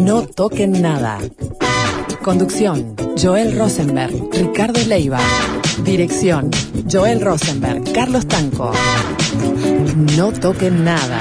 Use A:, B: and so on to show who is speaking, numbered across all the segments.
A: No toquen nada. Conducción, Joel Rosenberg, Ricardo Leiva. Dirección, Joel Rosenberg, Carlos Tanco. No toquen nada.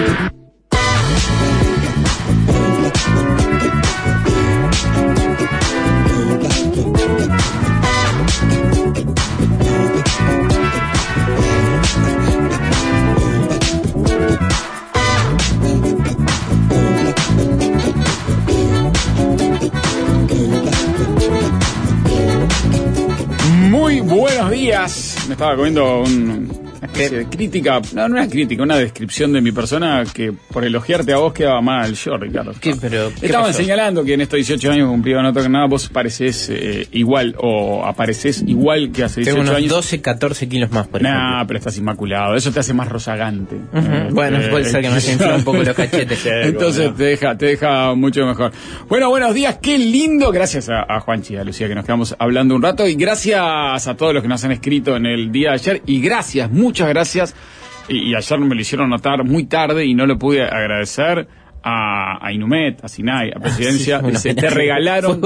B: Muy buenos días. Me estaba comiendo una especie de crítica, no una crítica, una descripción de mi persona que por elogiarte a vos quedaba mal yo, Ricardo.
C: ¿Qué
B: Estaban
C: pasó?
B: señalando que en estos 18 años cumplidos no tocan nada, vos pareces igual o apareces igual que hace 18
C: Tengo unos
B: años.
C: 12, 14 kilos más, por ejemplo.
B: Nah, pero estás inmaculado. Eso te hace más rozagante.
C: Bueno, puede ser que me haya inflado un poco los cachetes.
B: Entonces te deja mucho mejor. Bueno, buenos días, qué lindo. Gracias a Juanchi y a Lucía que nos quedamos hablando un rato. Y gracias a todos los que nos han escrito en el día de ayer. Y gracias, muchas gracias. Y ayer me lo hicieron notar muy tarde y no lo pude agradecer. A Inumet, a Sinai, a Presidencia,
C: Sí,
B: dice, te regalaron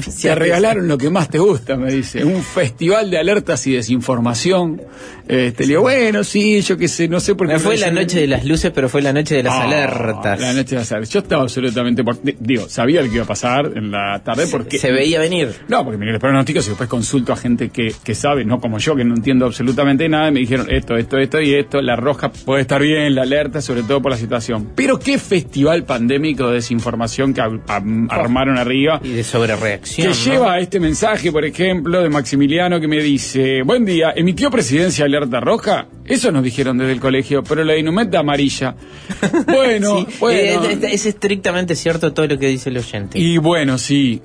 B: lo que más te gusta, me dice, un festival de alertas y desinformación. Le digo, bueno, sí, yo qué sé, no sé por qué.
C: No fue la noche de las luces, pero fue la noche de las alertas.
B: La noche de las alertas. Yo estaba absolutamente, sabía lo que iba a pasar en la tarde porque...
C: Se veía venir.
B: No, porque miré los pronósticos y después consulto a gente que sabe, no como yo, que no entiendo absolutamente nada, y me dijeron esto y esto, la roja puede estar bien, la alerta, sobre todo por la situación. Pero qué festival pandémico de desinformación que armaron arriba.
C: Y de sobrereacción.
B: Que lleva este mensaje, por ejemplo, de Maximiliano que me dice, buen día, ¿emitió Presidencia alerta roja? Eso nos dijeron desde el colegio, pero la de Inumet de amarilla. Bueno,
C: sí,
B: bueno.
C: Es estrictamente cierto todo lo que dice el oyente.
B: Y bueno, sí,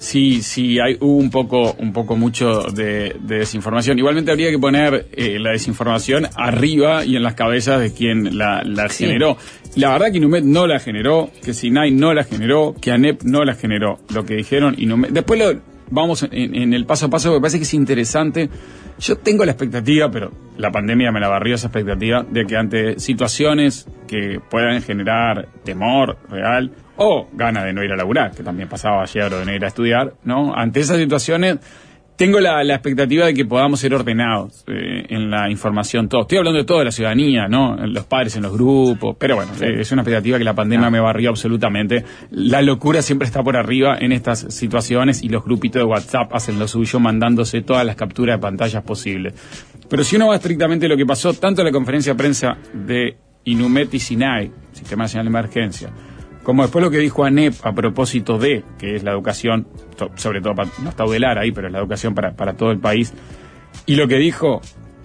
B: hubo un poco mucho de desinformación. Igualmente habría que poner la desinformación arriba y en las cabezas de quien la generó. La verdad que Inumet no la generó, que Sinai no la generó, que ANEP no la generó. Lo que dijeron Inumet. Después vamos en el paso a paso, porque me parece que es interesante. Yo tengo la expectativa, pero la pandemia me la barrió esa expectativa, de que ante situaciones que puedan generar temor real o gana de no ir a laburar, que también pasaba ayer, o de no ir a estudiar, ¿no? Ante esas situaciones tengo la expectativa de que podamos ser ordenados en la información todos. Estoy hablando de toda la ciudadanía, ¿no? Los padres en los grupos, pero bueno, es una expectativa que la pandemia me barrió absolutamente. La locura siempre está por arriba en estas situaciones y los grupitos de WhatsApp hacen lo suyo mandándose todas las capturas de pantallas posibles. Pero si uno va estrictamente a lo que pasó, tanto en la conferencia de prensa de Inumet y Sinai, Sistema Nacional de Emergencia, como después lo que dijo ANEP a propósito de, que es la educación, sobre todo, no está Udelar ahí, pero es la educación para todo el país, y lo que dijo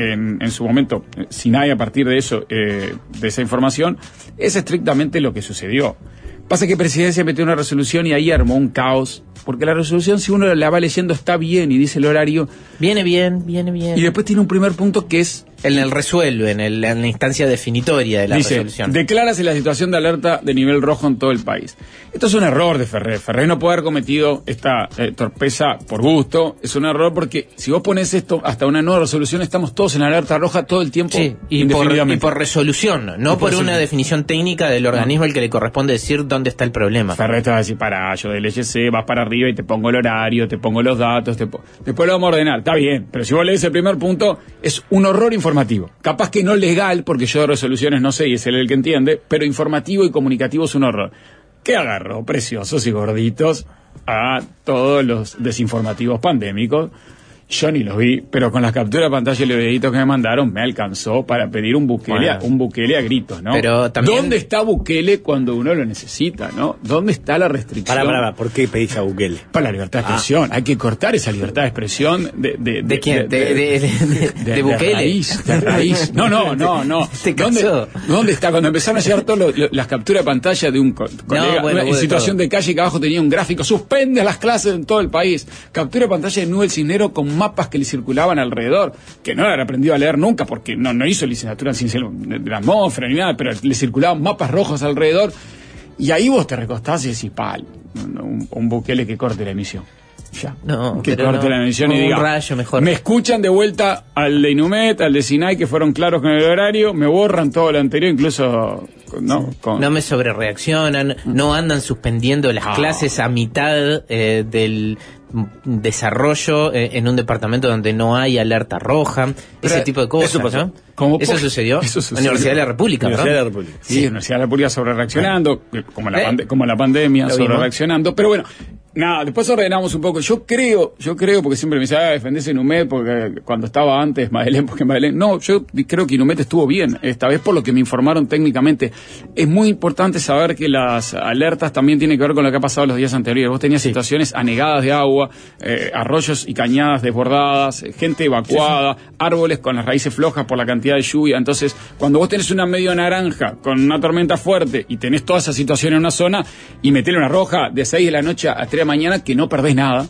B: en su momento Sinai a partir de eso, de esa información, es estrictamente lo que sucedió. Pasa que Presidencia metió una resolución y ahí armó un caos, porque la resolución, si uno la va leyendo, está bien y dice el horario.
C: Viene bien.
B: Y después tiene un primer punto que es...
C: En el resuelve, en la instancia definitoria de la resolución.
B: Declárase la situación de alerta de nivel rojo en todo el país. Esto es un error de Ferrer. Ferrer no puede haber cometido esta torpeza por gusto. Es un error porque si vos pones esto hasta una nueva resolución, estamos todos en alerta roja todo el tiempo.
C: Sí, y por resolución, no por una definición técnica del organismo al que le corresponde decir dónde está el problema.
B: Ferrer te va a decir, yo del LHC vas para arriba y te pongo el horario, te pongo los datos, después lo vamos a ordenar. Está bien, pero si vos lees el primer punto, es un horror informativo. Capaz que no legal, porque yo de resoluciones no sé y es él el que entiende, pero informativo y comunicativo es un horror. ¿Qué agarró? Preciosos y gorditos a todos los desinformativos pandémicos. Yo ni los vi, pero con las capturas de pantalla y los videitos que me mandaron me alcanzó para pedir un Bukele a gritos, ¿no?
C: Pero también...
B: ¿Dónde está Bukele cuando uno lo necesita, no? ¿Dónde está la restricción?
D: ¿Por qué pedís a Bukele?
B: Para la libertad de expresión. Hay que cortar esa libertad de expresión
C: ¿De quién? ¿De Bukele?
B: De raíz. No. ¿Dónde está? Cuando empezaron a llegar todas las capturas de pantalla de un colega en situación de calle que abajo tenía un gráfico, suspende las clases en todo el país. Captura de pantalla de Nubel Cisnero con mapas que le circulaban alrededor, que no había aprendido a leer nunca porque no hizo licenciatura en ciencia de la atmósfera ni nada, pero le circulaban mapas rojos alrededor, y ahí vos te recostás y decís, un Bukele que corte la emisión. Ya.
C: No,
B: que
C: corte
B: la emisión y diga,
C: un rayo mejor.
B: Me escuchan de vuelta al de Inumet, al de Sinai, que fueron claros con el horario, me borran todo lo anterior, incluso
C: No me sobrereaccionan, no andan suspendiendo las clases a mitad del desarrollo en un departamento donde no hay alerta roja, ese tipo de cosas, ¿no? ¿Eso sucedió? Universidad de la República, ¿verdad?
B: Universidad de la República. Sí, Universidad de la República sobrereaccionando, como la pandemia, sobrereaccionando, pero bueno. Nada, después ordenamos un poco. Yo creo, porque siempre me decía, defenderse Inumet, porque cuando estaba antes Madelén, no, yo creo que Inumet estuvo bien, esta vez por lo que me informaron técnicamente. Es muy importante saber que las alertas también tienen que ver con lo que ha pasado los días anteriores. Vos tenías situaciones anegadas de agua, arroyos y cañadas desbordadas, gente evacuada, árboles con las raíces flojas por la cantidad de lluvia. Entonces, cuando vos tenés una medio naranja con una tormenta fuerte y tenés toda esa situación en una zona y metele una roja de 6 de la noche a 3 de la mañana, que no perdés nada,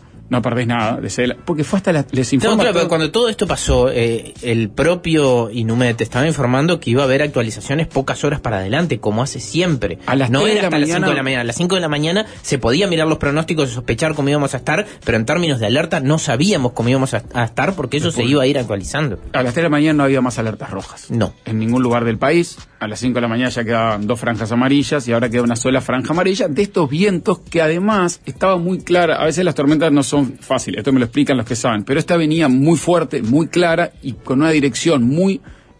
B: porque fue hasta les informa.
C: Pero cuando todo esto pasó, el propio Inumet estaba informando que iba a haber actualizaciones pocas horas para adelante, como hace siempre. No era hasta las 5 de la mañana. A las 5 de la mañana se podía mirar los pronósticos y sospechar cómo íbamos a estar, pero en términos de alerta no sabíamos cómo íbamos a estar porque eso se iba a ir actualizando.
B: A las 3 de la mañana no había más alertas rojas.
C: No.
B: En ningún lugar del país. A las 5 de la mañana ya quedaban 2 franjas amarillas y ahora queda una sola franja amarilla de estos vientos que además estaba muy clara. A veces las tormentas no son fáciles, esto me lo explican los que saben, pero esta venía muy fuerte, muy clara y con una dirección muy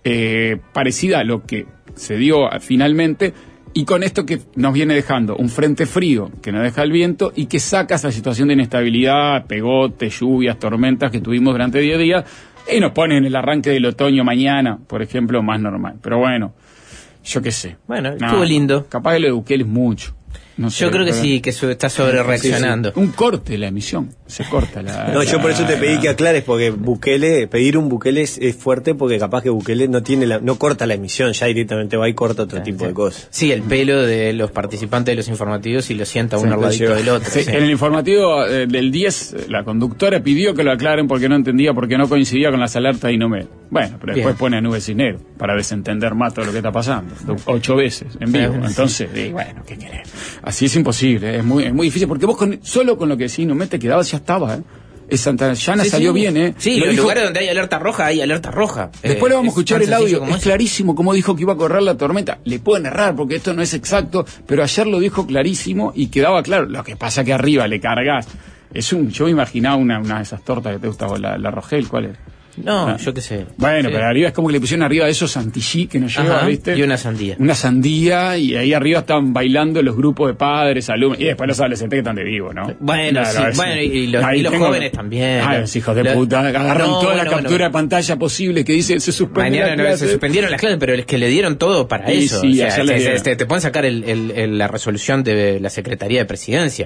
B: parecida a lo que se dio finalmente, y con esto que nos viene dejando un frente frío que nos deja el viento y que saca esa situación de inestabilidad, pegotes, lluvias, tormentas que tuvimos durante 10 días y nos pone en el arranque del otoño mañana, por ejemplo, más normal. Pero bueno, yo qué sé.
C: Bueno, estuvo lindo.
B: Capaz que lo de Bukele es mucho. No sé,
C: yo creo que sí, que eso está sobre reaccionando.
B: Sí. Un corte la emisión, se corta la...
D: yo por eso te pedí que aclares, porque pedir un Bukele es fuerte, porque capaz que Bukele no corta la emisión, ya directamente va y corta otro tipo de cosas.
C: Sí, el pelo de los participantes de los informativos y lo sienta uno al ladito del otro.
B: Sí. En el informativo del 10, la conductora pidió que lo aclaren porque no entendía, porque no coincidía con las alertas y no me... Bueno, pero después pone a nubes y negro para desentender más todo lo que está pasando. 8 veces en vivo. Entonces, bueno, ¿qué querés? Así es imposible, es muy difícil, porque vos solo con lo que decís, no te quedabas, ya estaba, Santana salió bien,
C: Sí, los lugares donde hay alerta roja, hay alerta roja.
B: Después le vamos a escuchar el audio, es clarísimo cómo dijo que iba a correr la tormenta. Le pueden errar porque esto no es exacto, pero ayer lo dijo clarísimo y quedaba claro. Lo que pasa que arriba le cargas. Yo me imaginaba una de esas tortas que te gustaba, la Rogel, ¿cuál es?
C: No, yo qué sé.
B: Bueno, pero arriba es como que le pusieron arriba de esos Santilly que nos lleva, ¿viste?
C: Y una sandía.
B: Una sandía, y ahí arriba estaban bailando los grupos de padres, alumnos, y después los adolescentes que están de vivo, ¿no?
C: Bueno, claro, y los jóvenes también.
B: Los hijos de puta, agarraron toda la captura de pantalla posible que dice se suspendieron.
C: Se suspendieron las clases, pero es que le dieron todo para eso. Sí, o sea, te pueden sacar la resolución de la Secretaría de Presidencia.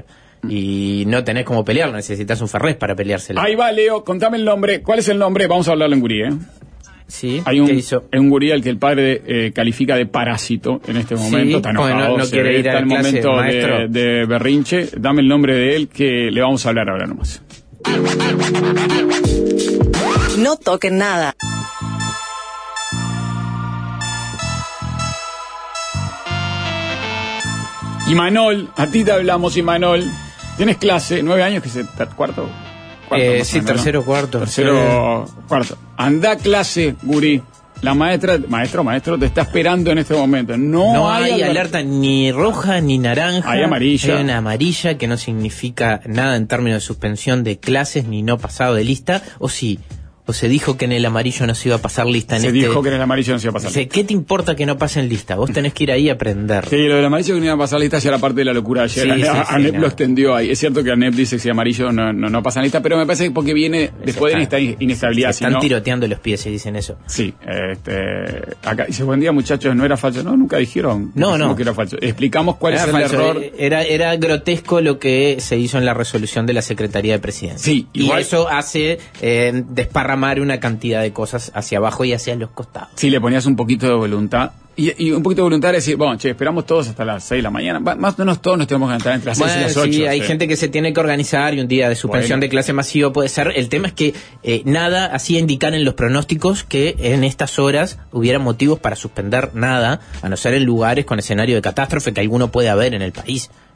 C: Y no tenés cómo pelear, necesitas un Ferrés para peleársela.
B: Ahí va, Leo, contame el nombre. ¿Cuál es el nombre? Vamos a hablarlo en gurí,
C: Sí,
B: ¿qué hizo? Hay un gurí al que el padre califica de parásito en este momento. Sí, está enojado,
C: no quiere ir a
B: el momento de berrinche. Dame el nombre de él que le vamos a hablar ahora nomás.
A: No toquen nada.
B: Imanol, a ti te hablamos, Imanol. Tienes clase, 9 años, que es cuarto.
C: Sí, tercero, cuarto.
B: Cuarto. Anda a clase, gurí. La maestro, te está esperando en este momento. No hay
C: alerta ni roja ni naranja.
B: Hay amarilla.
C: Hay una amarilla que no significa nada en términos de suspensión de clases ni no pasado de lista. O se dijo que en el amarillo no se iba a pasar lista.
B: Dijo que en el amarillo no se iba a pasar lista.
C: ¿Qué te importa que no pasen lista? Vos tenés que ir ahí a aprender.
B: Sí, lo del amarillo que no iba a pasar lista ya era parte de la locura ayer. ANEP lo extendió ahí. Es cierto que ANEP dice que si amarillo no pasan lista, pero me parece que porque viene después de esta inestabilidad.
C: Se están tiroteando los pies si dicen eso.
B: Sí. Acá dice, buen día muchachos, no era falso. No, nunca dijeron que era falso. Explicamos cuál es el error.
C: Era grotesco lo que se hizo en la resolución de la Secretaría de Presidencia. Sí, igual. Y eso hace desparramar una cantidad de cosas hacia abajo y hacia los costados.
B: Sí, le ponías un poquito de voluntad. Y un poquito de voluntad es decir, bueno, esperamos todos hasta las 6 de la mañana. Más o menos todos nos tenemos que entrar entre las 6 y las 8.
C: Sí, hay gente que se tiene que organizar y un día de suspensión de clase masivo puede ser. El tema es que nada hacía indicar en los pronósticos que en estas horas hubiera motivos para suspender nada, a no ser en lugares con escenario de catástrofe que alguno puede haber en el país.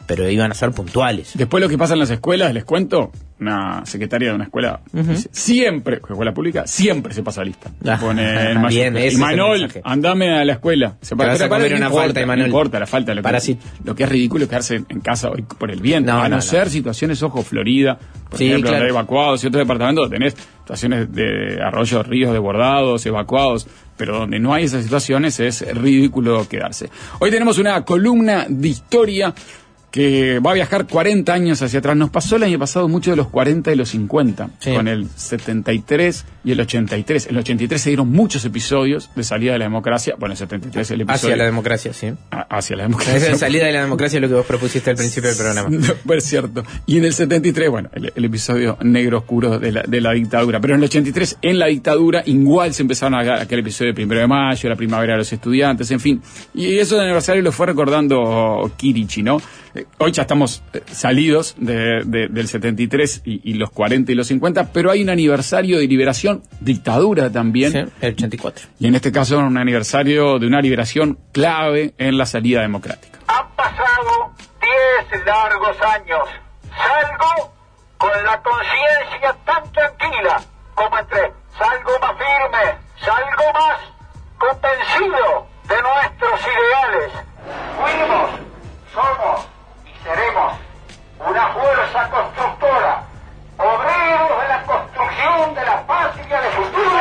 C: pero iban a ser puntuales.
B: Después lo que pasa en las escuelas, les cuento, una secretaria de una escuela dice, siempre, escuela pública, siempre se pasa lista. Pone el Imanol, andame a la escuela.
C: Se para comer una falta, Imanol.
B: No importa la falta, lo que es ridículo es quedarse en casa hoy por el viento. A no ser situaciones, ojo, Florida, por ejemplo, donde hay evacuados y otros departamentos, tenés situaciones de arroyos, ríos desbordados, evacuados, pero donde no hay esas situaciones es ridículo quedarse. Hoy tenemos una columna de historia que va a viajar 40 años hacia atrás. Nos pasó el año pasado mucho de los 40 y los 50, con el 73 y el 83. En el 83 se dieron muchos episodios de salida de la democracia. Bueno, el 73 el episodio...
C: Hacia la democracia, sí.
B: Hacia la democracia.
C: Esa salida de la democracia es lo que vos propusiste al principio del programa.
B: No, pues es cierto. Y en el 73, bueno, el episodio negro oscuro de la dictadura. Pero en el 83, en la dictadura, igual se empezaron a aquel episodio del 1 de mayo, la primavera de los estudiantes, en fin. Y eso de aniversario lo fue recordando Kirichi, ¿no? Hoy ya estamos salidos del 73 y los 40 y los 50, pero hay un aniversario de liberación, dictadura también.
C: Sí, el 84.
B: Y en este caso un aniversario de una liberación clave en la salida democrática.
E: Han pasado 10 largos años. Salgo con la conciencia tan tranquila como entré. Salgo más firme, salgo más convencido de nuestros ideales. Fuimos, somos y seremos una fuerza constructora, obreros de la construcción de la patria de futuro.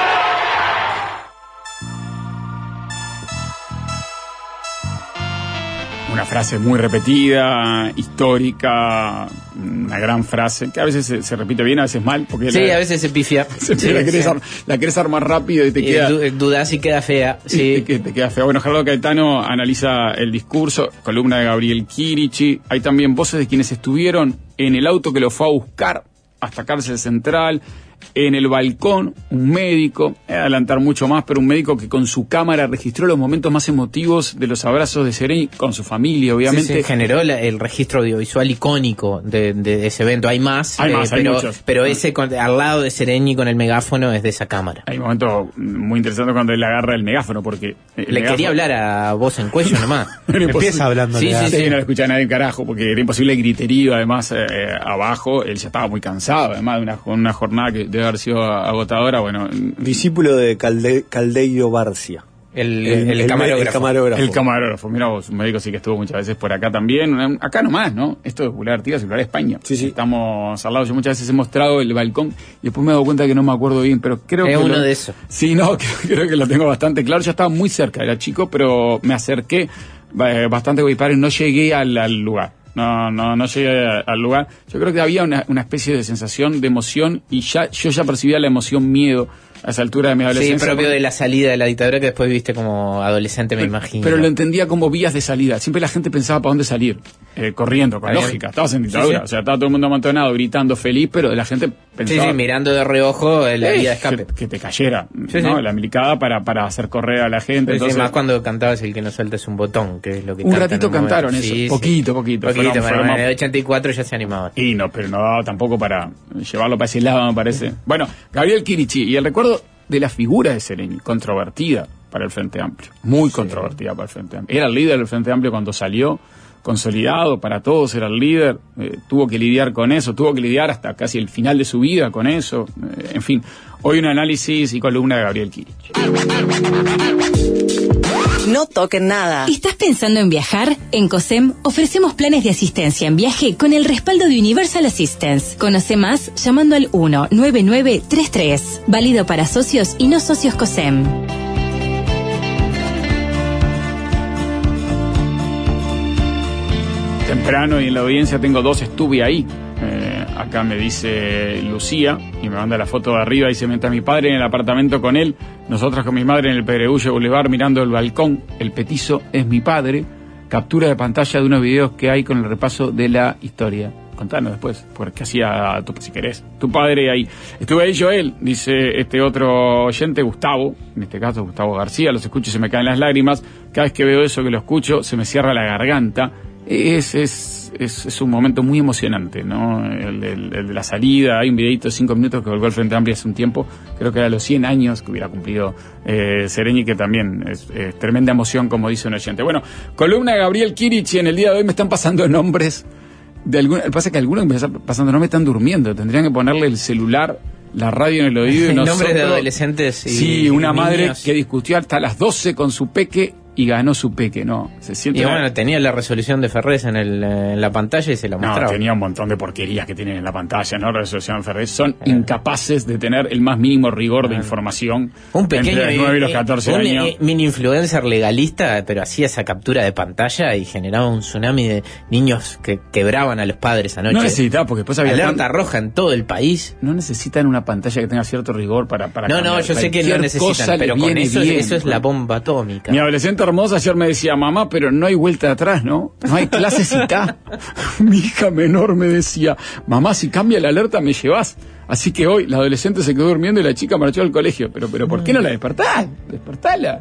B: Una frase muy repetida, histórica, una gran frase, que a veces se repite bien, a veces mal. Porque
C: a veces se pifia.
B: La querés armar rápido y te queda...
C: Dudás y queda fea. Sí.
B: Te queda fea. Bueno, Gerardo Caetano analiza el discurso, columna de Gabriel Kirichi. Hay también voces de quienes estuvieron en el auto que lo fue a buscar hasta Cárcel Central. En el balcón, un médico, adelantar mucho más, pero un médico que con su cámara registró los momentos más emotivos de los abrazos de Sereni con su familia, obviamente.
C: Sí, generó el registro audiovisual icónico de ese evento. Hay más,
B: hay muchos.
C: Pero ese al lado de Sereni con el megáfono es de esa cámara.
B: Hay un momento muy interesante cuando él agarra el megáfono, porque...
C: Quería hablar a voz en cuello nomás.
D: Empieza hablando.
C: Sí.
B: No lo escuchaba nadie en carajo, porque era imposible el griterío, además, abajo. Él ya estaba muy cansado, además, de una jornada que debe haber sido agotadora. Bueno,
D: discípulo de Caldeiro Barcia.
C: El camarógrafo.
B: El camarógrafo. Mirá vos, un médico sí que estuvo muchas veces por acá también. Acá nomás, ¿no? Esto de Popular Artigas y Popular España.
D: Sí.
B: Estamos al lado. Yo muchas veces he mostrado el balcón y después me he dado cuenta que no me acuerdo bien, pero creo
C: es
B: que...
C: uno de esos.
B: Sí, no, creo que lo tengo bastante claro. Ya estaba muy cerca, era chico, pero me acerqué bastante con mis padres. No llegué al lugar. No llegué al lugar. Yo creo que había una especie de sensación de emoción y yo ya percibía la emoción miedo a esa altura de mi adolescencia.
C: Sí, propio de la salida de la dictadura que después viviste como adolescente, me imagino.
B: Pero lo entendía como vías de salida. Siempre la gente pensaba para dónde salir. Corriendo, con lógica. Estabas en dictadura. Sí. O sea, estaba todo el mundo amontonado, gritando, feliz, pero la gente pensaba...
C: Sí, mirando de reojo la vía de escape.
B: Que te cayera, ¿no? La milicada para hacer correr a la gente. Entonces,
C: más cuando cantabas el que no sueltes un botón, que es lo que
B: un ratito cantaron eso. Poquito.
C: En el 84 ya se animaban.
B: Pero no daba tampoco para llevarlo para ese lado, me parece. Bueno, Gabriel Kirichi, y el recuerdo de la figura de Sereni, controvertida para el Frente Amplio, muy controvertida para el Frente Amplio. Era el líder del Frente Amplio cuando salió, consolidado para todos, era el líder, tuvo que lidiar con eso, tuvo que lidiar hasta casi el final de su vida con eso, en fin. Hoy un análisis y columna de Gabriel Kirichi.
A: No toquen nada.
F: ¿Estás pensando en viajar? En COSEM ofrecemos planes de asistencia en viaje con el respaldo de Universal Assistance. Conoce más llamando al 19933. Válido para socios y no socios COSEM.
B: Temprano y en la audiencia tengo dos, estuve ahí. Acá me dice Lucía y me manda la foto de arriba. Dice: mientras mi padre en el apartamento con él, nosotros con mi madre en el Pedregullo Boulevard mirando el balcón. El petizo es mi padre. Captura de pantalla de unos videos que hay con el repaso de la historia. Contanos después, porque hacía tú, si querés, tu padre ahí. Estuve ahí Joel, dice este otro oyente, Gustavo, en este caso Gustavo García. Los escucho y se me caen las lágrimas. Cada vez que veo eso, que lo escucho, se me cierra la garganta. Es es un momento muy emocionante, ¿no? El de la salida, hay un videito de 5 minutos que volvió al Frente Amplio hace un tiempo, creo que era los 100 años que hubiera cumplido Sereñi, que también es tremenda emoción, como dice un oyente. Bueno, columna de Gabriel Kirich, en el día de hoy me están pasando nombres de algunos, pasa que algunos que me están pasando no me están durmiendo, tendrían que ponerle el celular, la radio en el oído y nosotros...
C: Nombres de adolescentes y
B: sí, una
C: niños.
B: Madre que discutió hasta las 12 con su peque y ganó su peque, ¿no? Se siente
C: y bueno, tenía la resolución de Ferrés en la pantalla y se la mostraba.
B: No, tenía un montón de porquerías que tienen en la pantalla, ¿no? La resolución de Ferrés. Son incapaces de tener el más mínimo rigor de información.
C: Un pequeño
B: entre los 9 y los 14 años.
C: Un mini influencer legalista, pero hacía esa captura de pantalla y generaba un tsunami de niños que quebraban a los padres anoche.
B: No necesitaba, porque después había...
C: Alerta roja en todo el país.
B: No necesitan una pantalla que tenga cierto rigor para
C: No, yo sé que no necesitan, pero con eso es la bomba atómica.
B: Mi adolescente hermosa ayer me decía, mamá, pero no hay vuelta atrás, ¿no? No hay clases y está. Mi hija menor me decía, mamá, si cambia la alerta me llevas. Así que hoy la adolescente se quedó durmiendo y la chica marchó al colegio. Pero ¿por qué no la despertás? Despertala.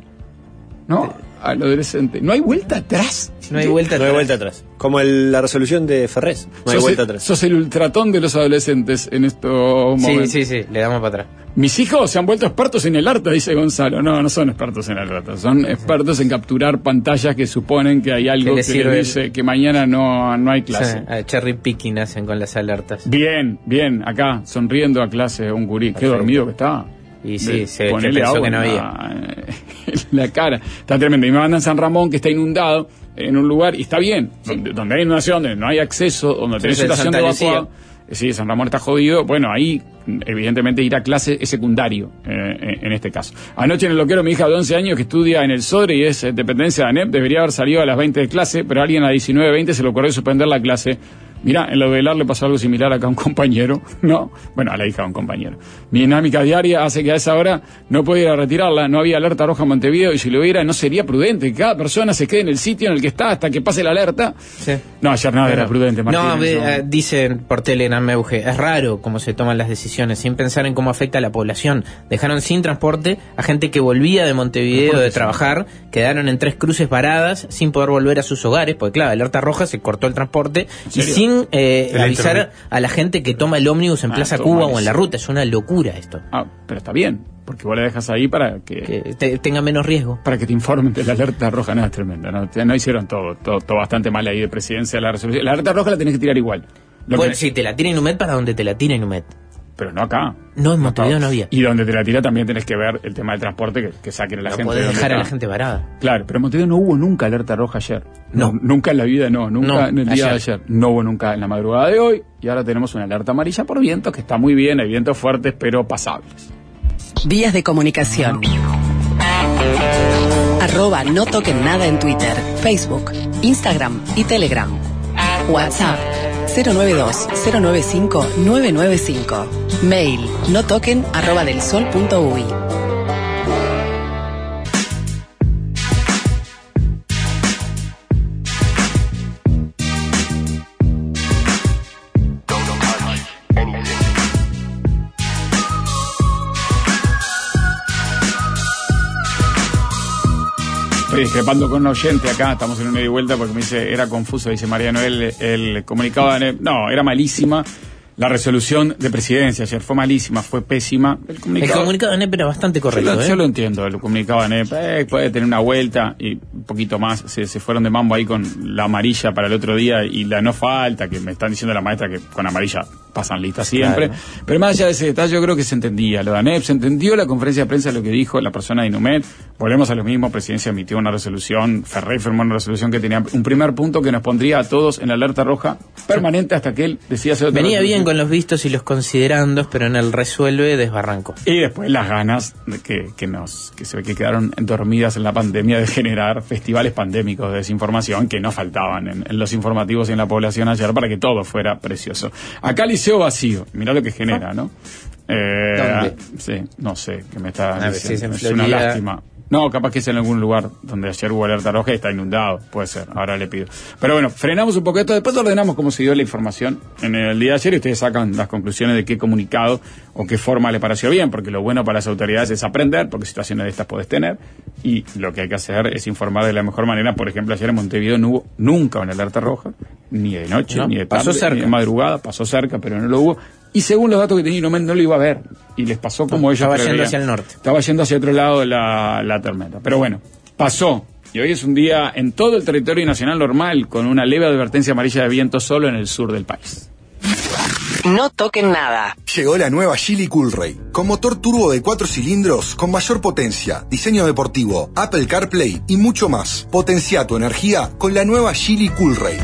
B: ¿No? Al adolescente. No hay vuelta atrás.
C: No hay vuelta
D: atrás. Como la resolución de Ferrés. No hay vuelta atrás.
B: Sos el ultratón de los adolescentes en estos momentos.
C: Sí, le damos para atrás.
B: Mis hijos se han vuelto expertos en el alerta, dice Gonzalo. No son expertos en el alerta. Son expertos en capturar pantallas que suponen que hay algo que les dice que mañana no hay clase.
C: Sí, cherry picking hacen con las alertas.
B: Bien. Acá, sonriendo a clase un gurí. Perfecto. Qué dormido que estaba.
C: Y sí, se pensó que no había.
B: En la cara. Está tremendo. Y me mandan San Ramón, que está inundado en un lugar, y está bien, donde hay inundación, donde no hay acceso, donde tenés situación de evacuado. Sí, San Ramón está jodido. Bueno, ahí, evidentemente, ir a clase es secundario, en este caso. Anoche en el loquero, mi hija de 11 años, que estudia en el SODRE y es dependencia de ANEP, debería haber salido a las 20 de clase, pero a alguien a 19:20 se le ocurrió suspender la clase. Mirá, en lo de Velar le pasó algo similar acá a un compañero, ¿no? Bueno, a la hija de un compañero. Mi dinámica diaria hace que a esa hora no pueda ir a retirarla, no había alerta roja en Montevideo, y si lo hubiera no sería prudente que cada persona se quede en el sitio en el que está hasta que pase la alerta. Sí. No, ayer nada era prudente, Martín.
C: Dicen por tele en Ameuge, es raro cómo se toman las decisiones sin pensar en cómo afecta a la población. Dejaron sin transporte a gente que volvía de Montevideo de trabajar, quedaron en 3 cruces varadas sin poder volver a sus hogares, porque claro, alerta roja, se cortó el transporte y sin avisar a la gente que toma el ómnibus en Plaza Cuba o en la ruta. Es una locura esto.
B: Pero está bien, porque vos la dejas ahí para que
C: tenga menos riesgo.
B: Para que te informen de la alerta roja. No, es tremendo. No hicieron todo bastante mal ahí de presidencia de la resolución. La alerta roja la tenés que tirar igual.
C: Si te la tira Inumet, para donde te la tira Inumet.
B: Pero no acá.
C: No, en Montevideo no había.
B: Y donde te la tira también tenés que ver el tema del transporte, que saquen a la gente.
C: No podés dejar a la gente varada.
B: Claro, pero en Montevideo no hubo nunca alerta roja ayer. No. Nunca en la vida, nunca en el día de ayer. No hubo nunca en la madrugada de hoy. Y ahora tenemos una alerta amarilla por vientos, que está muy bien, hay vientos fuertes, pero pasables.
A: Vías de comunicación. @no toquen nada en Twitter, Facebook, Instagram y Telegram. WhatsApp 092-095-995. Mail notoquen@delsol.uy.
B: Estoy discrepando con un oyente acá, estamos en una ida y vuelta porque me dice, era confuso, dice María Noel, el comunicado de ANEP. No, era malísima. La resolución de presidencia ayer fue malísima, fue pésima. El
C: comunicado de ANEP era bastante correcto.
B: Yo lo entiendo, el comunicado de ANEP puede tener una vuelta y un poquito más. Se fueron de mambo ahí con la amarilla para el otro día y la no falta, que me están diciendo la maestra que con amarilla pasan listas siempre. Claro. Pero más allá de ese detalle, yo creo que se entendía lo de ANEP, se entendió la conferencia de prensa, lo que dijo la persona de Inumet. Volvemos a lo mismo, presidencia emitió una resolución, Ferrey firmó una resolución que tenía un primer punto que nos pondría a todos en la alerta roja permanente hasta que él decía hacer otra
C: Venía bien con los vistos y los considerandos, pero en el resuelve desbarrancó.
B: Y después las ganas de que se ve que quedaron dormidas en la pandemia de generar festivales pandémicos de desinformación que no faltaban en los informativos y en la población ayer para que todo fuera precioso. Acá liceo vacío, mirá lo que genera, ¿no?
C: ¿Dónde?
B: Sí, no sé, que me está diciendo. Es una lástima. No, capaz que es en algún lugar donde ayer hubo alerta roja y está inundado, puede ser, ahora le pido. Pero bueno, frenamos un poco esto, después ordenamos cómo se dio la información en el día de ayer y ustedes sacan las conclusiones de qué comunicado o qué forma le pareció bien, porque lo bueno para las autoridades es aprender, porque situaciones de estas podés tener, y lo que hay que hacer es informar de la mejor manera. Por ejemplo, ayer en Montevideo no hubo nunca una alerta roja, ni de noche, ni de tarde, ni de madrugada, pasó cerca, pero no lo hubo. Y según los datos que tenía, no lo iba a ver. Y les pasó como ellos
C: estaba
B: preveían.
C: Yendo hacia el norte.
B: Estaba yendo hacia otro lado la tormenta. Pero bueno, pasó. Y hoy es un día en todo el territorio nacional normal, con una leve advertencia amarilla de viento solo en el sur del país.
A: No toquen nada.
G: Llegó la nueva Geely Coolray, con motor turbo de 4 cilindros, con mayor potencia, diseño deportivo, Apple CarPlay y mucho más. Potencia tu energía con la nueva Geely Coolray.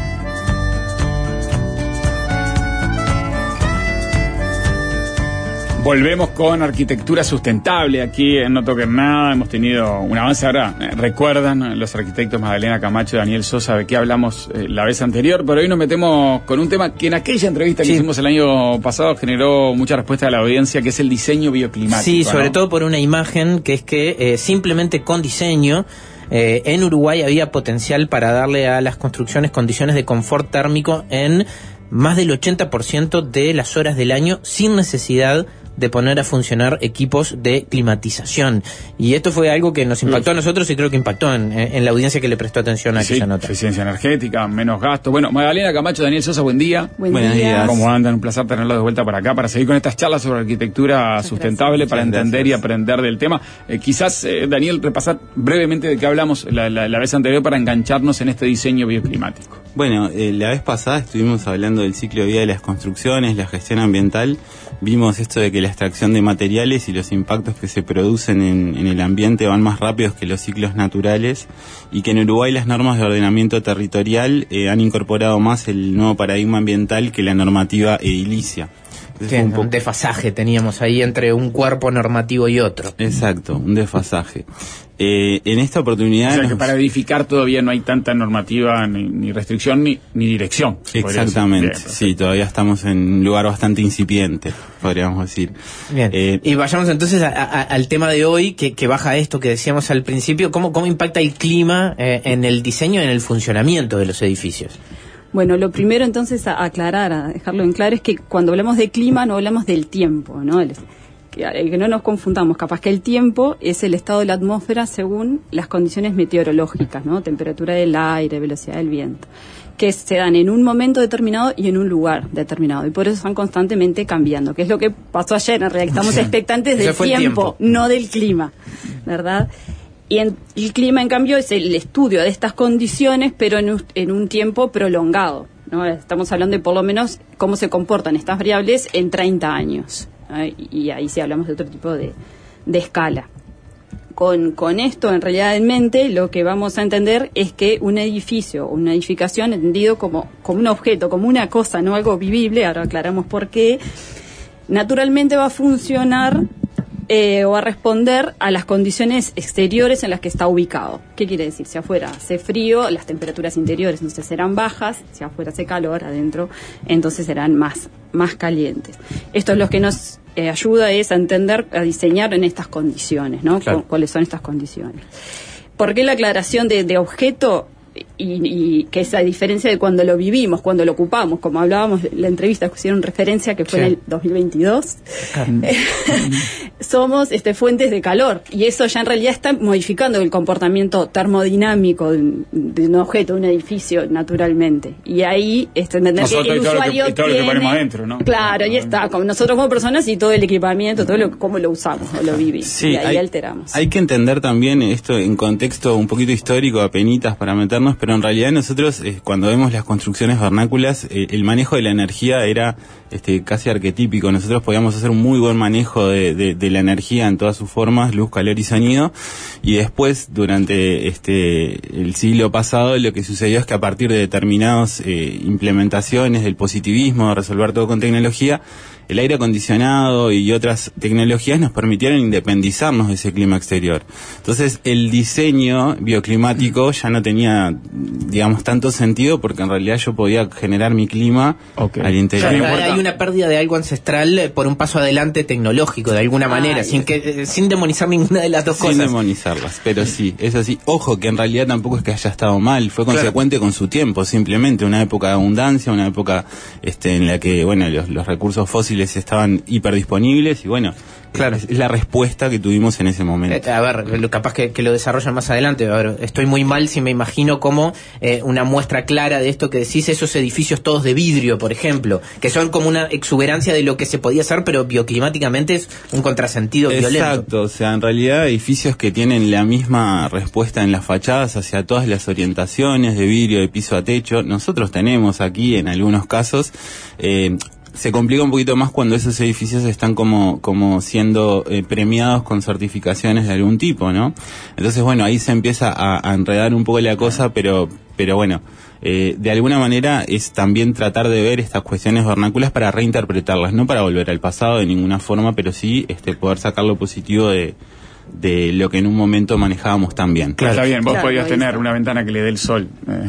B: Volvemos con arquitectura sustentable aquí en No Toquen Nada. Hemos tenido un avance ahora. Recuerdan los arquitectos Magdalena Camacho y Daniel Sosa de qué hablamos la vez anterior, pero hoy nos metemos con un tema que en aquella entrevista que hicimos el año pasado generó mucha respuesta de la audiencia, que es el diseño bioclimático.
C: Sí, sobre todo por una imagen que es que simplemente con diseño en Uruguay había potencial para darle a las construcciones condiciones de confort térmico en más del 80% de las horas del año sin necesidad de poner a funcionar equipos de climatización. Y esto fue algo que nos impactó a nosotros y creo que impactó en la audiencia que le prestó atención a aquella nota.
B: Eficiencia energética, menos gasto. Bueno, Magdalena Camacho, Daniel Sosa, buen día.
H: Buenos días.
B: ¿Cómo andan? Un placer tenerlos de vuelta por acá para seguir con estas charlas sobre arquitectura sustentable, para entender y aprender del tema. Quizás, Daniel, repasar brevemente de qué hablamos la vez anterior para engancharnos en este diseño bioclimático.
H: Bueno, la vez pasada estuvimos hablando del ciclo de vida de las construcciones, la gestión ambiental. Vimos esto de que la extracción de materiales y los impactos que se producen en el ambiente van más rápidos que los ciclos naturales, y que en Uruguay las normas de ordenamiento territorial han incorporado más el nuevo paradigma ambiental que la normativa edilicia.
C: Un desfasaje teníamos ahí entre un cuerpo normativo y otro.
H: Exacto, un desfasaje. En esta oportunidad...
B: O sea, que para edificar todavía no hay tanta normativa, ni restricción, ni dirección.
H: Exactamente, bien, sí, todavía estamos en un lugar bastante incipiente, podríamos decir.
C: Bien, y vayamos entonces al tema de hoy, que baja esto que decíamos al principio. ¿Cómo impacta el clima en el diseño y en el funcionamiento de los edificios?
I: Bueno, lo primero entonces a aclarar, a dejarlo en claro, es que cuando hablamos de clima no hablamos del tiempo, ¿no? Que no nos confundamos, capaz que el tiempo es el estado de la atmósfera según las condiciones meteorológicas, ¿no? Temperatura del aire, velocidad del viento, que se dan en un momento determinado y en un lugar determinado, y por eso están constantemente cambiando, que es lo que pasó ayer. En realidad estamos expectantes del tiempo, no del clima, ¿verdad? Y el clima, en cambio, es el estudio de estas condiciones, pero en un tiempo prolongado, ¿no? Estamos hablando de por lo menos cómo se comportan estas variables en 30 años. Y ahí sí hablamos de otro tipo de escala. Con esto, en realidad, en mente, lo que vamos a entender es que un edificio o una edificación, entendido como un objeto, como una cosa, no algo vivible, ahora aclaramos por qué, naturalmente va a funcionar o a responder a las condiciones exteriores en las que está ubicado. ¿Qué quiere decir? Si afuera hace frío, las temperaturas interiores entonces serán bajas; si afuera hace calor, adentro entonces serán más calientes. Esto es lo que nos ayuda es a entender, a diseñar en estas condiciones, ¿no? Claro. ¿Cuáles son estas condiciones? ¿Por qué la aclaración de objeto? Y que es a diferencia de cuando lo vivimos, cuando lo ocupamos, como hablábamos en la entrevista que hicieron referencia, que fue en el 2022, somos fuentes de calor, y eso ya en realidad está modificando el comportamiento termodinámico de un objeto, de un edificio, naturalmente. Y ahí entender que el usuario
B: todo lo que ponemos adentro, ¿no?
I: Claro, ahí está, como nosotros como personas y todo el equipamiento, cómo lo usamos o lo vivimos,
H: sí,
I: y ahí alteramos.
H: Hay que entender también esto en contexto un poquito histórico, apenitas para meternos, pero en realidad nosotros cuando vemos las construcciones vernáculas, el manejo de la energía era casi arquetípico. Nosotros podíamos hacer un muy buen manejo de la energía en todas sus formas, luz, calor y sonido, y después durante el siglo pasado lo que sucedió es que a partir de determinadas implementaciones del positivismo, de resolver todo con tecnología, el aire acondicionado y otras tecnologías nos permitieron independizarnos de ese clima exterior. Entonces el diseño bioclimático ya no tenía, digamos, tanto sentido, porque en realidad yo podía generar mi clima al interior.
C: Claro, hay una pérdida de algo ancestral por un paso adelante tecnológico, de alguna manera, sin demonizar ninguna de las dos cosas.
H: Sin demonizarlas, pero sí, es así. Ojo, que en realidad tampoco es que haya estado mal, fue consecuente con su tiempo, simplemente una época de abundancia, una época en la que, bueno, los recursos fósiles útiles estaban hiperdisponibles y bueno, claro, es la respuesta que tuvimos en ese momento.
C: A ver, capaz que lo desarrollan más adelante. A ver, estoy muy mal si me imagino como una muestra clara de esto que decís, esos edificios todos de vidrio, por ejemplo, que son como una exuberancia de lo que se podía hacer, pero bioclimáticamente es un contrasentido violento.
H: Exacto, o sea, en realidad edificios que tienen la misma respuesta en las fachadas hacia todas las orientaciones de vidrio de piso a techo, nosotros tenemos aquí en algunos casos. Se complica un poquito más cuando esos edificios están como siendo premiados con certificaciones de algún tipo, ¿no? Entonces, bueno, ahí se empieza a enredar un poco la cosa, pero bueno, de alguna manera es también tratar de ver estas cuestiones vernáculas para reinterpretarlas, no para volver al pasado de ninguna forma, pero sí poder sacar lo positivo de lo que en un momento manejábamos tan bien.
B: Claro, está bien, vos podías tener una ventana que le dé el sol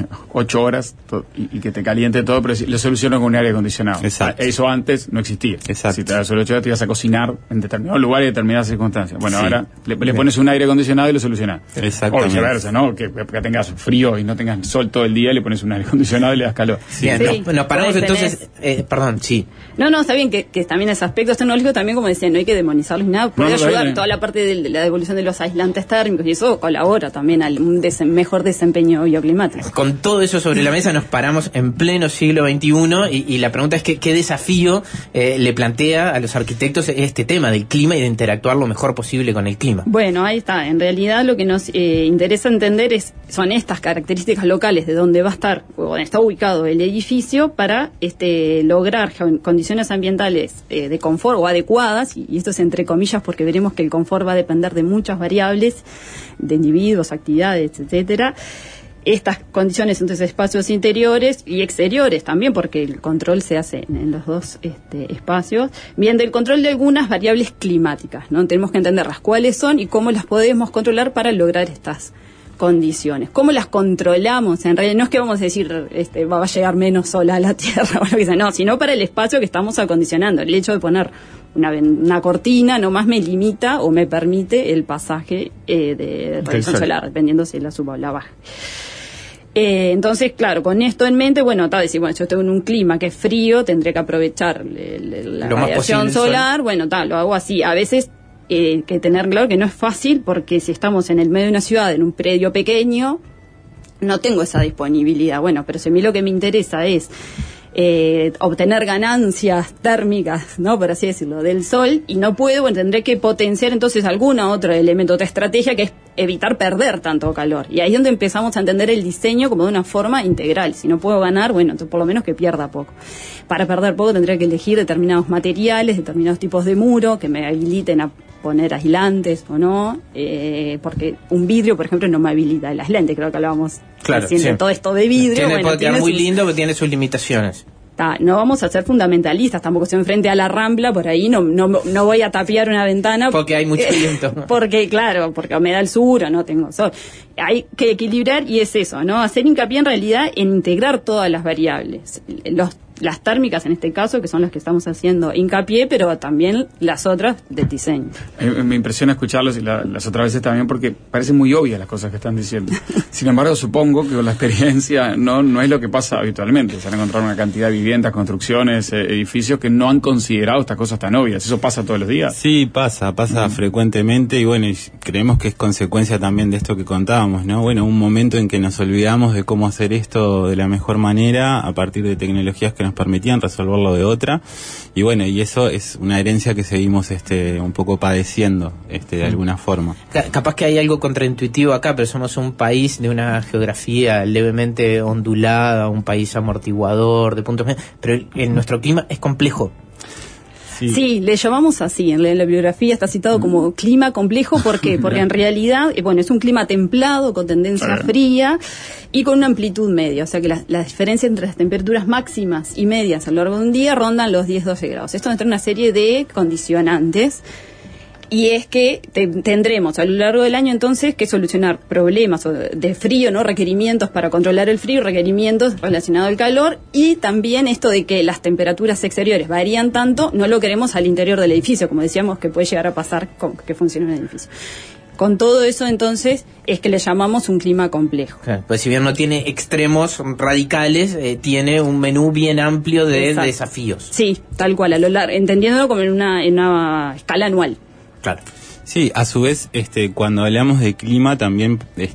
B: 8 horas y que te caliente todo, pero lo soluciono con un aire acondicionado.
H: Exacto.
B: Eso antes no existía.
H: Exacto.
B: Si te das solo 8 horas te ibas a cocinar en determinados lugares y determinadas circunstancias. Bueno, sí. Ahora le pones un aire acondicionado y lo solucionás.
H: Exactamente.
B: O viceversa, ¿no? Que tengas frío y no tengas sol todo el día, le pones un aire acondicionado y le das calor.
C: Bien, sí. Nos paramos entonces... perdón, sí.
I: No, está bien que también ese aspecto tecnológico también, como decía, no hay que demonizarlos ni nada, puede ayudar toda la parte de la devolución de los aislantes térmicos y eso colabora también al un mejor desempeño bioclimático.
C: Con todo eso sobre la mesa nos paramos en pleno siglo XXI y la pregunta es qué desafío le plantea a los arquitectos este tema del clima y de interactuar lo mejor posible con el clima.
I: Bueno, ahí está. En realidad lo que nos interesa entender son estas características locales de dónde va a estar o donde está ubicado el edificio para lograr condiciones ambientales de confort o adecuadas, y esto es entre comillas porque veremos que el confort va a depender de muchas variables, de individuos, actividades, etcétera. Estas condiciones, entonces, espacios interiores y exteriores también, porque el control se hace en los dos espacios. Bien, del control de algunas variables climáticas, ¿no? Tenemos que entenderlas cuáles son y cómo las podemos controlar para lograr estas condiciones. ¿Cómo las controlamos? En realidad no es que vamos a decir va a llegar menos sol a la Tierra o lo que sea, no, sino para el espacio que estamos acondicionando. El hecho de poner una cortina nomás me limita o me permite el pasaje de radiación solar, dependiendo si la suba o la baja. Entonces, claro, con esto en mente, yo estoy en un clima que es frío, tendré que aprovechar la radiación solar, lo hago así. A veces que tener claro que no es fácil, porque si estamos en el medio de una ciudad, en un predio pequeño, no tengo esa disponibilidad. Bueno, pero si a mí lo que me interesa es obtener ganancias térmicas, ¿no?, por así decirlo, del sol, y no puedo, tendré que potenciar entonces algún otro elemento, otra estrategia, que es evitar perder tanto calor. Y ahí es donde empezamos a entender el diseño como de una forma integral. Si no puedo ganar, entonces por lo menos que pierda poco. Para perder poco tendría que elegir determinados materiales, determinados tipos de muro que me habiliten a poner aislantes o no, porque un vidrio, por ejemplo, no me habilita el aislante. Creo que hablábamos de todo esto de vidrio.
C: Puede quedar muy lindo, pero tiene sus limitaciones.
I: No vamos a ser fundamentalistas, tampoco estoy enfrente a la Rambla, por ahí no voy a tapiar una ventana.
C: Porque hay mucho viento.
I: Porque me da el sur o no tengo sol. Hay que equilibrar, y es eso, ¿no? Hacer hincapié en realidad en integrar todas las variables. Las térmicas en este caso, que son las que estamos haciendo hincapié, pero también las otras del diseño.
B: Me impresiona escucharlos y las otras veces también, porque parecen muy obvias las cosas que están diciendo. Sin embargo, supongo que con la experiencia no es lo que pasa habitualmente. Se han encontrado una cantidad de viviendas, construcciones, edificios que no han considerado estas cosas tan obvias. ¿Eso pasa todos los días?
H: Sí, pasa frecuentemente, y bueno, y creemos que es consecuencia también de esto que contábamos, ¿no? Bueno, un momento en que nos olvidamos de cómo hacer esto de la mejor manera a partir de tecnologías que nos permitían resolverlo de otra, y bueno, y eso es una herencia que seguimos un poco padeciendo de alguna forma.
C: Capaz que hay algo contraintuitivo acá, pero somos un país de una geografía levemente ondulada, un país amortiguador de puntos medios, pero en nuestro clima es complejo.
I: Sí, le llamamos así, en la bibliografía está citado como clima complejo. ¿Por qué? Porque en realidad, es un clima templado, con tendencia fría y con una amplitud media, o sea que la diferencia entre las temperaturas máximas y medias a lo largo de un día rondan los 10-12 grados. Esto entra en una serie de condicionantes, y es que tendremos a lo largo del año entonces que solucionar problemas de frío, ¿no?, requerimientos para controlar el frío, requerimientos relacionados al calor, y también esto de que las temperaturas exteriores varían tanto, no lo queremos al interior del edificio, como decíamos que puede llegar a pasar con que funcione un edificio. Con todo eso, entonces, es que le llamamos un clima complejo.
C: Claro, pues si bien no tiene extremos radicales, tiene un menú bien amplio de desafíos.
I: Sí, tal cual, entendiéndolo como en una escala anual.
C: Claro.
H: Sí, a su vez, cuando hablamos de clima, también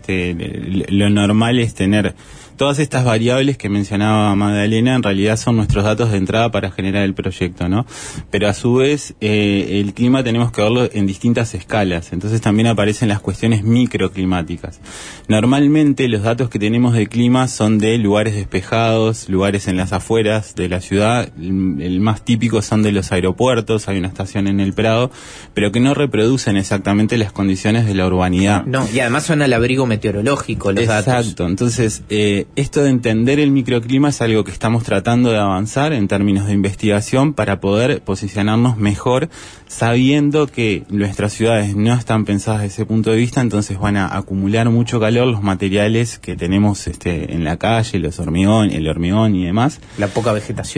H: lo normal es tener todas estas variables que mencionaba Magdalena. En realidad son nuestros datos de entrada para generar el proyecto, ¿no? Pero a su vez, el clima tenemos que verlo en distintas escalas. Entonces también aparecen las cuestiones microclimáticas. Normalmente los datos que tenemos de clima son de lugares despejados, lugares en las afueras de la ciudad. El más típico son de los aeropuertos, hay una estación en el Prado, pero que no reproducen exactamente las condiciones de la urbanidad.
C: No, y además son al abrigo meteorológico los datos.
H: Exacto, entonces esto de entender el microclima es algo que estamos tratando de avanzar en términos de investigación para poder posicionarnos mejor, sabiendo que nuestras ciudades no están pensadas desde ese punto de vista, entonces van a acumular mucho calor los materiales que tenemos en la calle, el hormigón y demás.
C: La poca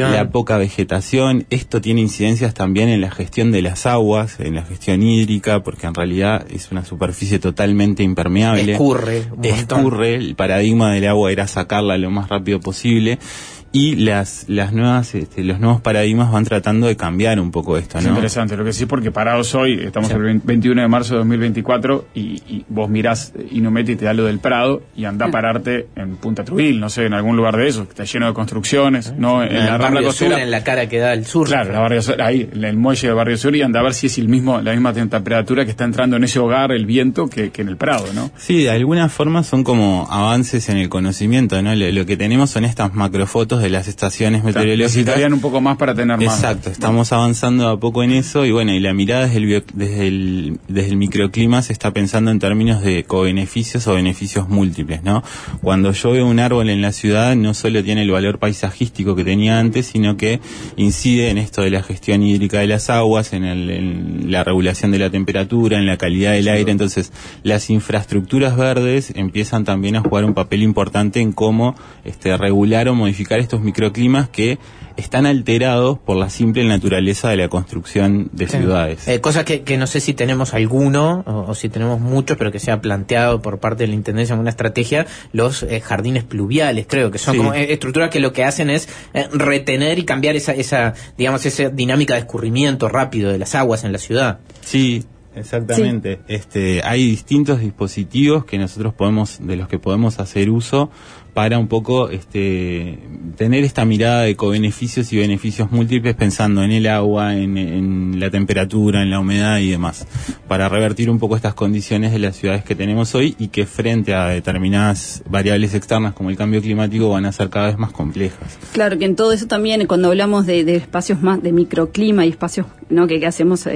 C: vegetación.
H: Esto tiene incidencias también en la gestión de las aguas, en la gestión hídrica, porque en realidad es una superficie totalmente impermeable. Escurre, el paradigma del agua era sacarla lo más rápido posible. Y las nuevas los nuevos paradigmas van tratando de cambiar un poco esto, ¿no?
B: Es interesante lo que sí, porque parados hoy, estamos el 21 de marzo de 2024 y vos mirás Inumet y te da lo del Prado y andá a pararte en Punta Trubil, no sé, en algún lugar de eso, que está lleno de construcciones, ¿no? En la Rambla Costera,
C: en la cara que da el sur.
B: Claro, la Barrio Sur, ahí, en el muelle de Barrio Sur, y anda a ver si es la misma temperatura que está entrando en ese hogar, el viento, que en el Prado, ¿no?
H: Sí, de alguna forma son como avances en el conocimiento, ¿no? Lo que tenemos son estas macrofotos de las estaciones meteorológicas.
B: Necesitarían un poco más para tener más.
H: Exacto, estamos avanzando a poco en eso y bueno, y la mirada desde el microclima se está pensando en términos de cobeneficios o beneficios múltiples, ¿no? Cuando yo veo un árbol en la ciudad no solo tiene el valor paisajístico que tenía antes, sino que incide en esto de la gestión hídrica de las aguas, en la regulación de la temperatura, en la calidad del aire. Entonces, las infraestructuras verdes empiezan también a jugar un papel importante en cómo regular o modificar estos microclimas que están alterados por la simple naturaleza de la construcción de ciudades.
C: Cosa que no sé si tenemos alguno o si tenemos muchos, pero que se ha planteado por parte de la Intendencia en una estrategia, los jardines pluviales, creo que son como estructuras que lo que hacen es retener y cambiar esa dinámica de escurrimiento rápido de las aguas en la ciudad.
H: Sí. Exactamente. Sí. Hay distintos dispositivos que nosotros de los que podemos hacer uso para un poco tener esta mirada de cobeneficios y beneficios múltiples, pensando en el agua, en la temperatura, en la humedad y demás, para revertir un poco estas condiciones de las ciudades que tenemos hoy y que frente a determinadas variables externas como el cambio climático van a ser cada vez más complejas.
I: Claro, que en todo eso también, cuando hablamos de espacios más de microclima y espacios, ¿no?, que hacemos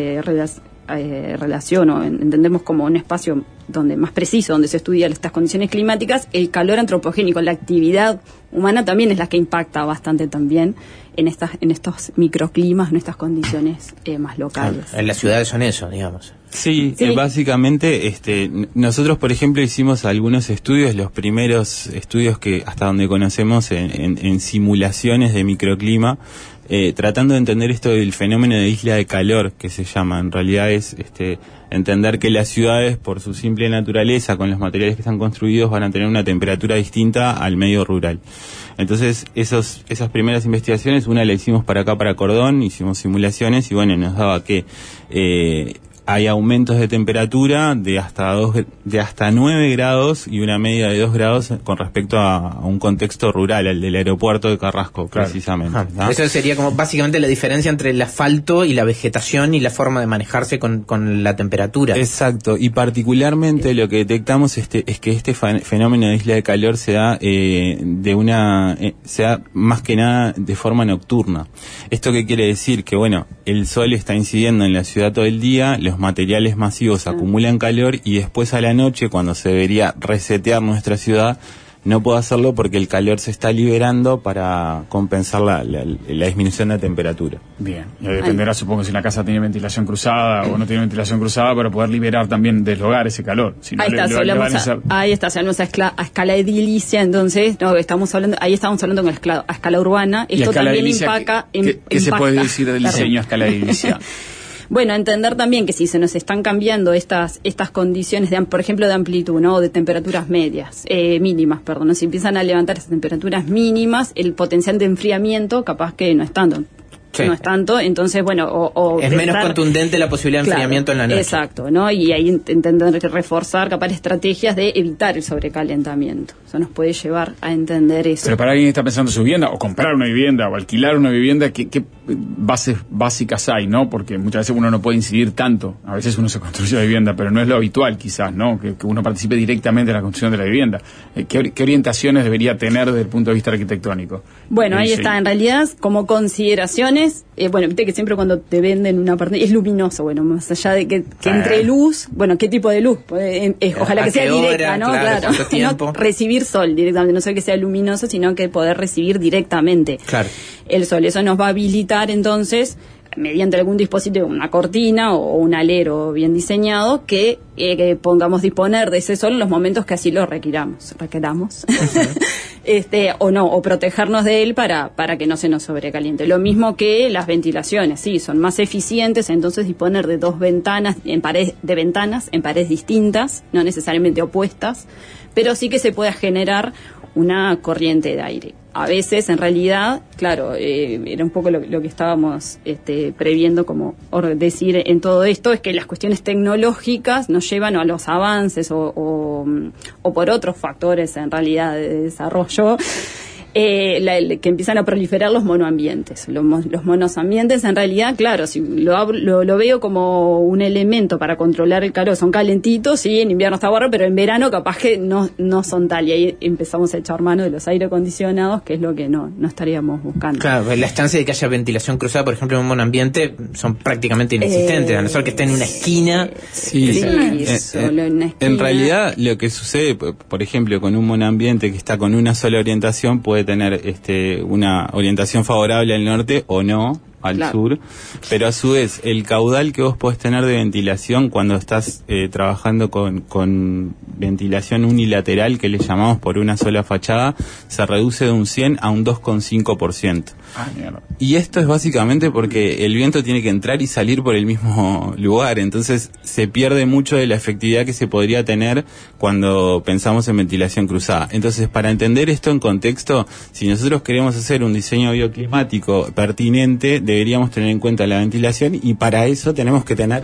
I: relación o entendemos como un espacio donde más preciso, donde se estudian estas condiciones climáticas, el calor antropogénico, la actividad humana también es la que impacta bastante también en estos microclimas, en estas condiciones más locales.
C: En las ciudades son eso, digamos.
H: Sí. Básicamente, nosotros, por ejemplo, hicimos algunos estudios, los primeros estudios que hasta donde conocemos en simulaciones de microclima, tratando de entender esto del fenómeno de isla de calor, que se llama. En realidad es entender que las ciudades, por su simple naturaleza, con los materiales que están construidos, van a tener una temperatura distinta al medio rural. Entonces, esas primeras investigaciones, una la hicimos para acá, para Cordón, hicimos simulaciones y bueno, nos daba que hay aumentos de temperatura de hasta 9 grados y una media de 2 grados con respecto a un contexto rural, al del aeropuerto de Carrasco, claro, precisamente. ¿No?
C: Eso sería como básicamente la diferencia entre el asfalto y la vegetación y la forma de manejarse con la temperatura.
H: Exacto, y particularmente lo que detectamos es que este fenómeno de isla de calor se da más que nada de forma nocturna. ¿Esto qué quiere decir? Que bueno, el sol está incidiendo en la ciudad todo el día, los materiales masivos acumulan calor y después a la noche, cuando se debería resetear nuestra ciudad, no puedo hacerlo porque el calor se está liberando para compensar la disminución de temperatura.
B: Bien, y dependerá, supongo, si la casa tiene ventilación cruzada o no tiene ventilación cruzada, para poder liberar también del hogar ese calor. Si no,
I: ahí está, hablamos a escala edilicia, entonces estamos hablando a escala urbana. Esto también impacta.
B: ¿Qué se puede decir del diseño a escala edilicia?
I: Bueno, entender también que si se nos están cambiando estas condiciones, por ejemplo, de amplitud, ¿no? O de temperaturas mínimas, ¿no? Si empiezan a levantar esas temperaturas mínimas, el potencial de enfriamiento capaz que no es tanto. Sí. No es tanto, entonces, bueno,
C: es menos contundente la posibilidad de enfriamiento en la noche.
I: Exacto, ¿no? Y ahí entender que reforzar capaz estrategias de evitar el sobrecalentamiento. Eso nos puede llevar a entender eso.
B: Pero para alguien que está pensando en su vivienda, o comprar una vivienda, o alquilar una vivienda, ¿qué bases básicas hay, no? Porque muchas veces uno no puede incidir tanto. A veces uno se construye la vivienda, pero no es lo habitual, quizás, ¿no? Que uno participe directamente en la construcción de la vivienda. ¿Qué orientaciones debería tener desde el punto de vista arquitectónico?
I: Bueno, ahí está. En realidad, como consideraciones, bueno, viste que siempre cuando te venden una parte es luminoso, bueno, más allá de que entre luz, bueno, ¿qué tipo de luz? Ojalá que sea directa, ¿no? Claro. No recibir sol directamente, no solo que sea luminoso, sino que poder recibir directamente el sol. Eso nos va a habilitar entonces, mediante algún dispositivo, una cortina o un alero bien diseñado, que pongamos disponer de ese sol en los momentos que así lo requeramos. O no, o protegernos de él para que no se nos sobrecaliente. Lo mismo que las ventilaciones, sí, son más eficientes, entonces disponer de dos ventanas en paredes distintas, no necesariamente opuestas, pero sí que se pueda generar una corriente de aire. A veces, en realidad, claro, era un poco lo que estábamos previendo, como decir en todo esto, es que las cuestiones tecnológicas nos llevan a los avances o por otros factores, en realidad, de desarrollo, que empiezan a proliferar los monoambientes. Los monoambientes, en realidad, claro, si lo veo como un elemento para controlar el calor, son calentitos, sí, en invierno está barro, pero en verano capaz que no son tal, y ahí empezamos a echar mano de los aire acondicionados, que es lo que no estaríamos buscando.
C: Claro, las chances de que haya ventilación cruzada, por ejemplo, en un monoambiente, son prácticamente inexistentes, a no ser que esté en una esquina.
I: Solo en una esquina.
H: En realidad, lo que sucede, por ejemplo, con un monoambiente que está con una sola orientación, puede tener una orientación favorable al norte o no, al sur, pero a su vez el caudal que vos podés tener de ventilación cuando estás trabajando con ventilación unilateral, que le llamamos por una sola fachada, se reduce de un 100 a un 2,5%. Y esto es básicamente porque el viento tiene que entrar y salir por el mismo lugar, entonces se pierde mucho de la efectividad que se podría tener cuando pensamos en ventilación cruzada. Entonces, para entender esto en contexto, si nosotros queremos hacer un diseño bioclimático pertinente, deberíamos tener en cuenta la ventilación, y para eso tenemos que tener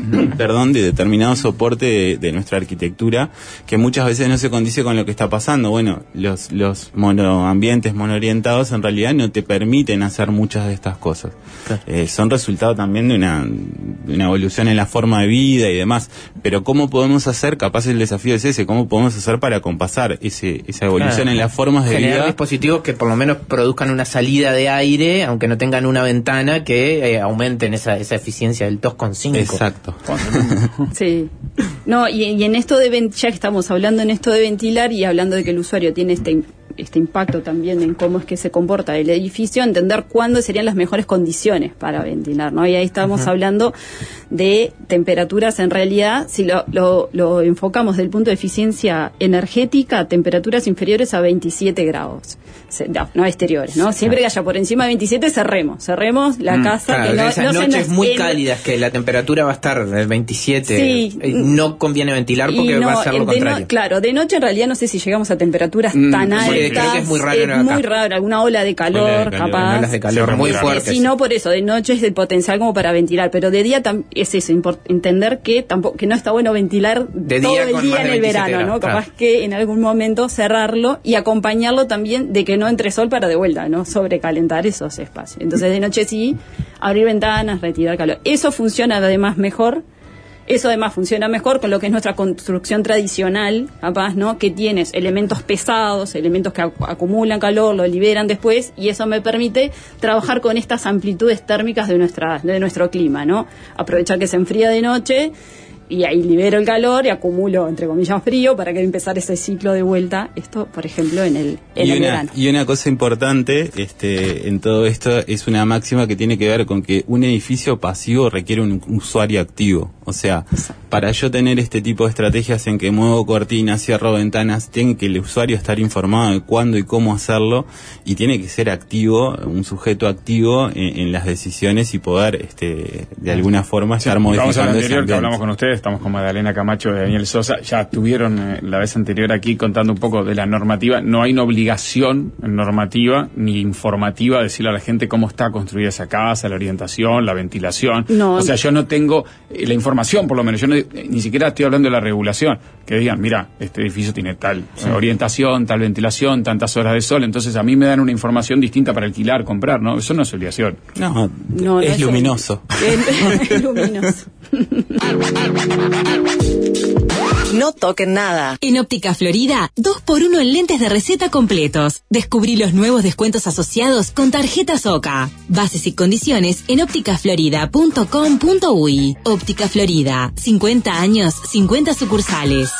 H: de determinado soporte de nuestra arquitectura, que muchas veces no se condice con lo que está pasando. Bueno, los monoambientes monoorientados en realidad no te permiten hacer muchas de estas cosas. Son resultado también de una evolución en la forma de vida y demás, pero ¿cómo podemos hacer? Capaz el desafío es ese, ¿cómo podemos hacer para compasar esa evolución en las formas de
C: generar
H: vida?
C: Dispositivos que por lo menos produzcan una salida de aire, aunque no tengan una ventana, que aumenten esa eficiencia del 2,5.
H: Exacto.
I: Sí. No, y en esto ya que estamos hablando en esto de ventilar y hablando de que el usuario tiene este impacto también en cómo es que se comporta el edificio, entender cuándo serían las mejores condiciones para ventilar, ¿no? Y ahí estamos hablando de temperaturas, en realidad, si lo enfocamos desde el punto de eficiencia energética, temperaturas inferiores a 27 grados. No exteriores, ¿no? Siempre que haya por encima de 27, cerremos la casa.
C: Claro, que esas noches muy cálidas, que la temperatura va a estar de 27, no conviene ventilar porque va a ser lo contrario.
I: Claro, de noche en realidad no sé si llegamos a temperaturas tan altas.
C: Creo que es muy raro.
I: Muy raro, alguna ola de calor, capaz.
C: Olas de calor muy fuertes.
I: Si no, por eso, de noche es el potencial como para ventilar, pero de día es eso, entender que no está bueno ventilar
C: de
I: todo
C: día
I: el día en el verano, ¿no? Capaz que en algún momento cerrarlo y acompañarlo también de que no entre sol para de vuelta, no sobrecalentar esos espacios. Entonces de noche sí, abrir ventanas, retirar calor. Eso funciona además mejor. Eso además funciona mejor con lo que es nuestra construcción tradicional, capaz, ¿no? Que tienes elementos pesados, elementos que acumulan calor, lo liberan después, y eso me permite trabajar con estas amplitudes térmicas de nuestro clima, ¿no? Aprovechar que se enfría de noche y ahí libero el calor y acumulo, entre comillas, frío para que empezar ese ciclo de vuelta. Esto, por ejemplo, en el verano.
H: Y una cosa importante en todo esto es una máxima que tiene que ver con que un edificio pasivo requiere un usuario activo. O sea, para yo tener este tipo de estrategias en que muevo cortinas, cierro ventanas, tiene que el usuario estar informado de cuándo y cómo hacerlo, y tiene que ser activo, un sujeto activo en las decisiones y poder de alguna forma estar modificando ese
B: anterior
H: ambiente.
B: Que hablamos con ustedes, estamos con Magdalena Camacho y Daniel Sosa, ya estuvieron la vez anterior aquí contando un poco de la normativa. No hay una obligación normativa ni informativa de decirle a la gente cómo está construida esa casa, la orientación, la ventilación.
I: No.
B: O sea, yo no tengo la información, por lo menos. Yo ni siquiera estoy hablando de la regulación. Que digan, mira, este edificio tiene tal orientación, tal ventilación, tantas horas de sol. Entonces a mí me dan una información distinta para alquilar, comprar, ¿no? Eso no es obligación.
H: No, es luminoso.
I: Es luminoso.
A: No toquen nada.
F: En Óptica Florida, 2x1 en lentes de receta completos. Descubrí los nuevos descuentos asociados con tarjetas OCA. Bases y condiciones en ópticaflorida.com.uy. Óptica Florida, 50 años, 50 sucursales.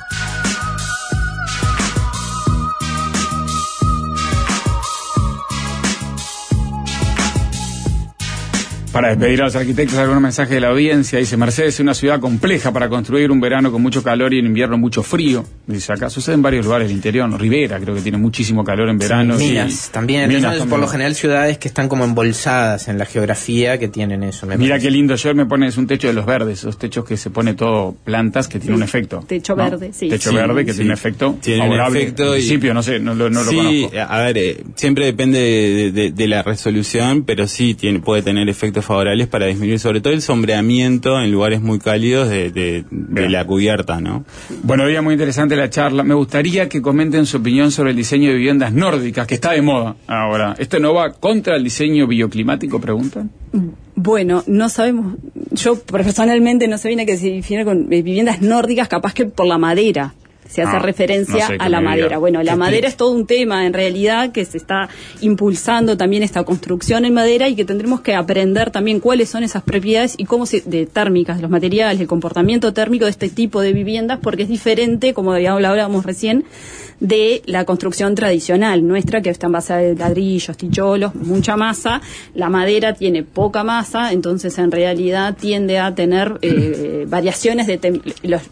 B: Para despedir a los arquitectos, algún mensaje de la audiencia. Dice: Mercedes es una ciudad compleja para construir, un verano con mucho calor y en invierno mucho frío. Dice acá, sucede en varios lugares del interior. Rivera creo que tiene muchísimo calor en verano.
C: Sí, Minas también.
B: Minas
C: también. Por lo general ciudades que están como embolsadas en la geografía que tienen eso.
B: Mira qué lindo, yo me pones un techo de los verdes, esos techos que se pone todo plantas que tiene un efecto.
I: Techo verde, sí.
B: Techo verde que tiene un efecto favorable.
H: Un efecto
B: en principio, no sé, no lo conozco.
H: A ver, siempre depende de la resolución, pero sí puede tener efectos favorables para disminuir sobre todo el sombreamiento en lugares muy cálidos de la cubierta, ¿no?
B: Bueno, hoy muy interesante la charla. Me gustaría que comenten su opinión sobre el diseño de viviendas nórdicas, que está de moda ahora. ¿Esto no va contra el diseño bioclimático, preguntan?
I: Bueno, no sabemos. Yo personalmente no sé bien a qué se define con viviendas nórdicas, capaz que por la madera. Se hace referencia a la madera. Bueno, la madera es todo un tema, en realidad, que se está impulsando también esta construcción en madera y que tendremos que aprender también cuáles son esas propiedades y cómo de térmicas, los materiales, el comportamiento térmico de este tipo de viviendas, porque es diferente, como hablábamos recién, de la construcción tradicional nuestra, que está en base de ladrillos, ticholos, mucha masa. La madera tiene poca masa, entonces en realidad tiende a tener variaciones de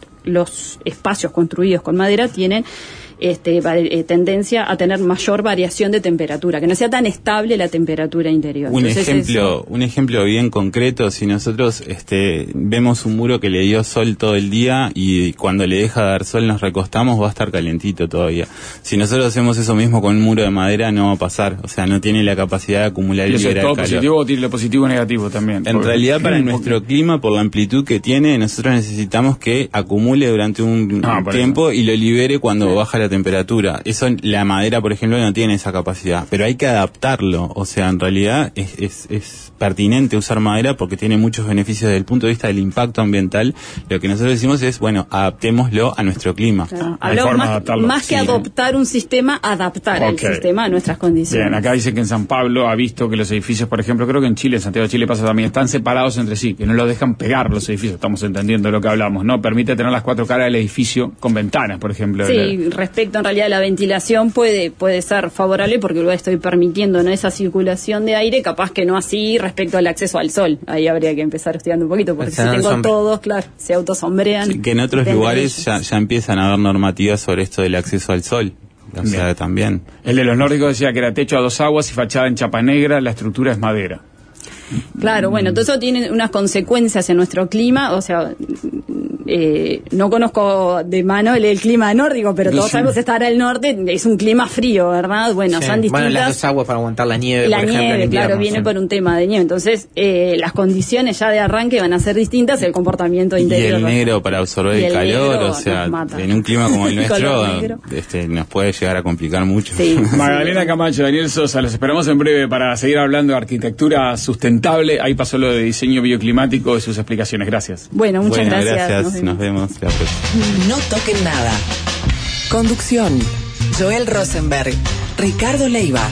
I: los espacios construidos con madera tienen tendencia a tener mayor variación de temperatura, que no sea tan estable la temperatura interior.
H: Un ejemplo bien concreto: si nosotros vemos un muro que le dio sol todo el día y cuando le deja de dar sol nos recostamos, va a estar calentito todavía. Si nosotros hacemos eso mismo con un muro de madera, no va a pasar. O sea, no tiene la capacidad de acumular y liberar calor.
B: ¿Positivo o tiene lo positivo o negativo también?
H: En realidad, para nuestro clima, por la amplitud que tiene, nosotros necesitamos que acumule durante un tiempo y lo libere cuando baja la temperatura. Eso, la madera, por ejemplo, no tiene esa capacidad, pero hay que adaptarlo. O sea, en realidad es pertinente usar madera porque tiene muchos beneficios desde el punto de vista del impacto ambiental. Lo que nosotros decimos es, bueno, adaptémoslo a nuestro clima.
I: Claro. Más que adoptar un sistema, adaptar el sistema a nuestras condiciones.
B: Bien, acá dice que en San Pablo ha visto que los edificios, por ejemplo, creo que en Chile, en Santiago de Chile pasa también, están separados entre sí, que no los dejan pegar los edificios. Estamos entendiendo lo que hablamos, ¿no? Permite tener las cuatro caras del edificio con ventanas, por ejemplo.
I: Sí, respecto en realidad a la ventilación puede ser favorable porque luego estoy permitiendo, ¿no?, esa circulación de aire, capaz que no así respecto al acceso al sol. Ahí habría que empezar estudiando un poquito, porque si tengo todos, claro, se autosombrean.
H: Sí, que en otros lugares ya empiezan a haber normativas sobre esto del acceso al sol. O sea, también.
B: El de los nórdicos decía que era techo a dos aguas y fachada en chapa negra, la estructura es madera.
I: Claro, bueno, todo eso tiene unas consecuencias en nuestro clima, o sea, no conozco de mano el clima nórdico, pero todos sabemos estar al norte, es un clima frío, ¿verdad? Bueno, son distintas.
C: Bueno, las dos aguas para aguantar la nieve,
I: la
C: por ejemplo,
I: nieve, claro, viene por un tema de nieve, entonces las condiciones ya de arranque van a ser distintas, el comportamiento interior.
H: Y el negro para absorber el calor, o sea, en un clima como el nuestro, nos puede llegar a complicar mucho.
I: Sí,
B: Magdalena Camacho, Daniel Sosa, los esperamos en breve para seguir hablando de arquitectura sustentable. Ahí pasó lo de diseño bioclimático y sus explicaciones. Gracias.
I: Bueno, muchas gracias.
H: Nos vemos. Gracias.
A: No toquen nada. Conducción: Joel Rosenberg, Ricardo Leiva.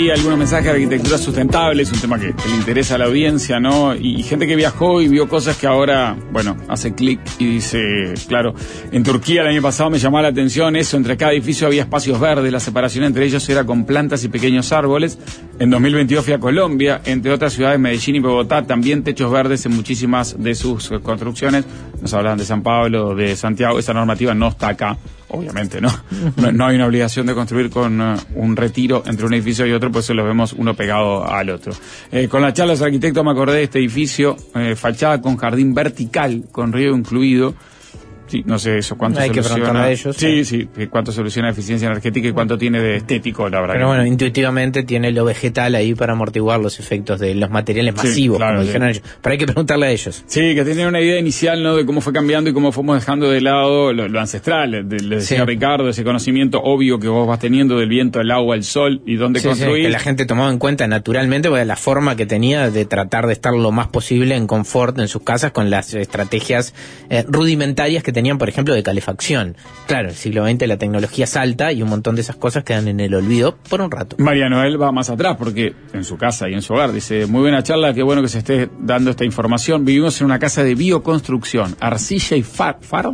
B: ahí algunos mensajes de arquitectura sustentable, es un tema que le interesa a la audiencia, ¿no? Y gente que viajó y vio cosas que ahora, bueno, hace clic y dice, claro, en Turquía el año pasado me llamó la atención eso, entre cada edificio había espacios verdes, la separación entre ellos era con plantas y pequeños árboles. En 2022 fui a Colombia, entre otras ciudades, Medellín y Bogotá, también techos verdes en muchísimas de sus construcciones. Nos hablaban de San Pablo, de Santiago, esa normativa no está acá. Obviamente, ¿no? No hay una obligación de construir con un retiro entre un edificio y otro, pues se los vemos uno pegado al otro. Con la charla de los arquitectos me acordé de este edificio, fachada con jardín vertical, con río incluido. Sí, no sé eso, cuánto
C: hay
B: soluciona.
C: Que preguntarle a ellos.
B: Sí, cuánto soluciona eficiencia energética y cuánto tiene de estético, la verdad.
C: Pero bueno, intuitivamente tiene lo vegetal ahí para amortiguar los efectos de los materiales masivos, claro, como dijeron ellos. Pero hay que preguntarle a ellos.
B: Sí, que tenían una idea inicial, ¿no? De cómo fue cambiando y cómo fuimos dejando de lado lo ancestral. Le decía Ricardo, ese conocimiento obvio que vos vas teniendo del viento, el agua, el sol y dónde construir.
C: Que la gente tomaba en cuenta naturalmente, porque la forma que tenía de tratar de estar lo más posible en confort en sus casas con las estrategias rudimentarias que tenían, por ejemplo, de calefacción. Claro, el siglo XX la tecnología salta y un montón de esas cosas quedan en el olvido por un rato.
B: María Noel va más atrás porque en su casa y en su hogar dice, muy buena charla, qué bueno que se esté dando esta información. Vivimos en una casa de bioconstrucción, arcilla y faro.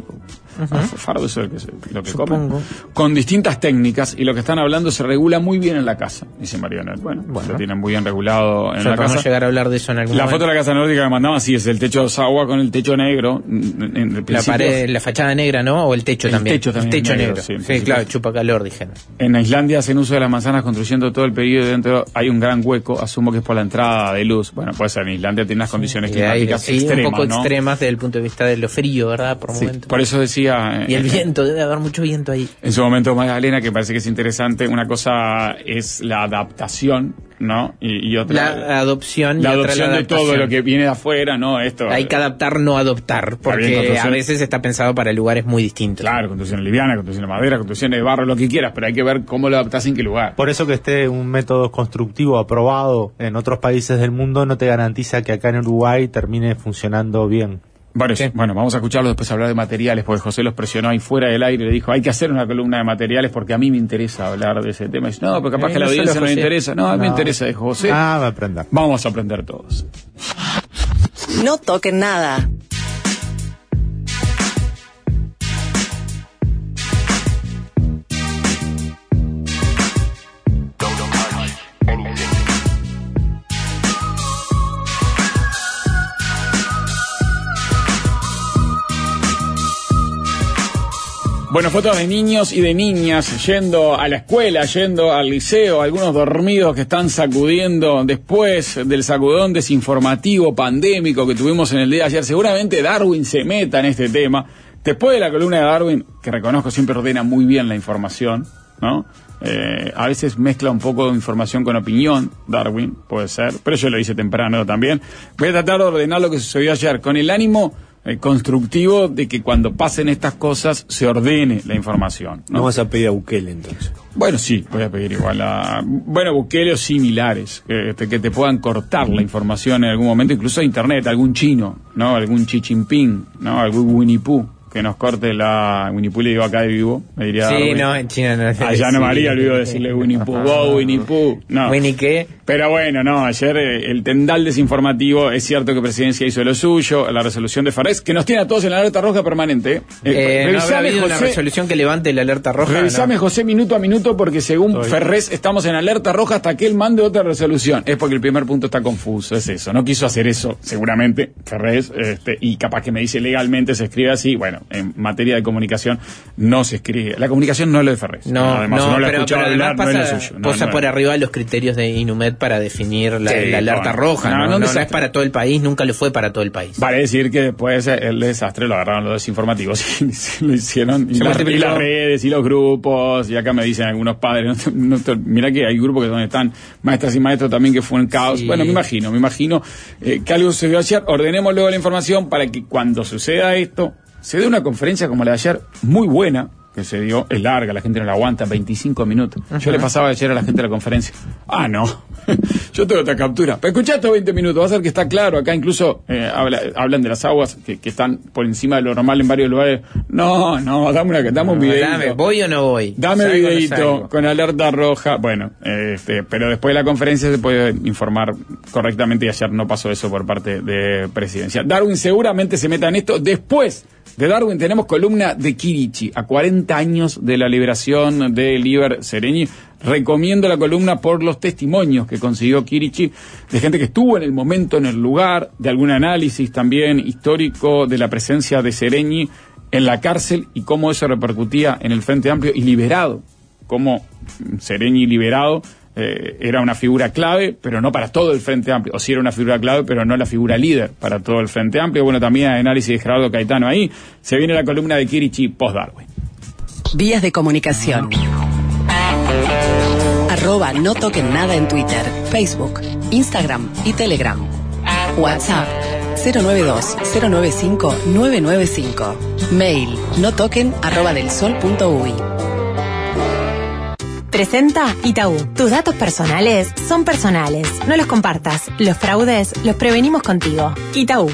B: Fardo es lo que comen, con distintas técnicas, y lo que están hablando se regula muy bien en la casa, dice Mariana. Bueno, lo tienen muy bien regulado en la casa.
C: Llegar a hablar de eso en algún momento.
B: Foto de la casa nórdica que mandaban, sí, es el techo de agua con el techo negro en
C: la pared, la fachada negra, ¿no? O el techo también.
B: El techo negro.
C: Sí, claro, chupa calor, dijeron.
B: En Islandia hacen uso de las manzanas construyendo todo el periodo, dentro hay un gran hueco, asumo que es por la entrada de luz. Bueno, puede ser, en Islandia tiene unas condiciones climáticas extremas,
C: un poco
B: ¿no?
C: extremas desde el punto de vista de lo frío, ¿verdad? Por momento.
B: Por eso decía...
C: y el viento, debe haber mucho viento ahí.
B: En su momento, Magdalena, que parece que es interesante, una cosa es la adaptación, ¿no? Y otra...
C: La adopción.
B: La adopción de todo lo que viene de afuera, ¿no? Esto...
C: Hay que adaptar, no adoptar, porque a veces está pensado para lugares muy distintos.
B: Claro, construcción liviana, construcción de madera, construcción de barro, lo que quieras, pero hay que ver cómo lo adaptás en qué lugar.
J: Por eso que esté un método constructivo aprobado en otros países del mundo no te garantiza que acá en Uruguay termine funcionando bien.
B: Bueno, vamos a escucharlo después hablar de materiales, porque José los presionó ahí fuera del aire, le dijo, hay que hacer una columna de materiales porque a mí me interesa hablar de ese tema. Y dice, no, pero capaz que a la audiencia no le interesa. No, a mí me interesa, dijo José.
J: Va a aprender.
B: Vamos a aprender todos.
A: No toquen nada.
B: Bueno, fotos de niños y de niñas yendo a la escuela, yendo al liceo, algunos dormidos que están sacudiendo después del sacudón desinformativo pandémico que tuvimos en el día de ayer. Seguramente Darwin se meta en este tema. Después de la columna de Darwin, que reconozco siempre ordena muy bien la información, ¿no? A veces mezcla un poco de información con opinión, Darwin, puede ser, pero yo lo hice temprano también. Voy a tratar de ordenar lo que sucedió ayer, con el ánimo constructivo de que cuando pasen estas cosas se ordene la información, ¿no?
D: No vas a pedir a Bukele entonces.
B: Bueno, sí, voy a pedir igual a... Bueno, Bukele o similares, que te puedan cortar la información en algún momento, incluso a internet, algún chino, ¿no? Algún Xi Jinping, ¿no? Algún Winnie Pooh, que nos corte la... Winnie Pooh le digo acá de vivo, me diría...
C: Sí, no, en China no.
B: Allá no María olvidó decirle Winnie Pooh, Winnie Pooh, no.
C: ¿Winnie qué?
B: Pero bueno, no, ayer el tendal desinformativo, es cierto que Presidencia hizo lo suyo, la resolución de Ferrés, que nos tiene a todos en la alerta roja permanente.
C: ¿No habrá habido una resolución que levante la alerta roja?
B: Revisame, no. José, minuto a minuto, porque según Ferrés estamos en alerta roja hasta que él mande otra resolución. Es porque el primer punto está confuso, es eso. No quiso hacer eso, seguramente, Ferrés, y capaz que me dice legalmente se escribe así. Bueno, en materia de comunicación no se escribe. La comunicación no es lo de Ferrés.
C: No,
B: además,
C: no,
B: uno la
C: pero
B: hablar,
C: pasa,
B: no es lo suyo.
C: Posa por arriba de los criterios de Inumet para definir la alerta roja. No es para todo el país, nunca lo fue para todo el país.
B: Vale decir que después el desastre lo agarraron los desinformativos y lo hicieron. Y las redes y los grupos, y acá me dicen algunos padres, mira que hay grupos que están maestras y maestros también que fue un caos. Sí. Bueno, me imagino que algo sucedió ayer. Ordenemos luego la información para que cuando suceda esto se dé una conferencia como la de ayer, muy buena, que se dio es larga, la gente no la aguanta, 25 minutos. Yo le pasaba ayer a la gente de la conferencia, no, yo tengo otra captura, pero escuchá estos 20 minutos, va a ser que está claro, acá incluso hablan de las aguas que están por encima de lo normal en varios lugares. No, dame un videito.
C: ¿Voy o no voy?
B: Dame videito con alerta roja. Bueno, pero después de la conferencia se puede informar correctamente y ayer no pasó eso por parte de Presidencia. Darwin seguramente se meta en esto. Después de Darwin tenemos columna de Kirichi, a 40 años de la liberación de Liber Seregni. Recomiendo la columna por los testimonios que consiguió Kirichi de gente que estuvo en el momento, en el lugar, de algún análisis también histórico de la presencia de Seregni en la cárcel y cómo eso repercutía en el Frente Amplio y liberado, cómo Seregni liberado era una figura clave, pero no para todo el Frente Amplio, o sí era una figura clave, pero no la figura líder para todo el Frente Amplio. Bueno, también hay análisis de Gerardo Caetano ahí. Se viene la columna de Kirichi post-Darwin.
A: Vías de comunicación. @no toquen nada en Twitter, Facebook, Instagram y Telegram. WhatsApp 092-095-995. Mail notoquen@delsol.uy.
K: Presenta Itaú. Tus datos personales son personales. No los compartas. Los fraudes los prevenimos contigo. Itaú.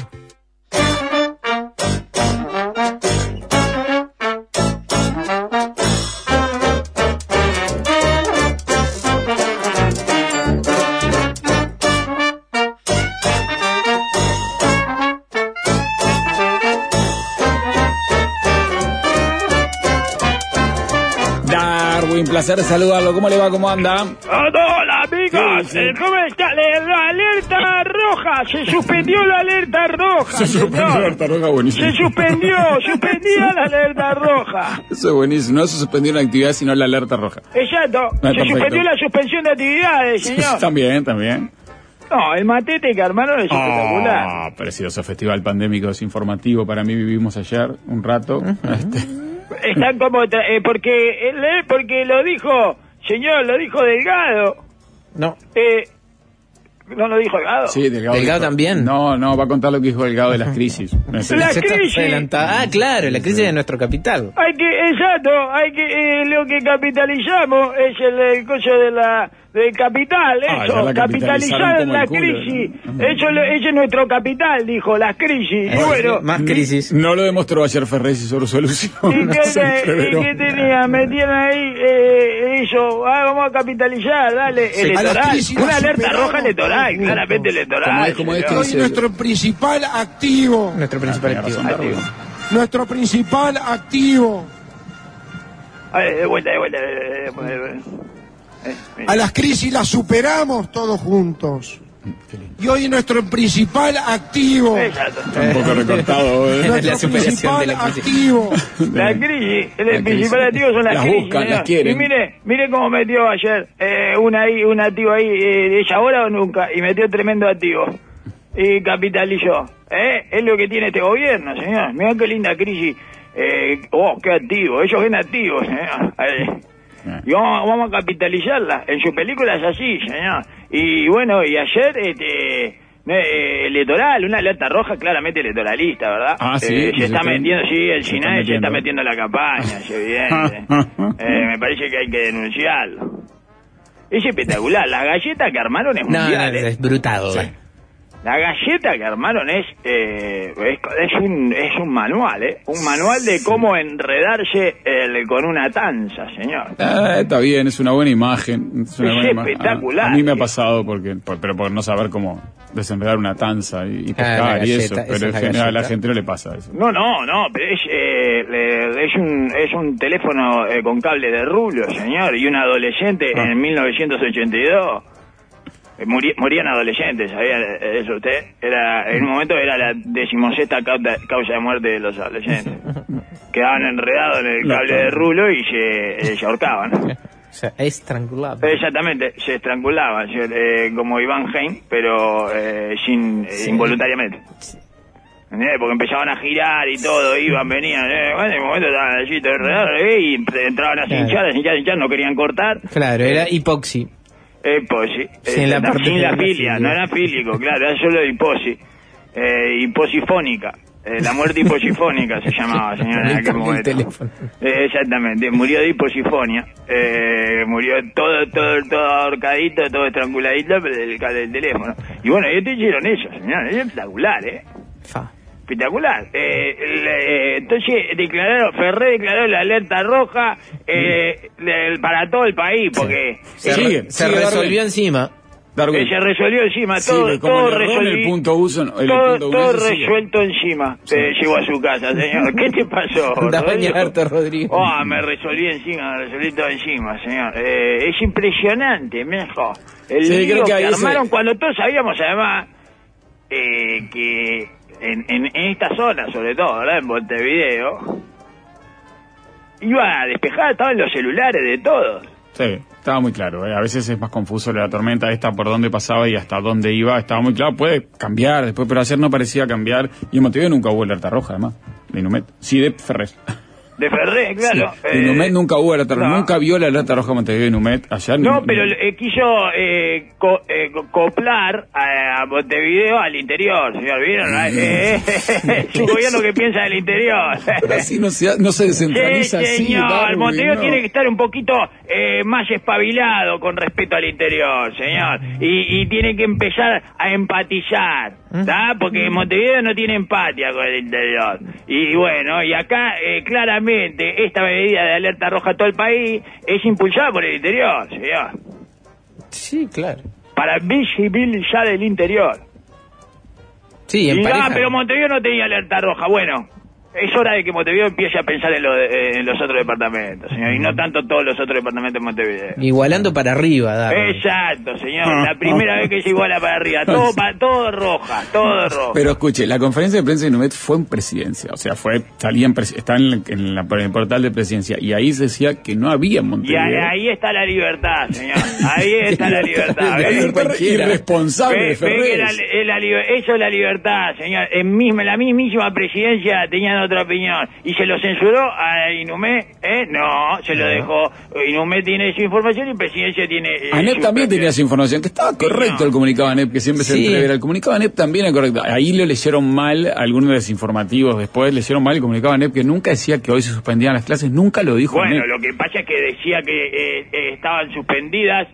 B: Un placer saludarlo. ¿Cómo le va? ¿Cómo anda?
L: Hola, amigos.
B: Sí.
L: ¿Cómo está? La alerta roja. Se suspendió la alerta roja.
B: Se suspendió la alerta roja, buenísimo.
L: Se suspendía la alerta roja.
B: Eso es buenísimo. No se suspendió la actividad, sino la alerta roja.
L: Exacto. Se suspendió la suspensión de actividades, señor.
B: También.
L: No, el matete que armaron es espectacular.
B: Precioso festival pandémico, es informativo. Para mí vivimos ayer un rato.
L: Están como porque lo dijo, señor, lo dijo Delgado.
C: No.
L: ¿No lo dijo Delgado?
B: Sí, Delgado
C: dijo, también.
B: No, va a contar lo que dijo Delgado de las crisis.
L: La crisis.
C: Claro, la crisis de nuestro capital.
L: Lo que capitalizamos es el costo del capital, eso, capitalizar la crisis. Eso es nuestro capital, dijo, las crisis. Y bueno,
C: más crisis.
B: No lo demostró ayer Ferresi sobre solución.
L: ¿Y qué tenía? Metían ahí eso, vamos a capitalizar, dale, electoral. Una alerta roja electoral, claramente electoral.
B: Como es
M: Hoy nuestro principal activo. Nuestro principal activo.
L: De vuelta.
M: A las crisis las superamos todos juntos. Y hoy nuestro principal activo.
B: Un poco recortado.
M: Nuestro principal activo.
L: La crisis, el principal activo son las crisis.
B: Buscan, las quieren.
L: Y mire cómo metió ayer un activo ahí, ¿es ahora o nunca? Y metió tremendo activo. Y capitalizó. Es lo que tiene este gobierno, señor. Mirá qué linda crisis. Qué activo. Ellos ven activos, señor. Y vamos a capitalizarla. En sus películas así, señor. Y bueno, y ayer electoral, una alerta roja claramente electoralista, ¿verdad?
B: Sí.
L: Se está metiendo, el SINAE se está metiendo en la campaña, es evidente. Me parece que hay que denunciarlo. Es espectacular. La galleta que armaron es mundial.
C: Es brutal.
L: Sí. La galleta que armaron es un manual, un manual de cómo enredarse con una tanza, señor.
B: Está bien, es una buena imagen. Es
L: espectacular.
B: A mí me ha pasado pero por no saber cómo desenredar una tanza y pescar y eso, pero en general a la gente no le pasa eso.
L: No, pero es un teléfono con cable de rulo, señor, y un adolescente en 1982. Morían adolescentes, ¿sabía eso usted? En un momento era la 16ª causa de muerte de los adolescentes. Quedaban enredados en el cable de rulo y se ahorcaban.
C: O sea, estrangulaban.
L: Exactamente, se estrangulaban, como Iván Hein, pero involuntariamente. Porque empezaban a girar y todo, venían, en el momento estaban allí todo enredados y entraban a hinchar, no querían cortar.
C: Claro, era hipoxi.
L: Hipoxi. Sin la filia, no era fílico, claro, era solo hiposifónica. La muerte hiposifónica se llamaba, señora, en aquel momento. Exactamente, murió de hiposifonia. Murió todo ahorcadito, todo estranguladito del teléfono. Y bueno, ellos te hicieron eso, señora, es espectacular, espectacular. Entonces Ferré declaró la alerta roja para todo el país, porque
C: se resolvió encima.
L: Se resolvió encima, todo resuelto encima. Llegó a su casa, señor. ¿Qué te pasó,
C: Rodrigo?
L: Me resolví todo encima, señor. Es impresionante, mejor. El lío que armaron cuando todos sabíamos, además, que en esta zona, sobre todo, ¿verdad? En Montevideo, iba a despejar, estaban los celulares de todos.
B: Sí, estaba muy claro. A veces es más confuso la tormenta esta, por dónde pasaba y hasta dónde iba. Estaba muy claro, puede cambiar después, pero ayer no parecía cambiar. Y en Montevideo nunca hubo alerta roja, además, de Inumet. Sí, de Ferré.
L: De Ferré, claro.
B: Sí. Inumet nunca hubo alerta roja, nunca vio la alerta roja Montevideo Inumet allá.
L: No, pero quiso coplar a Montevideo al interior, señor. ¿Vieron? Es un gobierno que piensa del interior.
B: Pero así no se descentraliza.
L: Sí, señor. Darwin, Montevideo tiene que estar un poquito más espabilado con respecto al interior, señor. Y tiene que empezar a empatizar, ¿tá? Porque Montevideo no tiene empatía con el interior. Y bueno, y acá claramente esta medida de alerta roja a todo el país es impulsada por el interior, señor.
C: Sí, claro.
L: Para visibilizar el interior.
C: Sí, en pareja.
L: Pero Montevideo no tenía alerta roja. Bueno, es hora de que Montevideo empiece a pensar en los otros departamentos, señor, y no tanto todos los otros departamentos de Montevideo.
C: Igualando para arriba, Darwin.
L: Exacto, señor. La primera vez que se iguala para arriba. Todo roja, todo roja.
B: Pero escuche, la conferencia de prensa de Inumet fue en presidencia. O sea, está en el portal de presidencia. Y ahí se decía que no había en Montevideo.
L: Y ahí está la libertad, señor. Ahí está la libertad.
B: Irresponsable, Ferré.
L: Eso es la libertad, señor. La mismísima presidencia tenían otra opinión y se lo censuró a Inumet, no, se lo dejó. Inumet tiene esa información y presidencia tiene
B: ANEP también tenía esa información, que estaba correcto el comunicado ANEP, que siempre se entrevera. El comunicado ANEP también es correcto. Ahí lo leyeron mal algunos desinformativos, después leyeron mal el comunicado ANEP, que nunca decía que hoy se suspendían las clases, nunca lo dijo ANEP.
L: Lo que pasa es que decía que estaban suspendidas.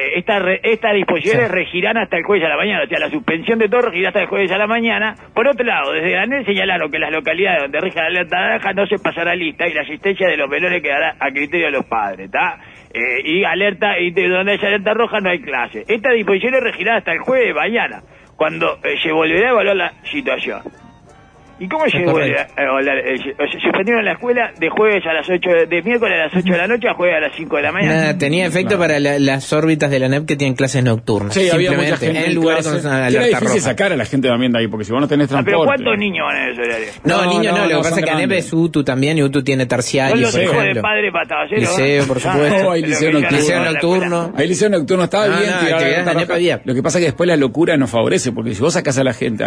L: Estas disposiciones regirán hasta el jueves a la mañana, o sea, la suspensión de todo regirá hasta el jueves a la mañana. Por otro lado, desde la ANEP señalaron que las localidades donde rija la alerta naranja no se pasará lista y la asistencia de los menores quedará a criterio de los padres, ¿está? Y donde haya alerta roja no hay clase. Estas disposiciones regirán hasta el jueves de mañana, cuando se volverá a evaluar la situación. ¿Y cómo se vuelve a evaluar? Suspendieron la escuela de jueves a las 8, de miércoles a las 8 de la noche a jueves a las 5 de la mañana.
C: Nada, tenía efecto para las órbitas de la ANEP que tienen clases nocturnas.
B: Sí, había mucha gente
C: en lugares con alerta roja.
B: Era difícil sacar a la gente también de ahí, porque si vos no tenés transporte.
L: ¿Pero cuántos niños van en ese horario?
C: No, niños no, lo que pasa es que ANEP es UTU también, y UTU tiene terciario,
L: por ejemplo. De padre patabacero.
C: Liceo, por supuesto.
B: Hay liceo nocturno. Hay liceo nocturno, estaba bien. Lo que pasa es que después la locura nos favorece, porque si vos sacás a la gente,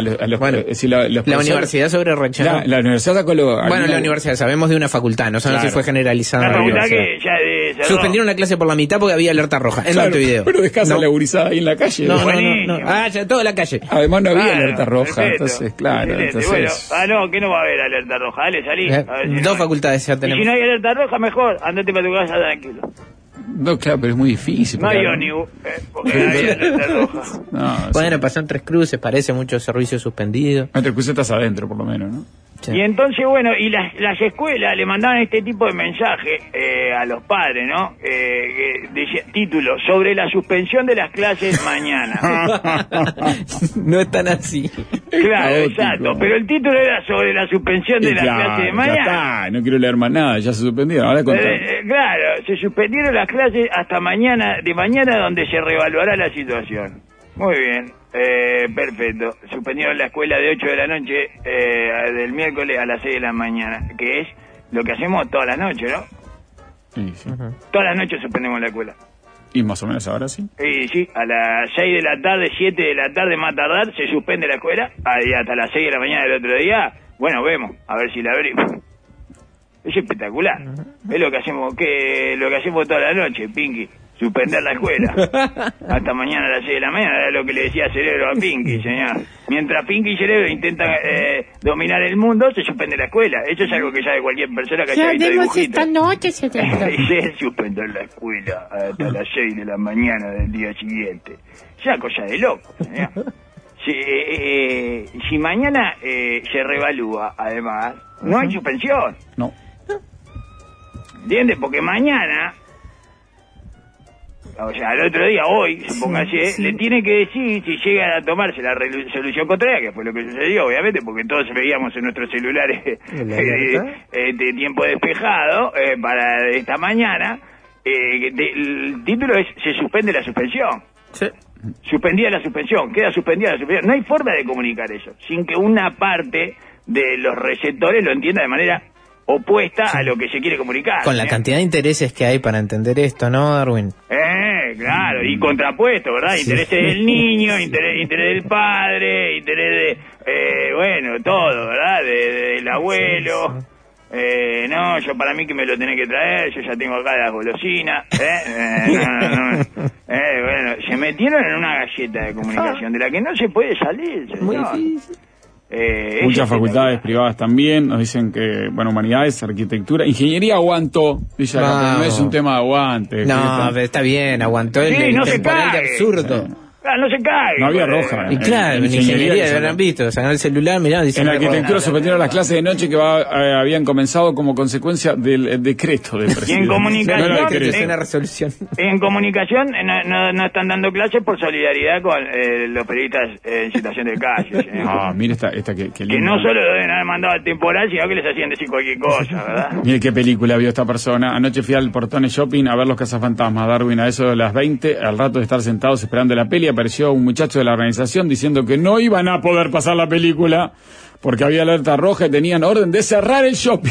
C: la universidad sobre reaccionó.
B: La universidad sacó
C: la universidad, sabemos de una facultad, no sabemos si fue generalizada.
L: La facultad que ya
C: suspendieron la clase por la mitad porque había alerta roja en Montevideo.
B: Pero descansa la gurizada ahí en la calle.
C: No. Ya toda la calle.
B: Además no había alerta roja, entonces, claro. Entonces...
L: Bueno, que no va a haber alerta roja, dale, salí.
C: Dos facultades ya tenemos.
L: Y si no hay alerta roja, mejor, andate para tu casa tranquilo.
B: No, claro, pero es muy difícil.
L: No hay ónibus, porque hay alerta roja.
C: Bueno, pasan Tres Cruces, parece mucho servicio suspendido.
B: Tres Cruces estás adentro, por lo menos, ¿no?
L: Sí. Y entonces, bueno, y las escuelas le mandaban este tipo de mensaje a los padres, ¿no? Decía, título, sobre la suspensión de las clases mañana.
C: No es tan así.
L: Claro, exacto, pero el título era sobre la suspensión de las clases de mañana.
B: Ya está, no quiero leer más nada, ya se suspendieron, ahora
L: claro, se suspendieron las clases hasta mañana, donde se reevaluará la situación. Muy bien, perfecto. Suspendieron la escuela de 8 de la noche del miércoles a las 6 de la mañana, que es lo que hacemos todas las noches, ¿no?
B: Sí.
L: Todas las noches suspendemos la escuela.
B: ¿Y más o menos ahora sí?
L: Sí, a las 6 de la tarde, 7 de la tarde más tardar, se suspende la escuela, ahí hasta las 6 de la mañana del otro día, bueno, vemos, a ver si la abrimos. Es espectacular. Es lo que hacemos toda la noche, Pinky. Suspender la escuela. Hasta mañana a las 6 de la mañana, era lo que le decía Cerebro a Pinky, señor. Mientras Pinky y Cerebro intentan dominar el mundo, se suspende la escuela. Eso es algo que sabe cualquier persona que haya visto dibujitos.
K: Esta noche, Cerebro.
L: Y se suspender la escuela hasta las 6 de la mañana del día siguiente. Es una cosa de loco, señor. Si mañana se revalúa, además, no hay suspensión.
B: No.
L: ¿Entiendes? Porque mañana... O sea, el otro día, hoy, supóngase, le tiene que decir si llega a tomarse la resolución contraria, que fue lo que sucedió, obviamente, porque todos veíamos en nuestros celulares de tiempo despejado para esta mañana. El título es "Se suspende la suspensión".
C: Sí.
L: Suspendida la suspensión, queda suspendida la suspensión. No hay forma de comunicar eso, sin que una parte de los receptores lo entienda de manera opuesta a lo que se quiere comunicar.
C: Con la cantidad de intereses que hay para entender esto, ¿no, Darwin?
L: Claro, y contrapuesto, ¿verdad? Intereses del niño, interés del padre, interés de, bueno, todo, ¿verdad? Del abuelo. No, yo para mí que me lo tenés que traer, yo ya tengo acá las golosinas. Bueno, se metieron en una galleta de comunicación de la que no se puede salir, señor.
C: Muy difícil.
B: Muchas facultades privadas también nos dicen que, bueno, humanidades, arquitectura, ingeniería aguantó, dice acá, pero no es un tema de aguante.
C: No, pero está bien, aguantó el
L: no
C: temporal de absurdo.
L: Claro, no se cae.
B: No había roja.
C: Y claro, en ingeniería lo habrán visto, sacan el celular, mirá, dicen.
B: En arquitectura suspendieron las clases de noche que habían comenzado como consecuencia del decreto del presidente.
L: Y en comunicación,
C: es una resolución.
L: En comunicación no están dando clases por solidaridad con los periodistas en situación de calle.
B: Ah, mira esta que
L: que no solo deben haber mandado al temporal, sino que les hacían decir cualquier cosa, ¿verdad?
B: Mire qué película vio esta persona. Anoche fui al Portone Shopping a ver Los Cazafantasmas, Darwin, a eso de las 20, al rato de estar sentados esperando la peli, apareció un muchacho de la organización diciendo que no iban a poder pasar la película porque había alerta roja y tenían orden de cerrar el shopping.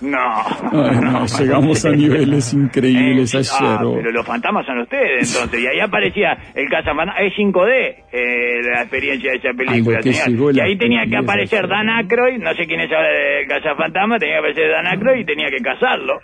B: No, llegamos a niveles increíbles ayer.
L: Pero los fantasmas son ustedes, entonces. Y ahí aparecía el cazafantasma, es 5D, la experiencia de esa película, señor. Y ahí tenía que aparecer Dan Aykroyd, no sé quién es ahora el cazafantasma, tenía que aparecer Dan Aykroyd y tenía que cazarlo.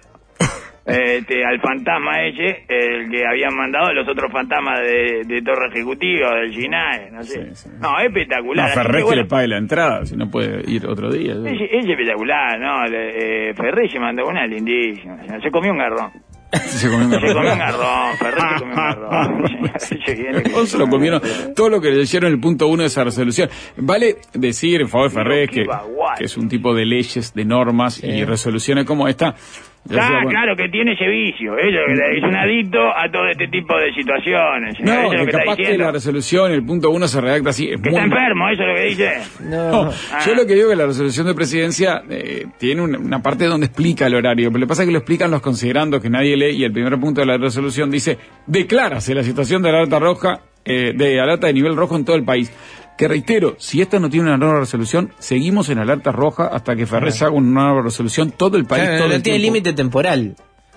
L: Al fantasma ese, el que habían mandado los otros fantasmas de Torre Ejecutiva, del GINAE, no sé. Sí. No, es espectacular.
B: No, Ferré que le pague la entrada, si no puede ir otro día.
L: Es espectacular, ¿no? Ferré se mandó una lindísima. Se comió un garrón.
B: Se comió un
L: garrón, Ferré se comió un garrón.
B: Todos se lo comieron, todo lo que leyeron el punto 1 de esa resolución. Vale decir, en favor de Ferré, que es un tipo de leyes, de normas y resoluciones como esta.
L: Claro que tiene ese vicio, es un adicto a todo este tipo de situaciones.
B: No, que capaz que la resolución, el punto 1 se redacta así.
L: Que está enfermo, eso es lo que dice.
B: No, yo lo que digo es que la resolución de presidencia tiene una parte donde explica el horario, pero lo que pasa es que lo explican los considerandos que nadie lee, y el primer punto de la resolución dice: declárase la situación de alerta roja, de alerta de nivel rojo en todo el país. Que reitero, si esta no tiene una nueva resolución, seguimos en alerta roja hasta que Ferré haga una nueva resolución, todo el país, todo
C: no tiene límite temporal.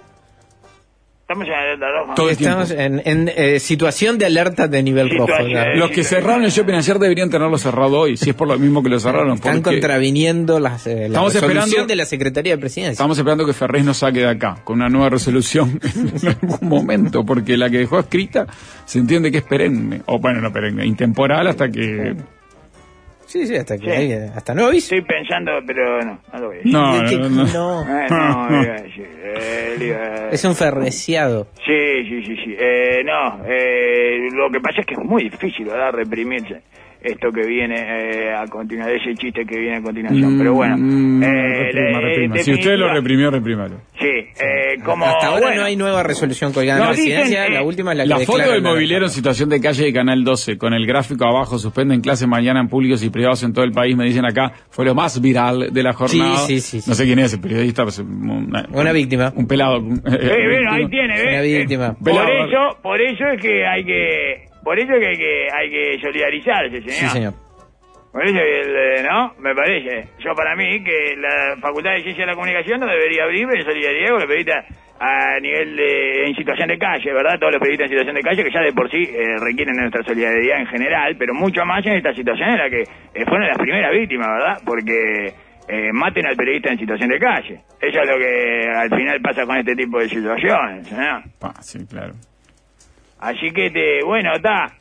L: Estamos en alerta roja.
C: Estamos en situación de alerta de nivel rojo.
B: Los que cerraron el shopping ayer deberían tenerlo cerrado hoy, si es por lo mismo que lo cerraron.
C: Están contraviniendo la resolución de la Secretaría de Presidencia.
B: Estamos esperando que Ferré nos saque de acá con una nueva resolución en algún momento, porque la que dejó escrita se entiende que es perenne, o bueno, no perenne, intemporal hasta que...
C: Sí, hasta que hasta nuevo aviso.
L: Estoy pensando, pero no lo voy a
C: decir.
L: No.
C: Es un ferreciado.
L: Sí. Lo que pasa es que es muy difícil, ¿verdad? Reprimirse esto que viene a continuación, ese chiste que viene a continuación. Pero bueno.
B: Reprima. Si usted lo reprimió, reprímalo.
L: Sí.
C: Hasta ahora no hay nueva resolución colgada en la presidencia. La última es la
B: foto del mobiliario en situación de calle de Canal 12, con el gráfico abajo: suspenden clases mañana en públicos y privados en todo el país, me dicen acá, fue lo más viral de la jornada.
C: Sí.
B: No sé quién es el periodista.
C: Una víctima.
B: Un pelado.
L: Ahí tiene, ¿ves?
C: Una víctima.
L: Por eso es que hay que solidarizarse, señor.
C: Sí, señor.
L: Por eso, ¿no? Me parece. Yo, para mí, que la Facultad de Ciencia de la Comunicación no debería abrir en solidaridad con los periodistas a nivel en situación de calle, ¿verdad? Todos los periodistas en situación de calle, que ya de por sí requieren nuestra solidaridad en general, pero mucho más en esta situación en la que fueron las primeras víctimas, ¿verdad? Porque maten al periodista en situación de calle. Eso es lo que al final pasa con este tipo de situaciones, ¿no?
B: Sí, claro.
L: Así que, bueno, está.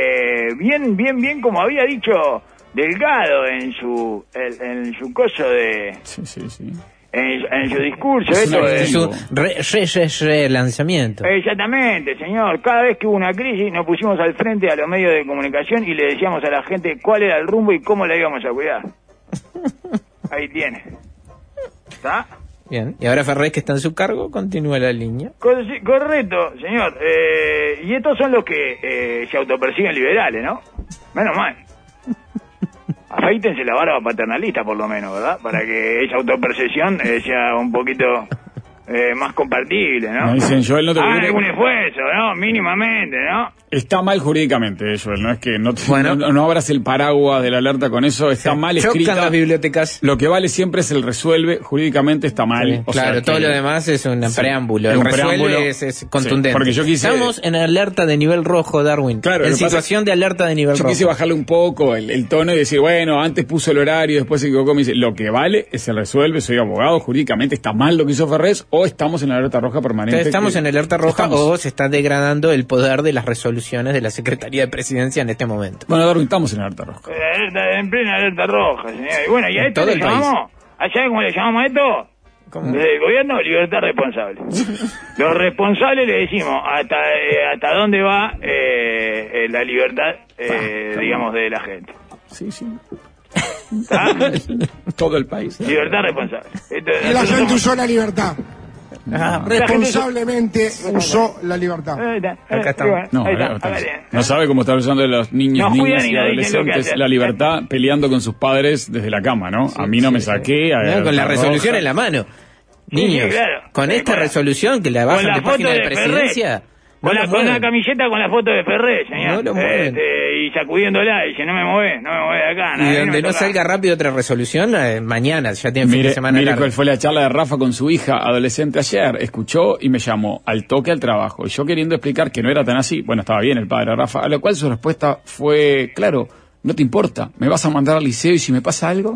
L: Bien, como había dicho Delgado en su coso de...
B: Sí.
L: En su discurso,
C: su lanzamiento.
L: Exactamente, señor. Cada vez que hubo una crisis nos pusimos al frente a los medios de comunicación y le decíamos a la gente cuál era el rumbo y cómo la íbamos a cuidar. Ahí tiene. ¿Está?
C: Bien. Y ahora Ferrés, que está en su cargo, continúa la línea.
L: Correcto, señor. Y estos son los que se autopersiguen liberales, ¿no? Menos mal. Afeítense la barba paternalista, por lo menos, ¿verdad? Para que esa autopercepción sea un poquito más compartible, ¿no?
B: Me dicen, Joel, no te
L: hagan algún esfuerzo, ¿no? Mínimamente, ¿no?
B: Está mal jurídicamente, Joel, no es que no abras el paraguas de la alerta con eso, está mal escrita.
C: Chocan las bibliotecas.
B: Lo que vale siempre es el resuelve, jurídicamente está mal.
C: Sí,
B: o
C: claro,
B: sea,
C: todo lo demás es un preámbulo. El resuelve es contundente.
B: Sí, porque yo
C: Estamos en alerta de nivel rojo, Darwin.
B: Claro,
C: en situación de alerta de nivel rojo.
B: Yo quise bajarle un poco el tono y decir, bueno, antes puso el horario, después se equivocó, me dice, lo que vale es el resuelve, soy abogado, jurídicamente está mal lo que hizo Ferrés, o estamos en la alerta roja permanente.
C: Entonces, estamos en alerta roja o se está degradando el poder de las resoluciones de la Secretaría de Presidencia en este momento.
B: Bueno, Darwin, estamos en alerta roja.
L: En plena alerta roja, señor. Y bueno, ¿y a esto le llamamos? ¿Sabe cómo le llamamos a esto?
C: ¿Cómo?
L: Desde el gobierno, libertad responsable. Los responsables le decimos hasta dónde va la libertad, digamos, de la gente.
B: Sí.
L: ¿Ah?
B: Todo el país.
L: Libertad responsable.
M: Y la gente usó la libertad. Responsablemente usó la libertad.
C: Acá estamos.
B: No sabe cómo está usando los niños, niñas y adolescentes la libertad peleando con sus padres desde la cama, ¿no? A mí no me saqué.
C: Con la resolución en la mano. Niños,
L: claro.
C: con esta resolución que la bajan de página de Presidencia...
L: Con la camiseta con la foto de Ferré, señor.
C: No lo mueven.
L: Y sacudiéndola, dice, no me mueve de acá.
C: Y donde no salga rápido otra resolución, mañana, ya tiene fin de semana
B: Mire
C: largo.
B: cuál fue la charla de Rafa con su hija adolescente ayer. Escuchó y me llamó al toque al trabajo. Y yo queriendo explicar que no era tan así. Bueno, estaba bien el padre Rafa. A lo cual su respuesta fue, claro, no te importa, ¿me vas a mandar al liceo y si me pasa algo?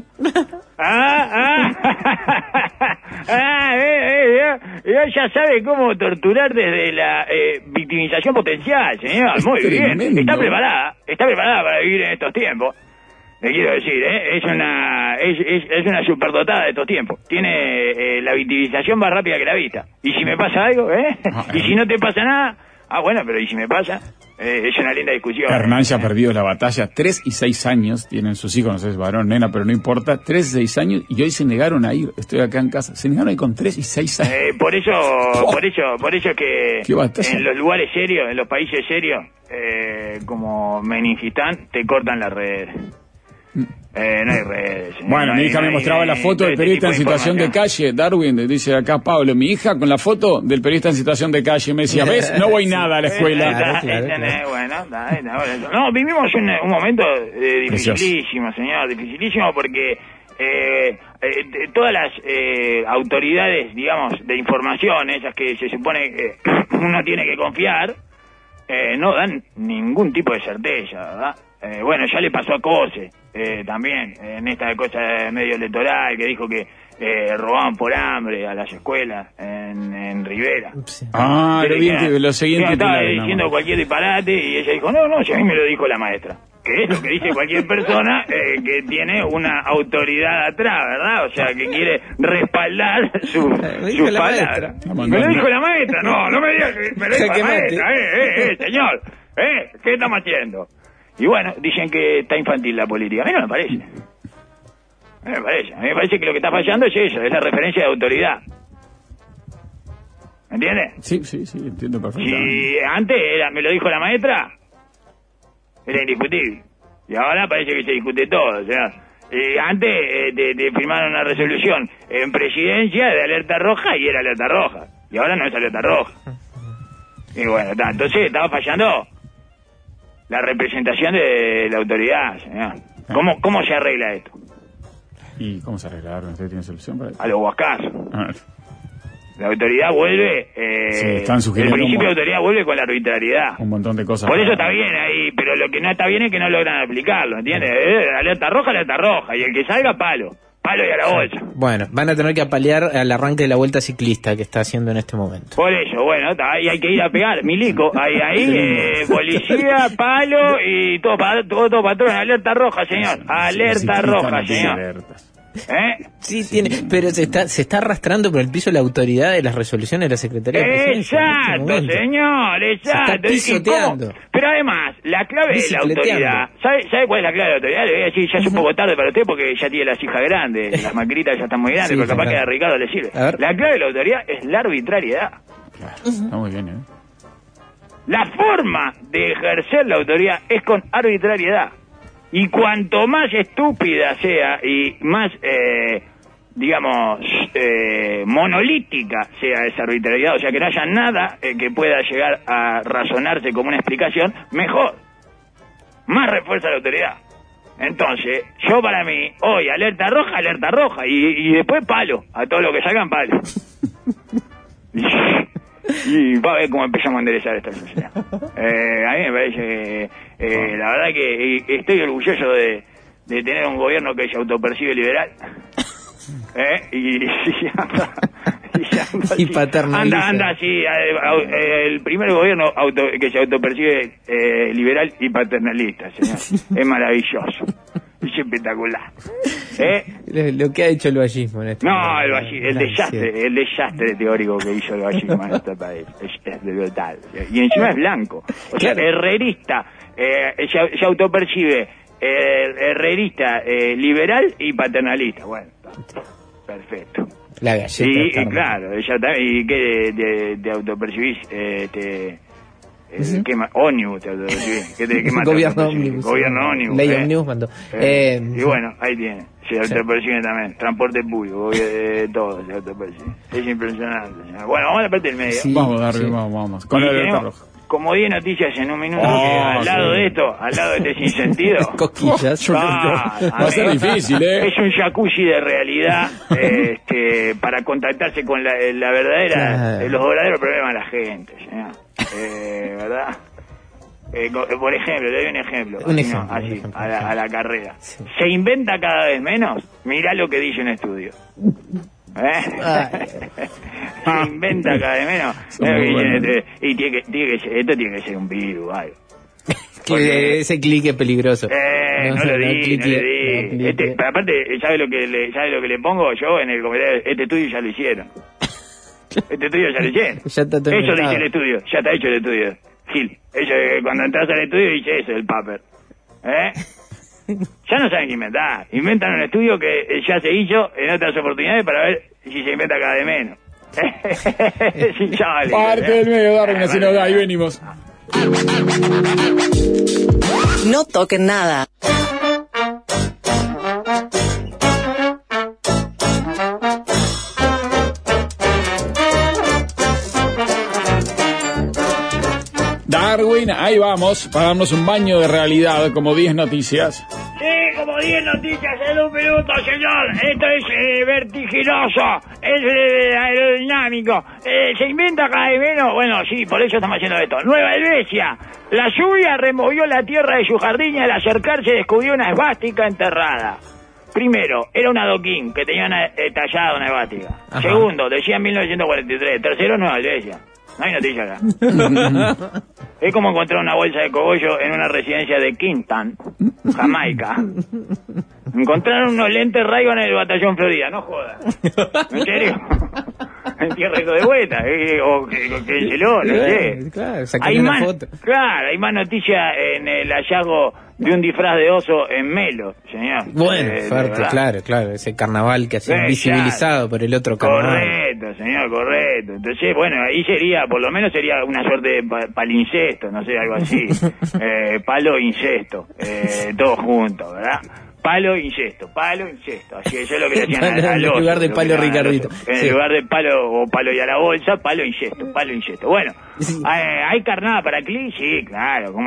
L: Ya sabe cómo torturar desde la victimización potencial, señor. Muy bien. Está preparada para vivir en estos tiempos. Le quiero decir, es una superdotada de estos tiempos. Tiene la victimización más rápida que la vista. ¿Y si me pasa algo, ¿Y si no te pasa nada? Bueno, pero ¿y si me pasa? Es una linda discusión.
B: Hernán ya ha perdido la batalla. 3 y 6 años tienen sus hijos, no sé si es varón, nena, pero no importa. 3 y 6 años y hoy se negaron a ir. Estoy acá en casa. Se negaron a ir con 3 y 6 años.
L: Por eso que en los lugares serios, en los países serios, como Meningistán, te cortan las redes. No hay redes.
B: Bueno, mi hija me mostraba la foto del periodista en situación de calle, Darwin, dice acá Pablo, mi hija con la foto del periodista en situación de calle, me decía, ¿ves? No voy nada a la escuela.
L: No, vivimos un momento dificilísimo, señor, dificilísimo porque todas las autoridades, digamos, de información, esas que se supone que uno tiene que confiar, no dan ningún tipo de certeza, ¿verdad? Bueno, ya le pasó a Cose, también, en esta cosa de medio electoral, que dijo que robaban por hambre a las escuelas en Rivera.
B: Lo siguiente.
L: Estaba diciendo cualquier disparate y ella dijo, no, si a mí me lo dijo la maestra. Que es lo que dice cualquier persona que tiene una autoridad atrás, ¿verdad? O sea, que quiere respaldar su palabra. Me lo dijo la maestra, no me digas que me lo dijo la maestra, señor, ¿qué estamos haciendo? Y bueno, dicen que está infantil la política. A mí no me parece. A mí me parece que lo que está fallando es eso, es la referencia de autoridad. ¿Me entiendes?
B: Sí, entiendo perfectamente.
L: Si antes me lo dijo la maestra, era indiscutible. Y ahora parece que se discute todo, o sea. Antes de firmar una resolución en presidencia de alerta roja y era alerta roja. Y ahora no es alerta roja. Y bueno, entonces estaba fallando la representación de la autoridad, señor. ¿Cómo se arregla esto?
B: ¿Y cómo se arregla? ¿Usted tiene solución para eso?
L: A los huascazos. La autoridad vuelve...
B: están sugiriendo
L: el principio de autoridad vuelve con la arbitrariedad.
B: Un montón de cosas.
L: Por eso está bien ahí, pero lo que no está bien es que no logran aplicarlo, ¿entiendes? Alerta roja. Y el que salga, palo. palo y a la bolsa.
C: Bueno, van a tener que apalear al arranque de la vuelta ciclista que está haciendo en este momento.
L: Por eso, bueno, ahí hay que ir a pegar, milico, ahí policía, palo y todo patrón, alerta roja, señor, alerta roja, señor.
C: Sí, tiene, pero se está arrastrando por el piso la autoridad de las resoluciones de la Secretaría de Presidencia.
L: Exacto, señor, exacto.
C: Se está pisoteando.
L: Pero además, la clave de la autoridad, ¿sabe cuál es la clave de la autoridad? Le voy a decir, ya es un poco tarde para usted porque ya tiene las hijas grandes, las macritas ya están muy grandes, pero capaz que a Ricardo le sirve. La clave de la autoridad es la arbitrariedad.
B: Claro, está muy bien,
L: La forma de ejercer la autoridad es con arbitrariedad. Y cuanto más estúpida sea y más, monolítica sea esa arbitrariedad, o sea, que no haya nada que pueda llegar a razonarse como una explicación, mejor. Más refuerza la autoridad. Entonces, yo para mí, hoy, alerta roja, y después palo. A todo lo que salgan, palo. Y va a ver cómo empezamos a enderezar esta sociedad. A mí me parece que la verdad que estoy orgulloso de tener un gobierno que se autopercibe liberal
C: y paternaliza.
L: Anda así, el primer gobierno que se autopercibe liberal y paternalista, señor. Es maravilloso. Es espectacular.
C: Lo que ha hecho el vallismo en este
L: momento. El desastre teórico que hizo el vallismo en este país es brutal. Y encima es blanco. O sea, herrerista, se autopercibe herrerista, liberal y paternalista. Bueno, perfecto.
C: La galleta.
L: Y claro, y que te autopercibís, ómnibus,
C: gobierno ómnibus.
L: Gobierno ómnibus.
C: Ley ómnibus mandó.
L: Y bueno, ahí tiene. Se autopercibe también. Transporte público, todo se autopercibe. Es impresionante. Bueno, vamos a la parte del medio.
B: Sí, vamos, Darby, vamos. Con la alerta roja.
L: Como 10 noticias en un minuto, al lado de este sinsentido.
C: Coquillas.
B: Va a ser difícil,
L: Es un jacuzzi de realidad para contactarse con la verdadera, los verdaderos problemas de la gente, señor. ¿Verdad? Por ejemplo, le doy un ejemplo. A la carrera. Sí. ¿Se inventa cada vez menos? Mirá lo que dice un estudio. Se inventa cada vez menos. Y esto tiene que ser un virus, algo.
C: Que ese clic es peligroso.
L: No lo di. Aparte, ¿sabe lo que le pongo yo en el comentario? Este estudio ya lo hicieron.
C: Ya está todo
L: eso dice el estudio, ya está hecho el estudio. Gil, cuando entras al estudio dice eso, el paper. Ya no saben qué inventar. Inventan un estudio que ya se hizo en otras oportunidades para ver si se inventa cada vez menos. Sí, chavales.
B: Parte del medio, Darwin, si nos da, ahí venimos.
A: No toquen nada.
B: Darwin, ahí vamos, para darnos un baño de realidad, como 10 noticias.
L: Sí, como 10 noticias en un minuto, señor. Esto es vertiginoso, es aerodinámico. ¿Se inventa cada vez menos? Bueno, sí, por eso estamos haciendo esto. Nueva Helvecia. La lluvia removió la tierra de su jardín y al acercarse descubrió una esvástica enterrada. Primero, era un adoquín que tenía tallada una esvástica. Ajá. Segundo, decía en 1943. Tercero, Nueva Helvecia. No hay noticia acá. Es como encontrar una bolsa de cogollo en una residencia de Kingston, Jamaica. Encontraron unos lentes Ray-Ban en el batallón Florida, no jodas. ¿En serio? Entierro de vuelta, o que no sé.
C: Claro, hay una foto.
L: Claro, hay más noticias en el hallazgo de un disfraz de oso en Melo, señor.
C: Bueno, fuerte, claro, ese carnaval que ha sido visibilizado por el otro carnaval.
L: Correcto, señor, correcto. Entonces, bueno, ahí sería, por lo menos sería una suerte de palincesto, no sé, algo así. Palo incesto, todos juntos, ¿verdad? Palo incesto. Así que eso es lo que le hacían al oso.
C: En lugar de palo Ricardito.
L: En lugar de palo o palo y a la bolsa, palo incesto. Bueno, ¿hay carnada para Cli? Sí, claro, cómo no.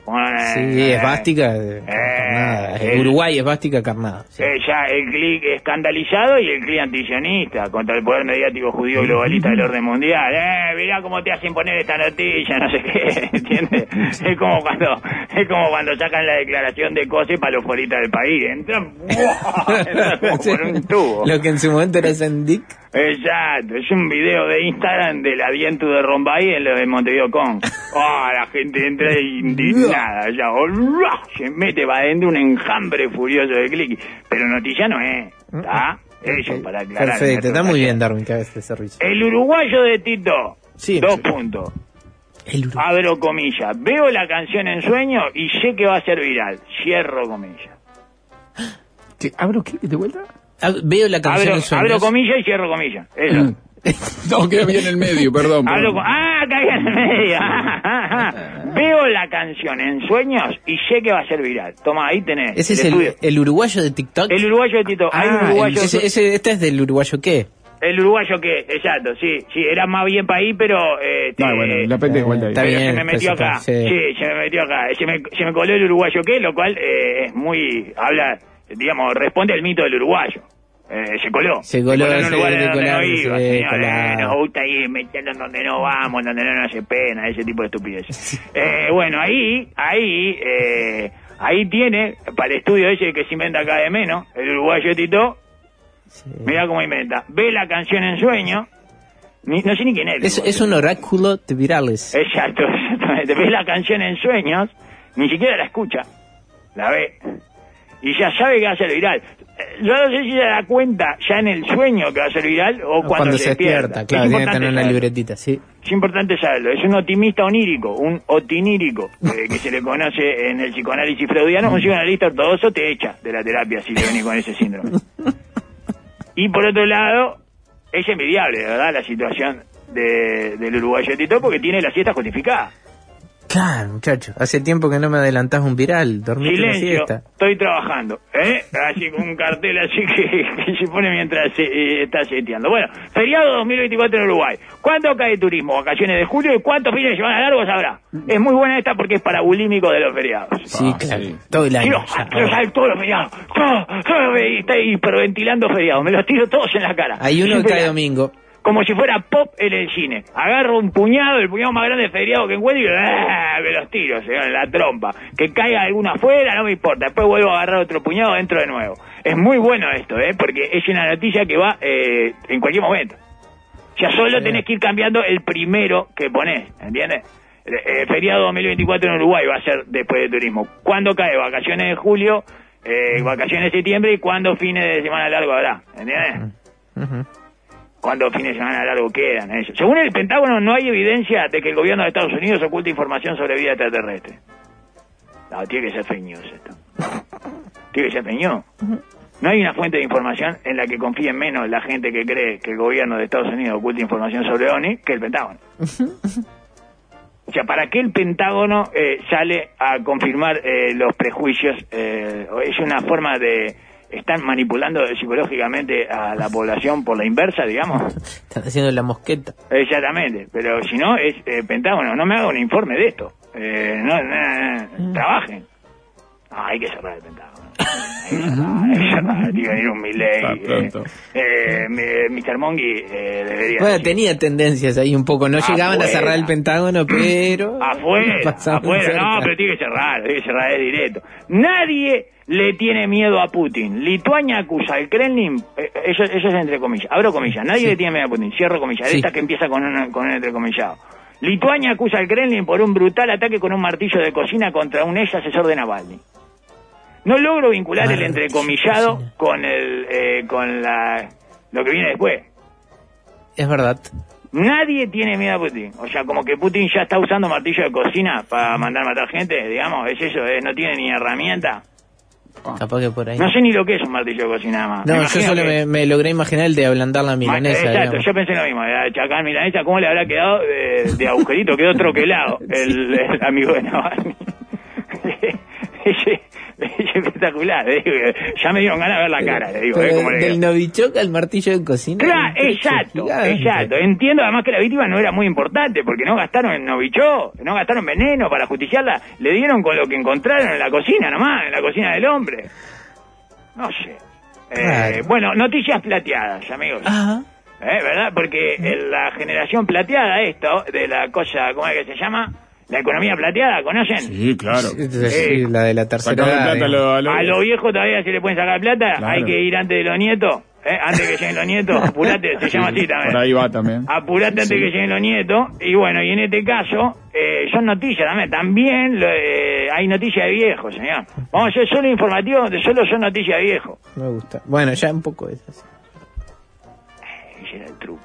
C: Sí, esvástica carnada. En Uruguay esvástica carnada. Sí.
L: Ya el clic escandalizado y el clic antisionista contra el poder mediático judío globalista del orden mundial. Mirá cómo te hacen poner esta noticia, no sé qué, ¿entiendes? Es como cuando sacan la declaración de COSE para los foritas del país. Entran como por un tubo.
C: Lo que en su momento era Sendic.
L: Exacto, es un video de Instagram del aviento de Rombay en lo de Montevideo Con. La gente entra indignada, ya, se mete para adentro un enjambre furioso de clic. Pero noticia no es, ¿está? Eso para aclarar.
C: Perfecto, está muy bien, Darwin, que hagas ese risa.
L: El uruguayo de Tito,
C: sí,
L: 2 puntos. Abro comillas, veo la canción en sueño y sé que va a ser viral. Cierro comillas.
B: ¿Abro qué? ¿De vuelta?
C: Veo la canción en sueños.
L: Abro comillas y cierro comillas. Eso.
B: No, queda bien en el medio, perdón.
L: Caí en el medio. Veo la canción en sueños y sé que va a ser viral. Toma, ahí tenés.
C: ¿Ese es el uruguayo de TikTok?
L: El uruguayo de TikTok. Hay un uruguayo.
C: ¿Este es del uruguayo qué?
L: El uruguayo qué, exacto, sí, era más bien para ahí, pero...
B: bueno, la pendeja igual de ahí.
C: Está bien,
L: se me metió acá, se me metió acá. Se me coló el uruguayo qué, lo cual es muy... habla, digamos, responde al mito del uruguayo. Se coló.
C: Se coló
L: en un lugar donde no
C: nos
L: iba, señor. Nos gusta ir metiendo donde no vamos, donde no nos hace pena, ese tipo de estupideces. Bueno, ahí tiene, para el estudio ese que se inventa acá de menos, el uruguayo Tito, mirá cómo inventa. Ve la canción en sueño, no sé ni quién es.
C: Es un oráculo de virales.
L: Exacto, exactamente. Ve la canción en sueños, ni siquiera la escucha, la ve, y ya sabe que va a ser viral. Yo no sé si se da cuenta ya en el sueño que va a ser viral o cuando se despierta.
C: Claro, tiene que tener una libretita, sí.
L: Es importante saberlo. Es un optimista onírico, un otinírico, que se le conoce en el psicoanálisis freudiano. Un psicoanalista ortodoxo te echa de la terapia si te venís con ese síndrome. Y por otro lado, es envidiable, ¿verdad?, la situación del uruguayo Tito, porque tiene la siesta justificada.
C: Claro, muchacho, hace tiempo que no me adelantás un viral, dormiste la siesta.
L: Estoy trabajando, así con un cartel así que se pone mientras está seteando. Bueno, feriado 2024 en Uruguay. ¿Cuándo cae turismo? ¿Vacaciones de julio? ¿Y cuántos fines de semana largos habrá? Es muy buena esta porque es para bulímicos de los feriados.
C: Sí, claro, todo el año.
L: Todos los feriados. Está hiperventilando feriados, me los tiro todos en la cara.
C: Hay uno que cae domingo.
L: Como si fuera pop en el cine. Agarro un puñado, el puñado más grande de feriado que encuentro y me los tiro, en la trompa. Que caiga alguno afuera, no me importa. Después vuelvo a agarrar otro puñado dentro de nuevo. Es muy bueno esto, porque es una noticia que va en cualquier momento. Ya solo tenés que ir cambiando el primero que ponés, ¿entiendes? Feriado 2024 en Uruguay va a ser después de turismo. ¿Cuándo cae? Vacaciones de julio, vacaciones de septiembre y cuándo fines de semana largo habrá, ¿entiendes? ¿Cuántos fines de semana largo quedan? Eso. Según el Pentágono, no hay evidencia de que el gobierno de Estados Unidos oculte información sobre vida extraterrestre. No, tiene que ser fake news esto. Tiene que ser fake news. No hay una fuente de información en la que confíen menos la gente que cree que el gobierno de Estados Unidos oculte información sobre OVNI que el Pentágono. O sea, ¿para qué el Pentágono sale a confirmar los prejuicios? Es una forma de... Están manipulando psicológicamente a la población por la inversa, digamos.
C: Están haciendo la mosqueta.
L: Exactamente, pero si no, es Pentágono, no me haga un informe de esto. Trabajen. Hay que cerrar el Pentágono. Tiene que venir un Milley. Mr. Monkey debería...
C: Bueno, tenía tendencias ahí un poco. No llegaban a cerrar el Pentágono, pero...
L: Afuera, no, pero tiene que cerrar, es directo. Nadie le tiene miedo a Putin. Lituania acusa al Kremlin, eso es entre comillas, abro comillas, nadie le tiene miedo a Putin, cierro comillas, esta que empieza con un entrecomillado. Lituania acusa al Kremlin por un brutal ataque con un martillo de cocina contra un ex asesor de Navalny. No logro vincular el entrecomillado con lo que viene después.
C: Es verdad.
L: Nadie tiene miedo a Putin. O sea, como que Putin ya está usando martillo de cocina para mandar matar gente, digamos, es eso, no tiene ni herramienta.
C: Capaz que por ahí.
L: No sé ni lo que es un martillo de cocina más.
C: No, yo solo me logré imaginar el de ablandar la milanesa.
L: Exacto,
C: digamos.
L: Yo pensé lo mismo, chacar milanesa, ¿cómo le habrá quedado de agujerito? Quedó troquelado el amigo de Navalny. Es espectacular, le digo, ya me dieron ganas de ver la cara, le digo.
C: Como del Novichok al martillo de cocina.
L: Claro, exacto. Entiendo además que la víctima no era muy importante, porque no gastaron en Novichok, no gastaron veneno para justiciarla, le dieron con lo que encontraron en la cocina nomás, en la cocina del hombre. No sé. Bueno, noticias plateadas, amigos.
C: Ajá.
L: ¿Verdad? Porque en la generación plateada, esto, de la cosa, ¿cómo es que se llama? La economía plateada, ¿conocen?
B: Sí, claro.
C: Sí, la de la tercera edad.
L: A los viejos todavía se le pueden sacar plata, claro. Hay que ir antes de los nietos, antes que lleguen los nietos, apurate, se llama así también.
B: Por ahí va también.
L: Apurate antes que lleguen los nietos, y bueno, y en este caso, son noticias también hay noticias de viejos, señor. Vamos a hacer solo informativo, solo son noticias de viejos.
C: Me gusta. Bueno, ya un poco es así.
L: Ese era el truco.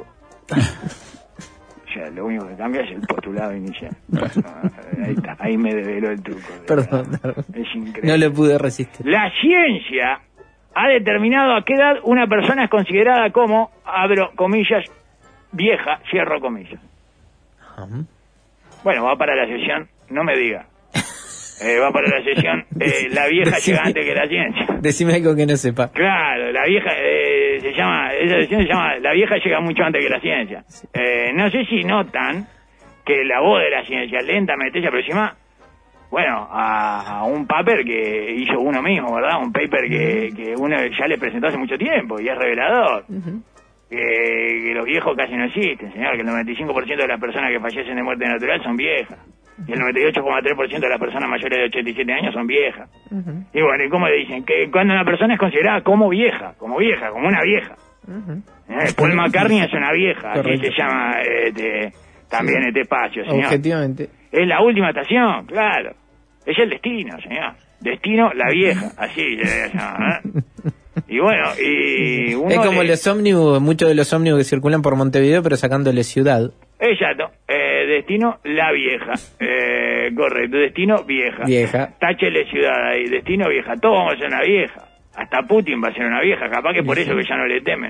L: Lo único que cambia es el postulado inicial. Ahí está, ahí me develó el truco.
C: Perdón,
L: es increíble.
C: No le pude resistir.
L: La ciencia ha determinado a qué edad una persona es considerada como, abro comillas, vieja, cierro comillas. Bueno, va para la sesión, no me diga. Va para la sesión, la vieja llega antes que la ciencia.
C: Decime algo que no sepa.
L: Claro, la vieja esa sesión se llama la vieja llega mucho antes que la ciencia. No sé si notan que la voz de la ciencia lentamente se aproxima, bueno, a un paper que hizo uno mismo, ¿verdad? Un paper que uno ya le presentó hace mucho tiempo y es revelador. Que los viejos casi no existen, señor, que el 95% de las personas que fallecen de muerte natural son viejas. Y el 98,3% de las personas mayores de 87 años son viejas. Y bueno, ¿y cómo le dicen? Que cuando una persona es considerada como vieja, como una vieja. Paul McCartney es una vieja, así se llama también este espacio, señor.
C: Objetivamente.
L: Es la última estación, claro. Es el destino, señor. Destino, la vieja, así se llama, Y bueno, y uno
C: es como los ómnibus, muchos de los ómnibus que circulan por Montevideo, pero sacándole ciudad.
L: Exacto. Destino, la vieja. Correcto. Destino, vieja. Táchele ciudad ahí. Destino, vieja. Todos vamos a ser una vieja. Hasta Putin va a ser una vieja. Capaz que por eso que ya no le temen.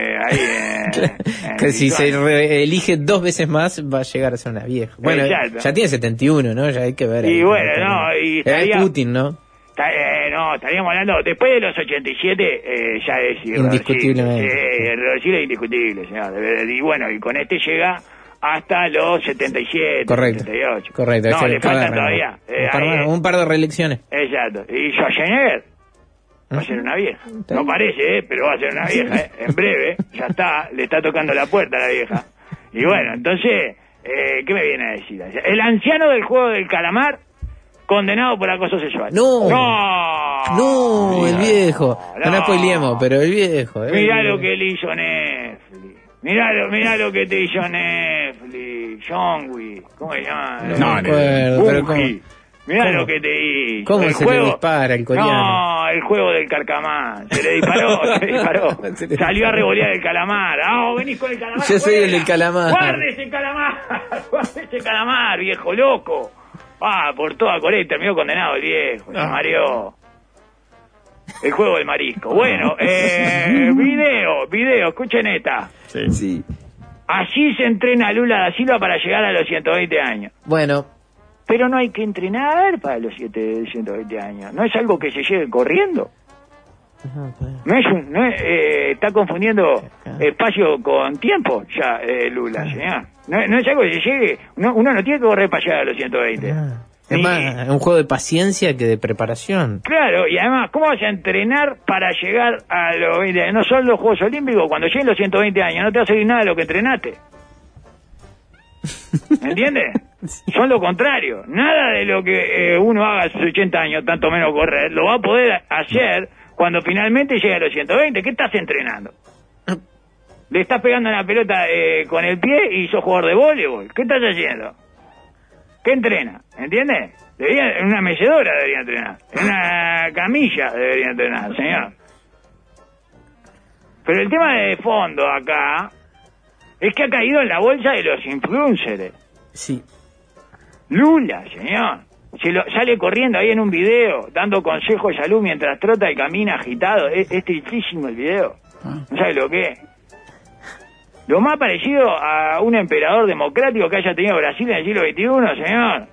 C: Que si se elige 2 veces más, va a llegar a ser una vieja. Bueno, exacto. Ya tiene 71, ¿no? Ya hay que ver.
L: Y bueno, no. Y
C: estaría, Putin, ¿no?
L: No, estaríamos hablando, después de los 87, ya es
C: indiscutiblemente.
L: Irreversible e indiscutible, señor. Y bueno, y con este llega hasta los 77,
C: correcto,
L: 78.
C: Correcto.
L: No, le faltan todavía.
C: Un par de reelecciones.
L: Exacto. Y Schwarzenegger va a ser una vieja. No parece, pero va a ser una vieja. En breve, ya está, le está tocando la puerta a la vieja. Y bueno, entonces, ¿qué me viene a decir? El anciano del juego del calamar condenado por acoso sexual.
C: No, el viejo. No spoileemos, pero el viejo.
L: Mirá lo que le hizo Netflix. Mirá lo que te hizo Netflix. John ¿cómo se llama?
C: No recuerdo, pero ¿cómo?
L: Mirá lo que te hizo.
C: ¿Cómo se le dispara el coreano?
L: No, el juego del carcamán. Se le disparó. Salió a revolear el calamar. Venís con el calamar.
C: Yo soy el del calamar.
L: Guarde ese calamar, viejo loco. Por toda Corea terminó condenado el viejo. Se mareó. El juego del marisco. Bueno, video, escuchen esta.
C: Sí.
L: Así se entrena Lula da Silva para llegar a los 120 años.
C: Bueno.
L: Pero no hay que entrenar para los 120 años. ¿No es algo que se llegue corriendo? Está confundiendo espacio con tiempo ya, Lula, señor. No es algo que se llegue. Uno no tiene que correr para llegar a los 120.
C: Es más, es un juego de paciencia que de preparación.
L: Claro, y además, ¿cómo vas a entrenar para llegar a los 20 años? No son los Juegos Olímpicos, cuando lleguen los 120 años no te va a servir nada de lo que entrenaste. ¿Entiendes? Son lo contrario. Nada de lo que uno haga a sus 80 años, tanto menos correr, lo va a poder hacer cuando finalmente llegue a los 120. ¿Qué estás entrenando? Le estás pegando en la pelota con el pie y sos jugador de voleibol. ¿Qué estás haciendo? ¿Qué entrena? ¿Entiendes? En una mecedora debería entrenar. En una camilla debería entrenar, señor. Pero el tema de fondo acá es que ha caído en la bolsa de los influencers.
C: Sí.
L: Lula, señor. Sale corriendo ahí en un video, dando consejos de salud mientras trota y camina agitado. Es tristísimo el video. ¿No sabe lo que es? Lo más parecido a un emperador democrático que haya tenido Brasil en el siglo XXI, señor.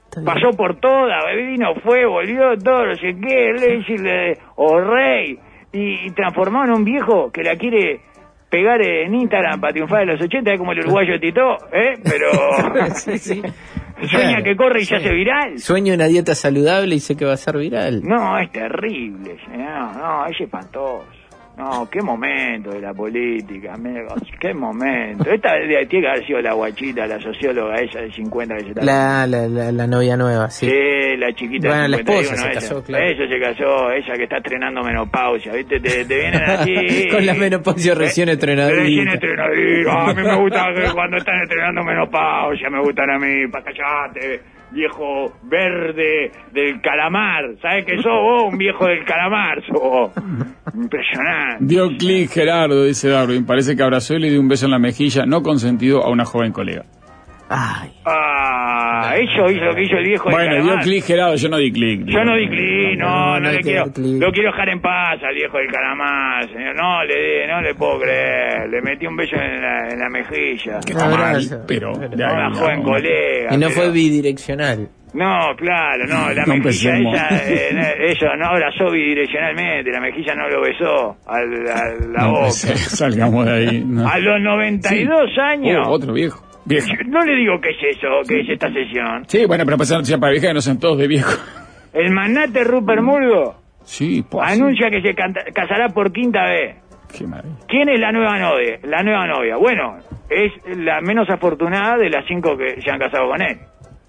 L: Pasó por todas, vino, fue, volvió, todo, no sé qué, o rey, y transformó en un viejo que la quiere pegar en Instagram para triunfar de los 80, como el uruguayo Tito, pero
C: sí.
L: Sueña que corre y se hace viral.
C: Sueña una dieta saludable y sé que va a ser viral.
L: No, es terrible, no, es espantoso. No, qué momento de la política, amigos, qué momento. Esta tiene que haber sido la guachita, la socióloga esa de 50 que se está...
C: La novia nueva, sí.
L: Sí, la chiquita de 51.
C: La esposa se casó, claro.
L: Ella se casó, ella que está estrenando menopausia, ¿viste? Te vienen así...
C: Con la menopausia recién estrenadita.
L: Recién estrenadita. A mí me gusta que cuando están estrenando menopausia, me gustan a mí, pa' callate, viejo verde del calamar. ¿Sabes qué sos vos? Un viejo del calamar sos vos. Impresionante.
B: Dio clic Gerardo, dice Darwin. Parece que abrazó y le dio un beso en la mejilla no consentido a una joven colega.
C: Ay.
L: Eso hizo lo que hizo el viejo del calamar.
B: Bueno, dio clic Gerardo, yo no di clic.
L: Yo no di clic, no le quiero. Lo quiero dejar en paz al viejo del calamar, señor. No le puedo creer. Le metí un beso en la mejilla.
B: Qué mal, pero
L: una joven colega.
C: Y no fue bidireccional.
L: No, claro, no, la mejilla ella no abrazó bidireccionalmente, la mejilla no lo besó a la boca.
B: Salgamos de ahí. No.
L: A los 92 años.
B: Otro viejo.
L: No le digo qué es eso, qué es esta sesión.
B: Sí, bueno, pero pasaron ya para vieja que no son todos de viejo.
L: El magnate Rupert Murdoch anuncia que se casará por quinta vez.
B: Qué maravilla.
L: ¿Quién es la nueva novia? Bueno, es la menos afortunada de las 5 que se han casado con él.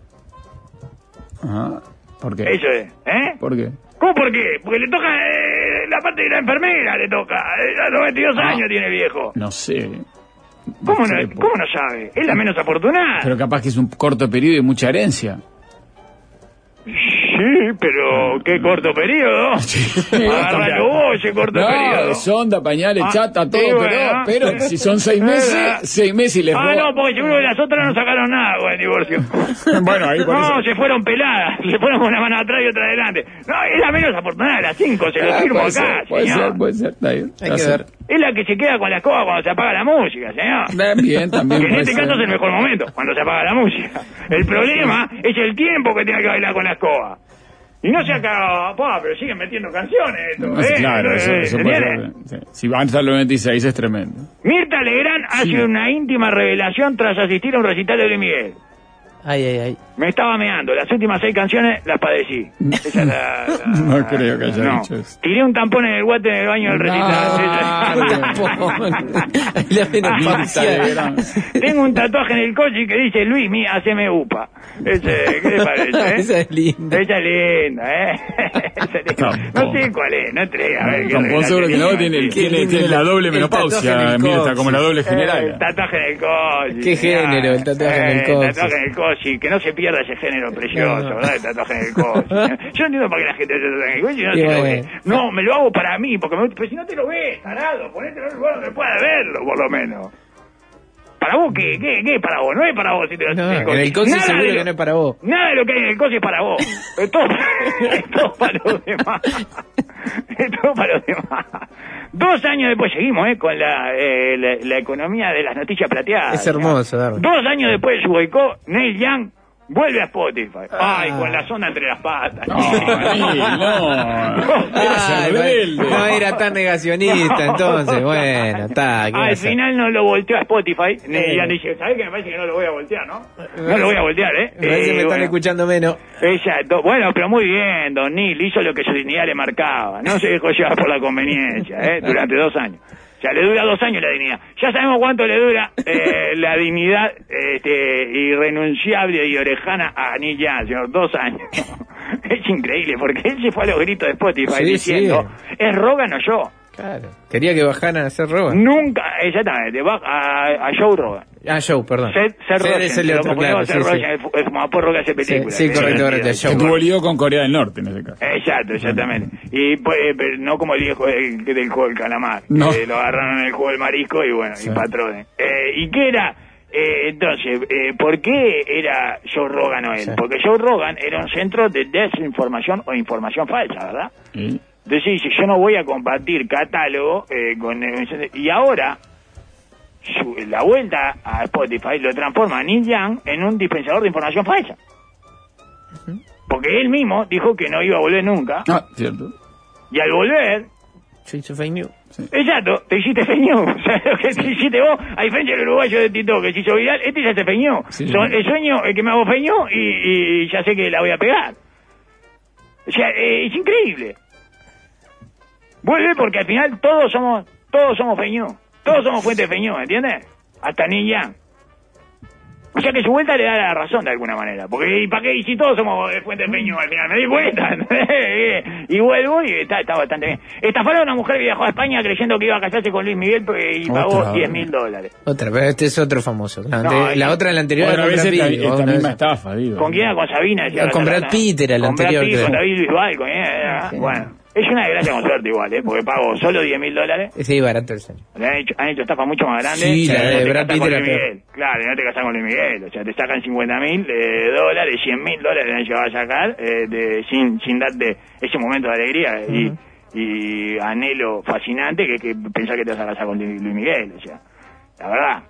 B: Ajá. ¿Por qué?
L: Eso es,
B: ¿Por qué?
L: ¿Cómo por qué? Porque le toca la parte de la enfermera, le toca. A 92 años tiene viejo.
B: No sé.
L: ¿Cómo no sabe? Es la menos afortunada.
B: Pero capaz que es un corto periodo y mucha herencia.
L: Sí, pero qué corto periodo. Agárralo vos, ese corto periodo.
B: Sonda, pañales, chata, todo, pero si son 6 meses y les roban.
L: No, porque seguro que las otras no sacaron nada con el divorcio.
B: Bueno, ahí por eso.
L: Se fueron peladas, se fueron con una mano atrás y otra adelante. No, es la menos afortunada de las 5, se lo firmo acá,
B: Puede ser, está bien.
C: Hay que ver.
L: Es la que se queda con la escoba cuando se apaga la música, señor.
B: Bien, también.
L: Que en este caso es el mejor momento, cuando se apaga la música. El problema es el tiempo que tiene que bailar con la escoba. Y no se acaba, pero siguen metiendo canciones.
B: Claro, eso puede ser. Sí. Si van hasta los 96 es tremendo.
L: Mirta Legrand hace una íntima revelación tras asistir a un recital de Luis Miguel.
C: Ay.
L: Me estaba meando. Las últimas 6 canciones las padecí. Esa es
B: no creo que haya dicho eso.
L: Tiré un tampón en el guate en el baño del recital. Tengo un tatuaje en el coche que dice Luis, haceme upa. ¿Qué te parece?
C: Esa es linda.
L: Esa es linda, No sé cuál es, no entrega. A ver,
B: tampoco seguro que no, tiene la doble menopausia, Mirta, como la doble general.
L: El tatuaje en el coche.
C: ¿Qué género? El tatuaje en el coche.
L: El tatuaje en el coche. Que no se pierda ese género precioso, ¿verdad? El tatuaje en el coche. Yo no entiendo para qué la gente se tatuaje en el coche y no se lo ve. No, me lo hago para mí, porque pero si no te lo ves, tarado, ponete en un lugar donde pueda verlo, por lo menos. ¿Para vos qué? ¿Qué es para vos? No es para vos si te lo
C: no, en el coche seguro que no es para vos.
L: Nada de lo que hay en el coche es para vos. Es todo para los demás. Es todo para los demás. 2 años después seguimos con la economía de las noticias plateadas.
C: Es hermoso, Darwin.
L: 2 años después de su boicot, Neil Young vuelve a Spotify. Con la sonda entre las patas.
C: No era tan negacionista, entonces, bueno, está.
L: Al final no lo volteó a Spotify. Neil Young dice, ¿sabés que me parece que no lo voy a voltear, no? No lo voy a voltear,
C: Me parece que me están escuchando menos.
L: Exacto. Bueno, pero muy bien, don Neil hizo lo que su dignidad le marcaba. No se dejó llevar por la conveniencia, durante 2 años. O sea, le dura 2 años la dignidad. Ya sabemos cuánto le dura la dignidad irrenunciable y orejana a Neil Young, señor. 2 años. Es increíble, porque él se fue a los gritos de Spotify diciendo, ¿es Rogan o yo?
C: Claro. Quería que bajaran a hacer Rogan.
L: Nunca, exactamente, a Joe Rogan.
C: Joe, perdón.
L: Ser Rogan,
C: es el otro, claro,
L: el fumaporro que hace películas.
C: Sí, correcto.
B: Que tuvo lío con Corea del Norte en ese caso.
L: Exacto, exactamente. Y pues, no como el viejo del juego del calamar.
B: No.
L: Lo agarraron en el juego del marisco y bueno, y patrones. ¿Y qué era? Entonces, ¿por qué era Joe Rogan o él? Sí. Porque Joe Rogan era un centro de desinformación o información falsa, ¿verdad?
B: Sí.
L: Entonces dice, yo no voy a compartir catálogo y ahora la vuelta a Spotify lo transforma a Neil Young en un dispensador de información falsa. Porque él mismo dijo que no iba a volver nunca.
B: Ah, cierto.
L: Y al volver...
C: Se hizo fake news.
B: Sí.
L: Exacto, te hiciste fake news. ¿Sabes lo que te hiciste vos? A diferencia del uruguayo de Tito, que se hizo viral, este ya se fake news.
B: Sí.
L: El sueño es que me hago fake news y ya sé que la voy a pegar. O sea, es increíble. Vuelve porque al final todos somos fake news. Todos somos fuentes de fake news, ¿entiendes? Hasta Niña. O sea que su vuelta le da la razón de alguna manera. Porque, ¿y para qué? Y si todos somos fuentes de fake news al final, me di cuenta. Y vuelvo y está bastante bien. Estafaron a una mujer que viajó a España creyendo que iba a casarse con Luis Miguel y pagó $10.000.
C: Otra, pero este es otro famoso. La otra, la anterior,
B: era con Brad Pitt. Esta misma estafa, digo.
L: ¿Con quién era? Con Sabina.
C: Con Brad Pitt era la anterior.
L: Con Brad Pitt, con David Bisbal, bueno. Es una desgracia con suerte igual, porque pagó solo $10.000.
C: Sí, barato el sueño.
L: Han hecho estafas mucho más grandes.
C: Sí, la de Brad Pitt era
L: peor. Claro, no te casas con Luis Miguel. O sea, te sacan $50.000, $100.000 le han llegado a sacar sin darte ese momento de alegría y anhelo fascinante que pensar que te vas a casar con Luis Miguel. O sea, la verdad,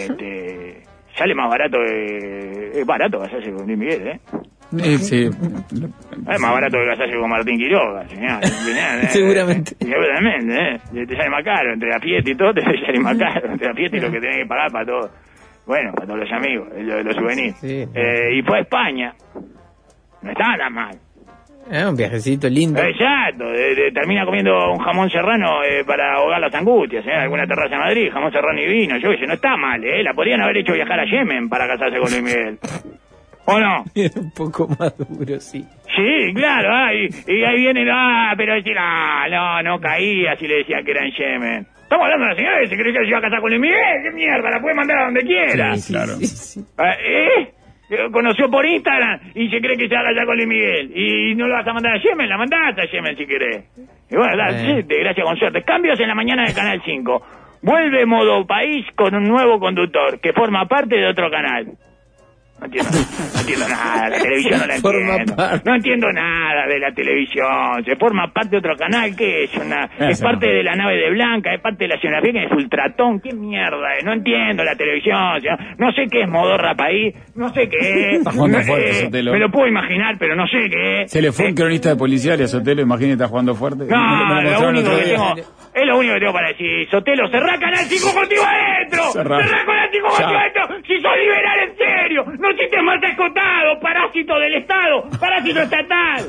L: sale más barato. Es barato casarse con Luis Miguel,
B: Sí.
L: Es más barato que casarse con Martín Quiroga, señor.
C: Seguramente.
L: Seguramente, te sale más caro. Entre la fiesta y todo te sale más caro. Entre la fiesta y lo que tenés que pagar para todo. Bueno, para todos los amigos, los souvenirs.
C: Sí.
L: Y fue a España. No estaba tan mal.
C: Un viajecito lindo.
L: Exacto. Termina comiendo un jamón serrano para ahogar las angustias. Alguna terraza en Madrid, jamón serrano y vino. Yo no está mal, La podrían haber hecho viajar a Yemen para casarse con Luis Miguel. ¿O no?
C: Era un poco más duro, sí.
L: Sí, claro, y ahí viene, pero decir, no caía si le decían que era en Yemen. Estamos hablando de una señora que se cree que se iba a casar con Luis Miguel, qué mierda, la puede mandar a donde quiera.
B: Sí, claro.
C: Sí.
L: Conoció por Instagram y se cree que se va a casar con Luis Miguel. Y no lo vas a mandar a Yemen, la mandás a Yemen si querés. Y bueno, de gracia con suerte. Cambios en la mañana del Canal 5. Vuelve Modo País con un nuevo conductor que forma parte de otro canal. No entiendo nada, la televisión no la entiendo. No entiendo nada de la televisión. Se forma parte de otro canal, ¿qué es? Es parte de la nave de Blanca, es parte de la señora que es Ultratón. ¿Qué mierda es? No entiendo la televisión. No sé qué es Modorra País, no sé qué es. Me lo puedo imaginar, pero no sé qué es.
B: Se le fue un cronista de policial a Sotelo, imagínate, está jugando fuerte.
L: No, lo único que tengo... Es lo único que tengo para decir. Sotelo, cerrá Canal 5 contigo adentro. Cerrá Canal 5 contigo adentro. Si sos liberal en serio. No chistes mal escotado. Parásito del Estado. Parásito estatal.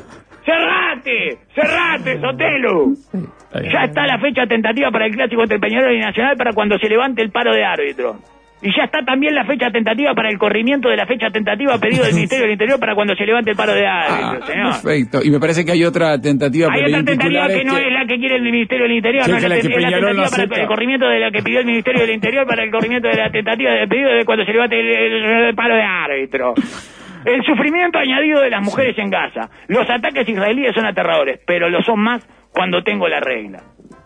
L: Cerrate, Sotelo. Ya está la fecha tentativa para el clásico entre Peñarol y Nacional para cuando se levante el paro de árbitro. Y ya está también la fecha tentativa para el corrimiento de la fecha tentativa pedido del Ministerio del Interior para cuando se levante el paro de árbitros, señor.
B: Perfecto. Y me parece que hay otra tentativa.
L: Hay otra tentativa que no es la que quiere el Ministerio del Interior, no es la tentativa para el corrimiento de la que pidió el Ministerio del Interior para el corrimiento de la tentativa de pedido de cuando se levante el paro de árbitros. El sufrimiento añadido de las mujeres en Gaza. Los ataques israelíes son aterradores, pero lo son más cuando tengo la regla.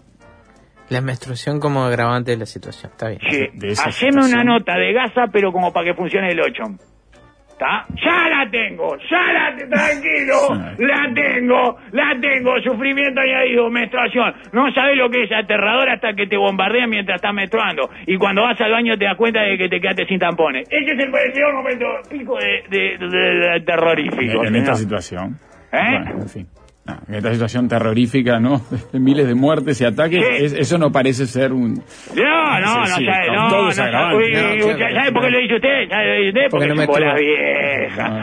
C: La menstruación como agravante de la situación, está bien.
L: Sí, haceme una nota de Gaza, pero como para que funcione el 8. ¿Está? Ya la tengo, tranquilo, la tengo, sufrimiento añadido, menstruación. No sabes lo que es aterrador hasta que te bombardean mientras estás menstruando. Y cuando vas al baño te das cuenta de que te quedaste sin tampones. Ese es el peor momento pico de terrorífico.
B: En esta situación. Bueno, en fin. En esta situación terrorífica, ¿no? Miles de muertes y ataques, eso no parece ser un...
L: No, ¿sabe por qué lo dice usted? Porque no bola vieja.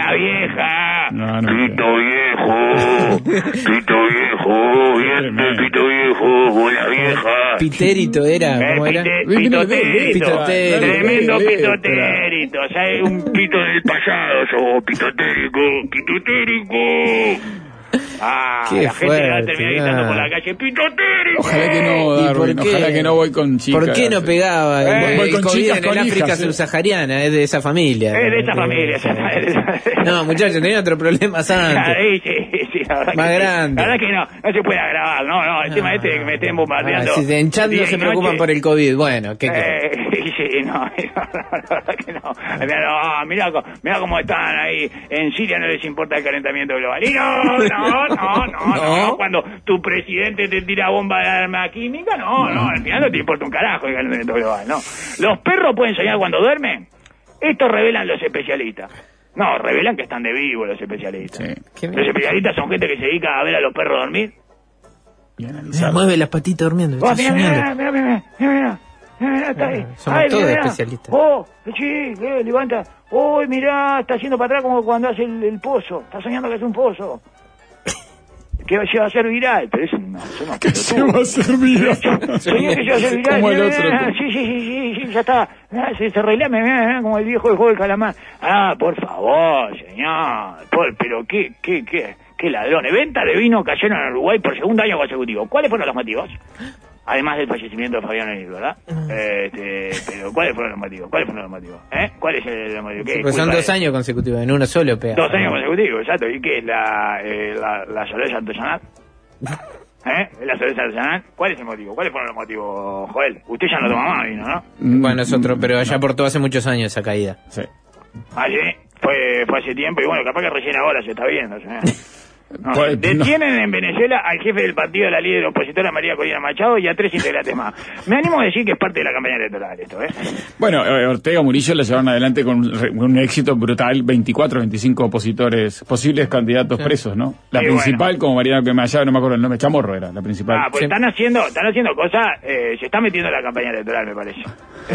L: Pito viejo, bola vieja.
C: Piterito era, ¿cómo era?
L: Pitotérito. Tremendo pitotérito. O sea, es un pito del pasado, pitotérico.
C: Qué
L: la gente va a terminar gritando por la calle ¡pitotérico!
B: Ojalá que no, Darwin, ojalá que no voy con chicas.
C: ¿Por qué no pegaba?
B: Voy con chicas
C: en el África subsahariana, es de esa familia.
L: Es de esa familia.
C: No, muchachos, tenía otro problema antes.
L: Sí, la verdad
C: más grande.
L: La verdad que no se puede agravar, no, el tema que me estén bombardeando.
C: Si en chat no se preocupan por el COVID, bueno, ¿qué
L: sí, no, la verdad que no. Mirá cómo están ahí. En Siria no les importa el calentamiento global. Y no, cuando tu presidente te tira bomba de arma química, no, al final no te importa un carajo el calentamiento global, no. ¿Los perros pueden soñar cuando duermen? Esto revelan los especialistas. No, revelan que están de vivo los especialistas.
B: Sí.
L: Los especialistas son gente que se dedica a ver a los perros dormir.
B: Y analizar.
C: Mueve las patitas durmiendo.
L: Oh,
C: está soñando.
L: mira, está ahí.
C: Somos
L: Ay,
C: todos
L: mirá.
C: especialistas.
L: Oh, sí, levanta. Oh, mirá, está haciendo para atrás como cuando hace el pozo. Está soñando que es un pozo. Que se va a hacer viral, pero eso no.
B: ¿Qué se va a hacer viral?
L: Soñé que se va a hacer viral.
B: Como el otro.
L: Sí, ya está. Se relame, como el viejo del juego del calamar. Ah, por favor, señor. Pero qué ladrones. Ventas de vino cayeron en Uruguay por segundo año consecutivo. ¿Cuáles fueron los motivos? Además del fallecimiento de Fabián O'Neill, ¿verdad? Pero ¿cuáles fueron los motivos? ¿Cuál es el motivo?
C: Pues son 2 años consecutivos, en uno solo, pega.
L: 2 años consecutivos, exacto. ¿Y qué es la cerveza artesanal? ¿La cerveza artesanal? ¿Cuál es el motivo? ¿Cuáles fueron los motivos, Joel? Usted ya no toma más vino, ¿no?
C: Bueno, es otro, pero allá por todo hace muchos años esa caída.
B: Sí.
L: Ah, sí, fue hace tiempo y bueno, capaz que recién ahora se está viendo, señor. No.
B: Pues,
L: Detienen en Venezuela al jefe del partido de la líder opositora María Corina Machado y a 3 integrantes más. Me animo a decir que es parte de la campaña electoral esto,
B: Bueno, Ortega Murillo la llevaron adelante con un éxito brutal, 24, 25 opositores, posibles candidatos presos, ¿no? La principal, como Mariana Machado, no me acuerdo el nombre, Chamorro era la principal.
L: Ah, pues están haciendo cosas, se está metiendo en la campaña electoral, me parece.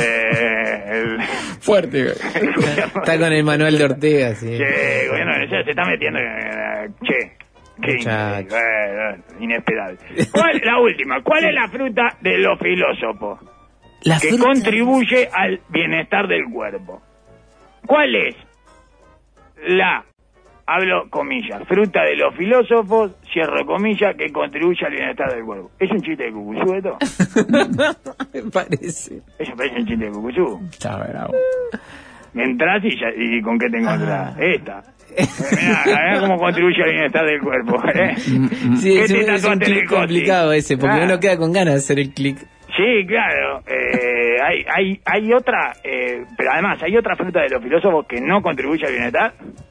B: Fuerte.
C: Está con el Manuel de Ortega, sí.
L: El gobierno de Venezuela se está metiendo Qué inesperable. La última. ¿Cuál es la fruta de los filósofos que contribuye al bienestar del cuerpo? ¿Cuál es la, hablo comillas, fruta de los filósofos, cierro comillas, que contribuye al bienestar del cuerpo? ¿Es un chiste de Cucuzú esto?
C: Me parece.
L: Eso parece un chiste de Cucuzú.
B: Está bravo.
L: Entrás y ¿con qué te encontrás? Esta. Mirá cómo contribuye al bienestar del cuerpo,
C: Sí, es un clic complicado ese, porque uno queda con ganas de hacer el clic.
L: Sí, claro. Hay otra, pero además hay otra fruta de los filósofos que no contribuye al bienestar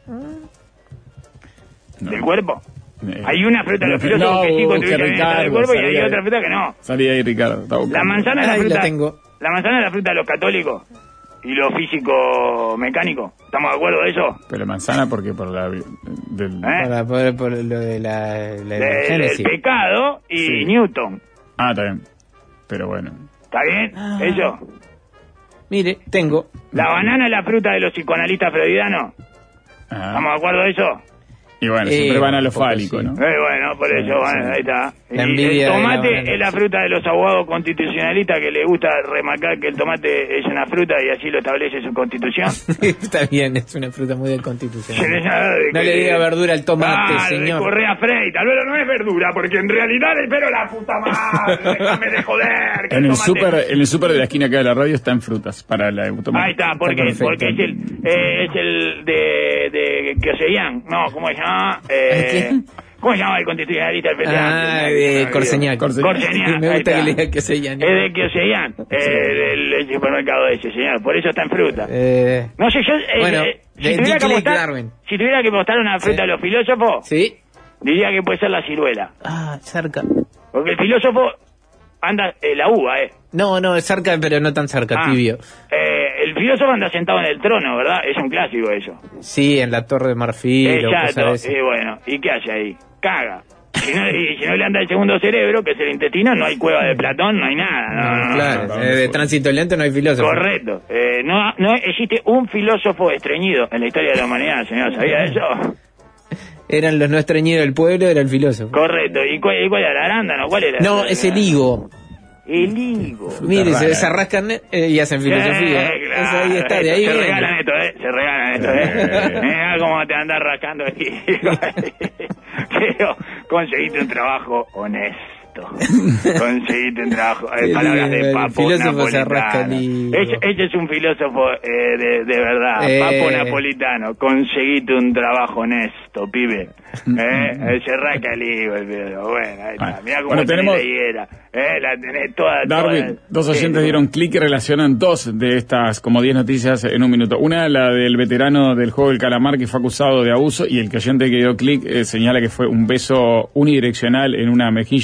L: del cuerpo. Hay una fruta de los filósofos que sí contribuye al bienestar del cuerpo y hay otra fruta que no.
B: Salí ahí, Ricardo.
L: La manzana es la fruta. La manzana es la fruta de los católicos. Y lo físico mecánico, ¿estamos de acuerdo de eso?
B: Pero manzana porque por la
C: por lo de
L: del pecado y sí. Newton.
B: Ah, está bien. Pero bueno.
L: ¿Está bien? Eso.
C: Mire, tengo.
L: La banana es la fruta de los psicoanalistas freudianos. ¿Estamos de acuerdo de eso?
B: Y bueno, siempre van a lo fálico, ¿no?
L: Bueno, por eso, bueno, ahí está. Y el tomate es la fruta de los abogados constitucionalistas que le gusta remarcar que el tomate es una fruta y así lo establece su constitución.
C: Está bien, es una fruta muy de constitución. No le diga verdura al tomate, señor.
L: Correa Frey, tal vez no es verdura, porque en realidad pero la puta madre, déjame de joder.
B: En el súper de la esquina acá de la radio está en frutas para la tomate.
L: Ahí está, porque es el de Kioseyan, no, ¿cómo se llama? ¿Cómo se llama el constitucionalista del
C: de Corseñac. Me gusta que le diga Kioseyan.
L: Es de Kioseyan, el supermercado ese, señor. Por eso está en fruta. No sé, si tuviera que mostrar una fruta a los filósofos, diría que puede ser la ciruela.
C: Cerca.
L: Porque el filósofo anda, la uva,
C: No, es cerca, pero no tan cerca, tibio.
L: El filósofo anda sentado en el trono, ¿verdad? Es un clásico eso.
C: Sí, en la Torre de Marfil.
L: Exacto, y bueno, ¿y qué hace ahí? Caga. Si no le anda el segundo cerebro, que es el intestino, no hay cueva de Platón, no hay nada.
C: Claro, de tránsito lento no hay filósofo.
L: Correcto. No existe un filósofo estreñido en la historia de la humanidad, señor, ¿sabía eso?
C: Eran los no estreñidos del pueblo, era el filósofo.
L: Correcto. ¿Y cuál era el arándano? ¿Cuál era?
C: No, es el higo.
L: El higo.
C: Mire, se rascan y hacen filosofía.
L: Claro,
C: ahí está, de ahí
L: se
C: viene.
L: regalan esto, Mira cómo te andas rascando el higo. Pero conseguiste un trabajo honesto. Conseguiste un trabajo. Palabras de Papo Napolitano. Ese es un filósofo de verdad. Papo Napolitano. Conseguiste un trabajo honesto, pibe. Se rasca el higo. Bueno, ahí está. Mirá cómo tenés la higuera. La tenés toda.
B: Darwin, dos oyentes dieron clic y relacionan dos de estas como 10 noticias en un minuto. Una, la del veterano del juego del calamar que fue acusado de abuso, y el que oyente que dio clic señala que fue un beso unidireccional en una mejilla no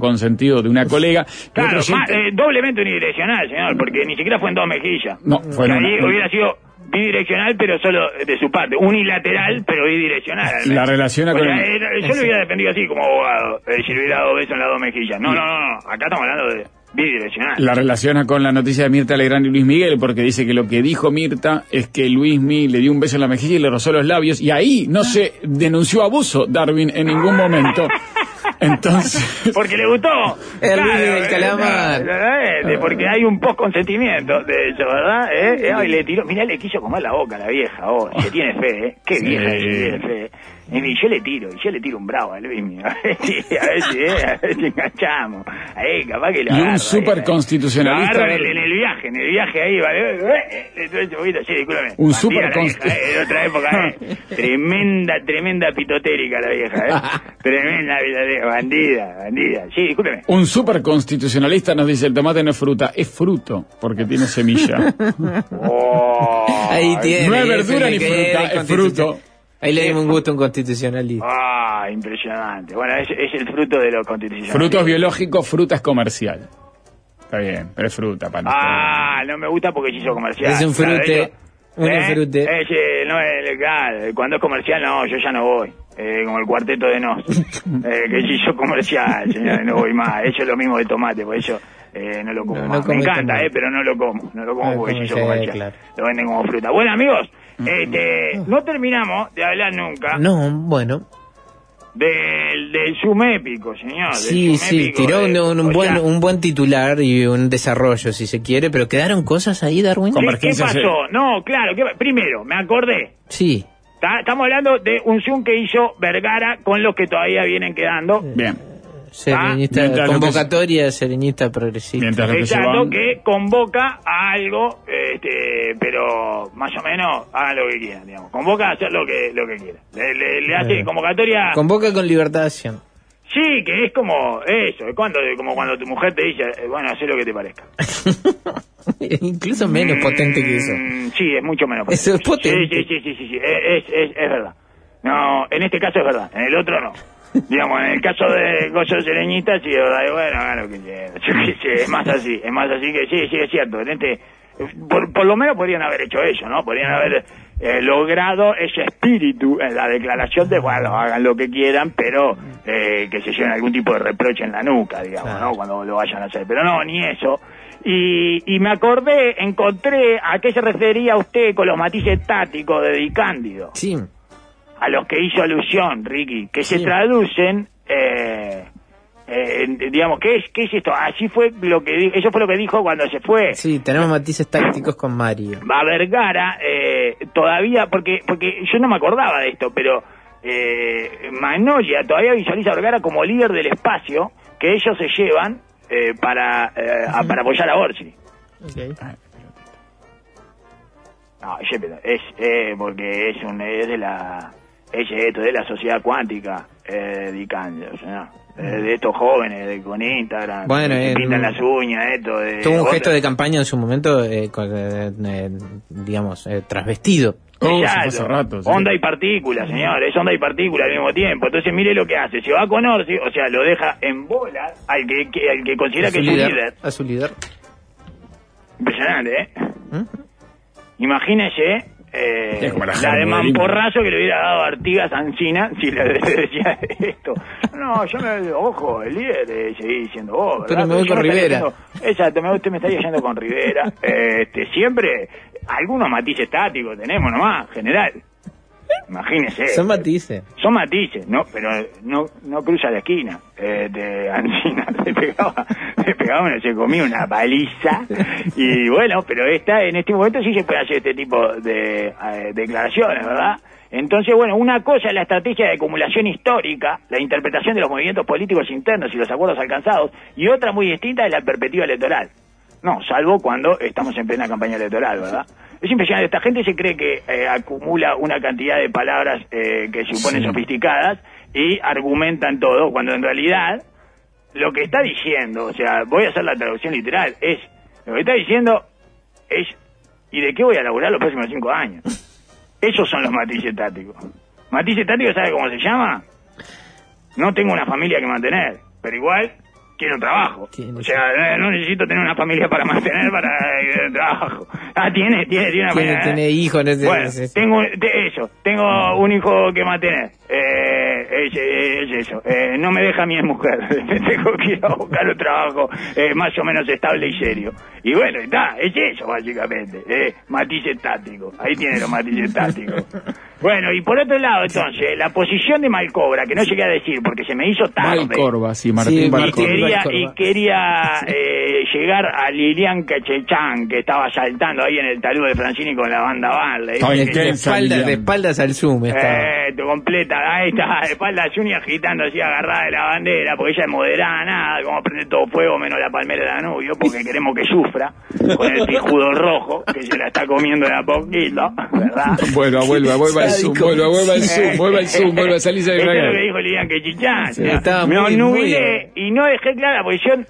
B: consentido de una colega.
L: Claro, doblemente unidireccional, señor, porque ni siquiera fue en dos mejillas.
B: No, fue en
L: ahí hubiera sido bidireccional, pero solo de su parte. Unilateral, pero bidireccional.
B: La relaciona con...
L: yo lo hubiera defendido así como abogado, si le hubiera dado beso en las dos mejillas. No. Acá estamos hablando de bidireccional.
B: La relaciona con la noticia de Mirta Legrand y Luis Miguel, porque dice que lo que dijo Mirta es que Luismi le dio un beso en la mejilla y le rozó los labios, y ahí no se denunció abuso, Darwin, en ningún momento. Entonces...
L: porque le gustó.
C: El Luis del calamar.
L: Porque hay un post-consentimiento de eso, ¿verdad? Y le tiró, mirá, le quiso comer la boca a la vieja, se tiene fe, Qué sí. Vieja que tiene fe. Y yo le tiro un bravo a Luis, a ver si enganchamos. Ahí, capaz que lo agarro.
B: Y un súper constitucionalista.
L: En el viaje ahí, ¿vale? Sí, discúlpame.
B: Un súper constitucionalista.
L: De otra época, Tremenda pitotérica la vieja, Tremenda pitotérica, bandida. Sí, discúlpeme.
B: Un súper constitucionalista nos dice: el tomate no es fruta, es fruto, porque tiene semilla.
C: Ahí tiene.
B: No es verdura ni fruta, es fruto.
C: Ahí le dimos un gusto a un constitucionalista.
L: Impresionante. Bueno, es el fruto de lo constitucional.
B: Fruto es biológico, fruta es comercial. Está bien, pero es fruta, para
L: no me gusta porque se hizo comercial.
C: Es un frute. No
L: es legal. Cuando es comercial, no, yo ya no voy. Como el cuarteto de Nos. Que se hizo comercial, señores, no voy más. Eso es lo mismo de tomate, por eso no lo como más. Me encanta, pero no lo como. No lo como porque se hizo comercial. Claro. Lo venden como fruta. Bueno, amigos, no terminamos de hablar nunca.
C: No, bueno.
L: Del Zoom épico, señor.
C: Sí, tiró un buen titular y un desarrollo, si se quiere, pero quedaron cosas ahí, Darwin.
L: ¿Qué pasó? No, claro, primero, me acordé.
C: Sí.
L: Estamos hablando de un Zoom que hizo Vergara con los que todavía vienen quedando.
B: Bien.
C: Serenista, convocatoria serenista progresista.
L: Exacto, que convoca a algo, pero más o menos hagan lo que quieran, digamos. Convoca a hacer lo que quieran. Le hace convocatoria.
C: Convoca con libertad de acción.
L: Sí, que es como eso, como cuando tu mujer te dice, bueno, haz lo que te parezca.
C: Incluso menos potente que eso.
L: Sí, es mucho menos potente.
C: Eso es potente.
L: Sí, es verdad. No, en este caso es verdad, en el otro no. Digamos, en el caso de Goyo Sereñita, sí, es verdad, y bueno, hagan lo que quieran. Es más así que sí, es cierto. Por lo menos podrían haber hecho eso, ¿no? Podrían haber logrado ese espíritu en la declaración de, bueno, hagan lo que quieran, pero que se lleven algún tipo de reproche en la nuca, digamos, ¿no? Cuando lo vayan a hacer. Pero no, ni eso. Y me encontré a qué se refería usted con los matices tácticos de Di Cándido.
C: Sí.
L: A los que hizo alusión, Ricky, que se traducen, digamos, ¿qué es esto? Así fue lo que dijo, eso fue lo que dijo cuando se fue.
C: Sí, tenemos matices tácticos con Mario.
L: Va Vergara, todavía, porque yo no me acordaba de esto, pero Manoya todavía visualiza a Vergara como líder del espacio que ellos se llevan para apoyar a Orsi.
C: Okay.
L: No, porque es de la sociedad cuántica, Di Cándido, ¿no? De estos jóvenes con Instagram, que pintan las uñas,
C: tuvo un gesto de campaña en su momento, trasvestido.
L: Hace rato, sí. Onda y partícula, señor, es onda y partícula al mismo tiempo. Entonces mire lo que hace, se va con Orsi, o sea, lo deja en bola al que considera que es su líder.
C: A su líder.
L: Impresionante, Imagínese la de mamporrazo que le hubiera dado Artigas a Ancina si le decía esto. No, ojo, el líder seguí diciendo vos,
C: pero me voy con Rivera.
L: Exacto, usted me estaría yendo con Rivera. Siempre algunos matices tácticos tenemos nomás, general. Imagínese.
C: Son matices,
L: no, pero no cruza la esquina. Ancina le pegaba, se comía una paliza. Y bueno, pero en este momento sí se puede hacer este tipo de declaraciones, ¿verdad? Entonces, bueno, una cosa es la estrategia de acumulación histórica, la interpretación de los movimientos políticos internos y los acuerdos alcanzados, y otra muy distinta es la perspectiva electoral. No, salvo cuando estamos en plena campaña electoral, ¿verdad? Es impresionante, esta gente se cree que acumula una cantidad de palabras que se suponen sofisticadas y argumentan todo, cuando en realidad lo que está diciendo, o sea, voy a hacer la traducción literal, lo que está diciendo es, ¿y de qué voy a laburar los próximos 5 años? Esos son los matices tácticos. Matices tácticos, ¿sabe cómo se llama? No tengo una familia que mantener, pero igual quiero un trabajo. O sea, no necesito tener una familia para mantener, para el trabajo. Tiene una familia.
C: Tiene hijos.
L: Bueno, tengo un hijo que mantener. Es eso. No me deja mi mujer. Tengo que ir a buscar un trabajo más o menos estable y serio. Y bueno, es eso básicamente. Matices tácticos. Ahí tiene los matices tácticos. Bueno, y por otro lado, entonces, la posición de Malcobra, que no llegué a decir porque se me hizo tarde.
B: Malcorba, sí, Martín Malcorba.
L: Y quería llegar a Lilian Cachechán, que estaba saltando ahí en el talud de Francini con la banda Barley.
C: De espaldas al Zoom.
L: Completa, ahí está, de espaldas Juni agitando así, agarrada de la bandera, porque ella es moderada, nada, como prende todo fuego menos la palmera de Danubio, porque queremos que sufra, con el pijudo rojo, que se la está comiendo de a poquito, ¿verdad?
B: Bueno, vuelva al Zoom, vuelva a salirse de
L: la guerra. Eso es lo que dijo Lilian Cachechán. Me nubilé y no dejé clara la posición,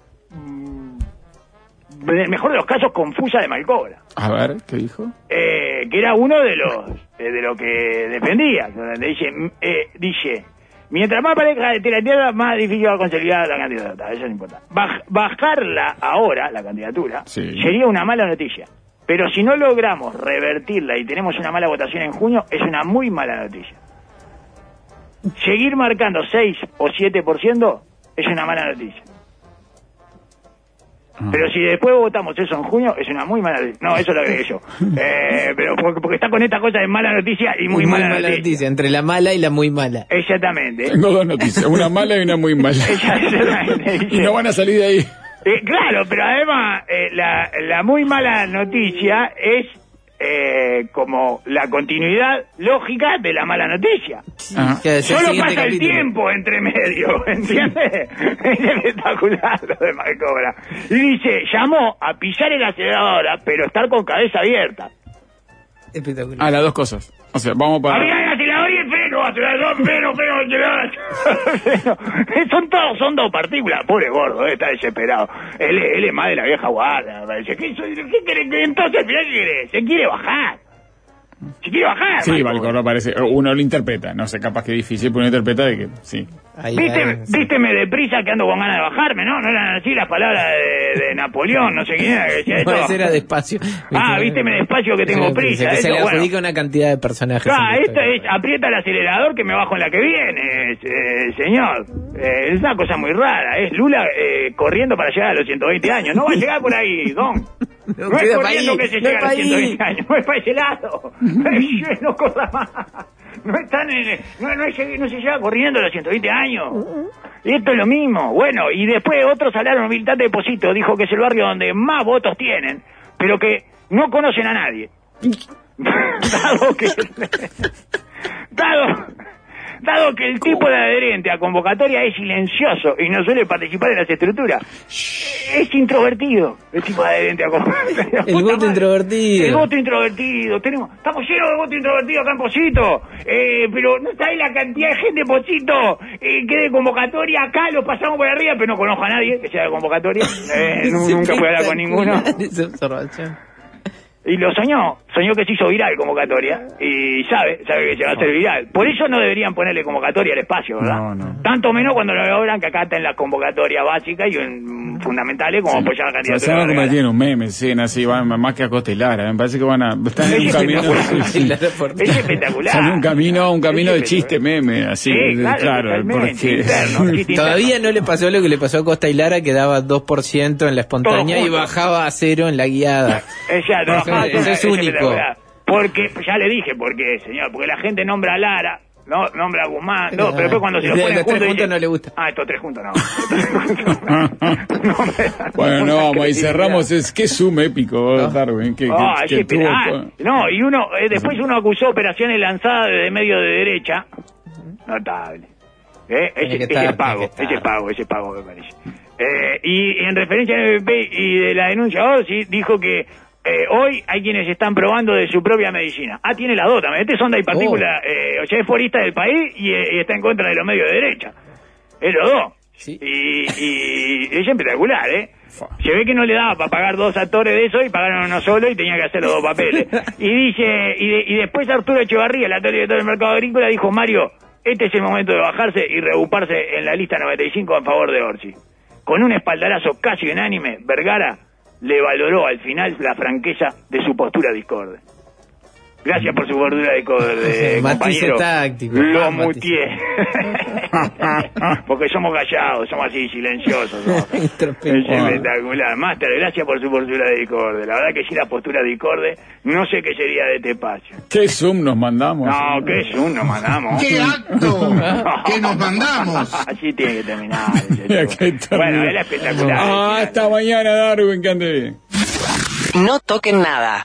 L: en el mejor de los casos, confusa de Malcobra.
B: A ver, ¿qué dijo?
L: Que era uno de lo que defendía. Dice, mientras más pareja de la tierra, más difícil va a consolidar la candidatura. Eso no importa. Bajarla ahora, la candidatura, sería una mala noticia. Pero si no logramos revertirla y tenemos una mala votación en junio, es una muy mala noticia. Seguir marcando 6 o 7% es una mala noticia. Pero si después votamos eso en junio, es una muy mala noticia. No, eso lo agregué yo. Pero porque está con esta cosa de mala noticia y muy mala noticia.
C: Entre la mala y la muy mala.
L: Exactamente.
B: Tengo dos noticias, una mala y una muy mala. Y no van a salir de ahí.
L: Claro, pero además la muy mala noticia es como la continuidad lógica de la mala noticia. Solo pasa el tiempo entre medio, ¿entiendes? Es espectacular lo de Malcobra. Y dice, llamó a pisar el acelerador, pero estar con cabeza abierta.
C: Espectacular.
B: Las dos cosas. O sea, vamos para...
L: Había el acelerador y el freno, son dos partículas. Pobre gordo, está desesperado. Él es más de la vieja guardia, me parece. ¿Qué quiere? Entonces, ¿qué quiere? Se quiere bajar. Sí,
B: Malcorba parece... Uno lo interpreta, no sé, capaz que es difícil, pero uno interpreta de que... Sí.
L: Vísteme deprisa que ando con ganas de bajarme, ¿no? No eran así las palabras de Napoleón, no sé quién era que decía esto.
C: No, era despacio.
L: Vísteme despacio que tengo prisa.
C: Que se le adjudica una cantidad de personajes.
L: Esto es, aprieta el acelerador que me bajo en la que viene, señor. Es una cosa muy rara, es Lula corriendo para llegar a los 120 años. No va a llegar por ahí, don. No es corriendo que se llega a los 120 años, no es para ese lado. No corra más. No se llega corriendo a los 120 años. Y esto es lo mismo. Bueno, y después otros hablaron, un militante de Posito dijo que es el barrio donde más votos tienen, pero que no conocen a nadie. Dado que el tipo de adherente a convocatoria es silencioso y no suele participar en las estructuras, es introvertido el tipo de adherente a convocatoria.
C: El voto introvertido.
L: Estamos llenos de voto introvertido acá en Posito, pero no sabés la cantidad de gente de Posito que de convocatoria acá lo pasamos por arriba, pero no conozco a nadie que sea de convocatoria. Nunca pude hablar con ninguno. Y lo soñó que se hizo viral convocatoria y sabe que se va a hacer viral. Por eso no deberían ponerle convocatoria al espacio, ¿verdad? No. Tanto menos cuando lo logran, que acá está en las convocatorias básicas y fundamentales como apoyar la candidatura.
B: Se van a convertir en un meme, así van más que a Costa y Lara. Me parece que van a estar en un camino.
L: Es espectacular.
B: Son un camino de chiste meme, así.
L: Sí, claro, porque
C: todavía no le pasó lo que le pasó a Costa y Lara, que daba 2% en la espontánea y bajaba a 0 en la guiada.
L: Exacto.
C: Eso es único.
L: Porque, ya le dije por qué, señor, porque la gente nombra a Lara, no nombra a Guzmán, pero después cuando se lo ponen juntos
C: dice, no le gusta.
L: Estos tres juntos no.
B: Bueno, no vamos, y cerramos, qué zoom épico, Darwin,
L: y uno, después uno acusó operaciones lanzadas desde medio de derecha, notable. Ese pago me parece. Y en referencia al MVP y de la denuncia Orsi, dijo que hoy hay quienes están probando de su propia medicina. Tiene las dos también. Este sonda y partícula, o sea, es forista del país y está en contra de los medios de derecha. Es los dos. Sí. Y es espectacular, Se ve que no le daba para pagar 2 actores de eso y pagaron uno solo y tenía que hacer los 2 papeles. Y dice, y después Arturo Echevarría, el actual director del mercado agrícola, dijo, Mario, este es el momento de bajarse y reagruparse en la lista 95 en favor de Orsi. con un espaldarazo casi unánime, Vergara le valoró al final la franqueza de su postura discorde. Gracias por su postura discorde, compañero.
C: Táctico.
L: Lo mutié. Porque somos callados, somos así, silenciosos. ¿No? Es espectacular. Máster, gracias por su postura discorde. La verdad que si la postura discorde, no sé qué sería de este espacio.
B: ¿Qué Zoom nos mandamos?
L: No, ¿qué Zoom nos mandamos?
M: ¡Qué acto que nos mandamos!
L: Así tiene que terminar. Bueno, era espectacular.
B: Hasta mañana, Darwin, que ande bien.
A: No toquen nada.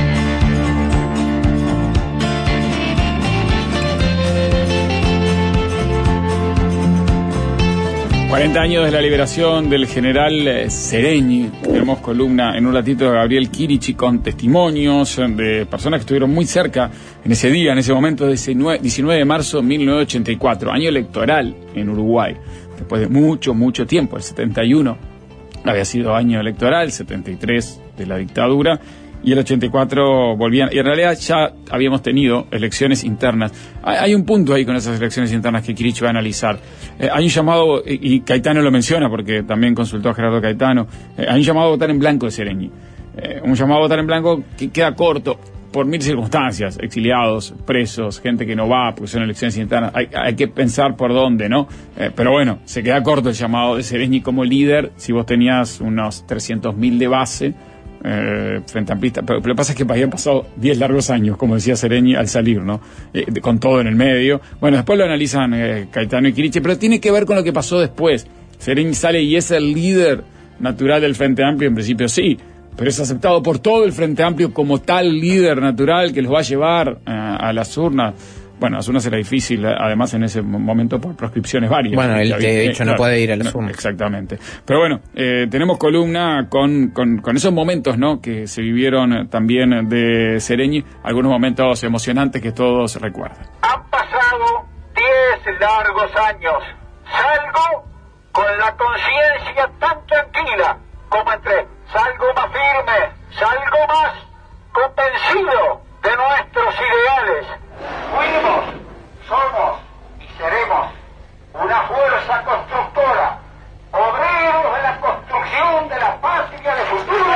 B: ...40 años de la liberación del general Seregni. Tenemos columna en un ratito de Gabriel Chirichi con testimonios de personas que estuvieron muy cerca en ese día, en ese momento, de 19 de marzo de 1984, año electoral en Uruguay. Después de mucho tiempo, el 71 había sido año electoral, 73 de la dictadura, y el 84 volvían, y en realidad ya habíamos tenido elecciones internas. Hay un punto ahí con esas elecciones internas que Chirichi va a analizar. Hay un llamado, y Caetano lo menciona porque también consultó a Gerardo Caetano, hay un llamado a votar en blanco de Seregni. Un llamado a votar en blanco que queda corto por mil circunstancias, exiliados, presos, gente que no va porque son elecciones internas. Hay que pensar por dónde, ¿no? Pero bueno, se queda corto el llamado de Seregni como líder si vos tenías unos 300.000 de base. Frente amplista, pero lo que pasa es que habían pasado 10 largos años, como decía Seregni al salir, ¿no? Con todo en el medio. Bueno, después lo analizan Caetano y Chirichi, pero tiene que ver con lo que pasó después. Seregni sale y es el líder natural del Frente Amplio, en principio sí, pero es aceptado por todo el Frente Amplio como tal líder natural que los va a llevar a las urnas. Bueno, a las urnas era difícil, además en ese momento por proscripciones varias.
C: Bueno, él de hecho no puede ir a las urnas.
B: Exactamente. Pero bueno, tenemos columna con esos momentos, ¿no?, que se vivieron también de Seregni, algunos momentos emocionantes que todos recuerdan.
E: Han pasado 10 largos años. Salgo con la conciencia tan tranquila como entré. Salgo más firme, salgo más convencido de nuestros ideales. Fuimos, somos y seremos una fuerza constructora, obreros de la construcción de la patria de futuro.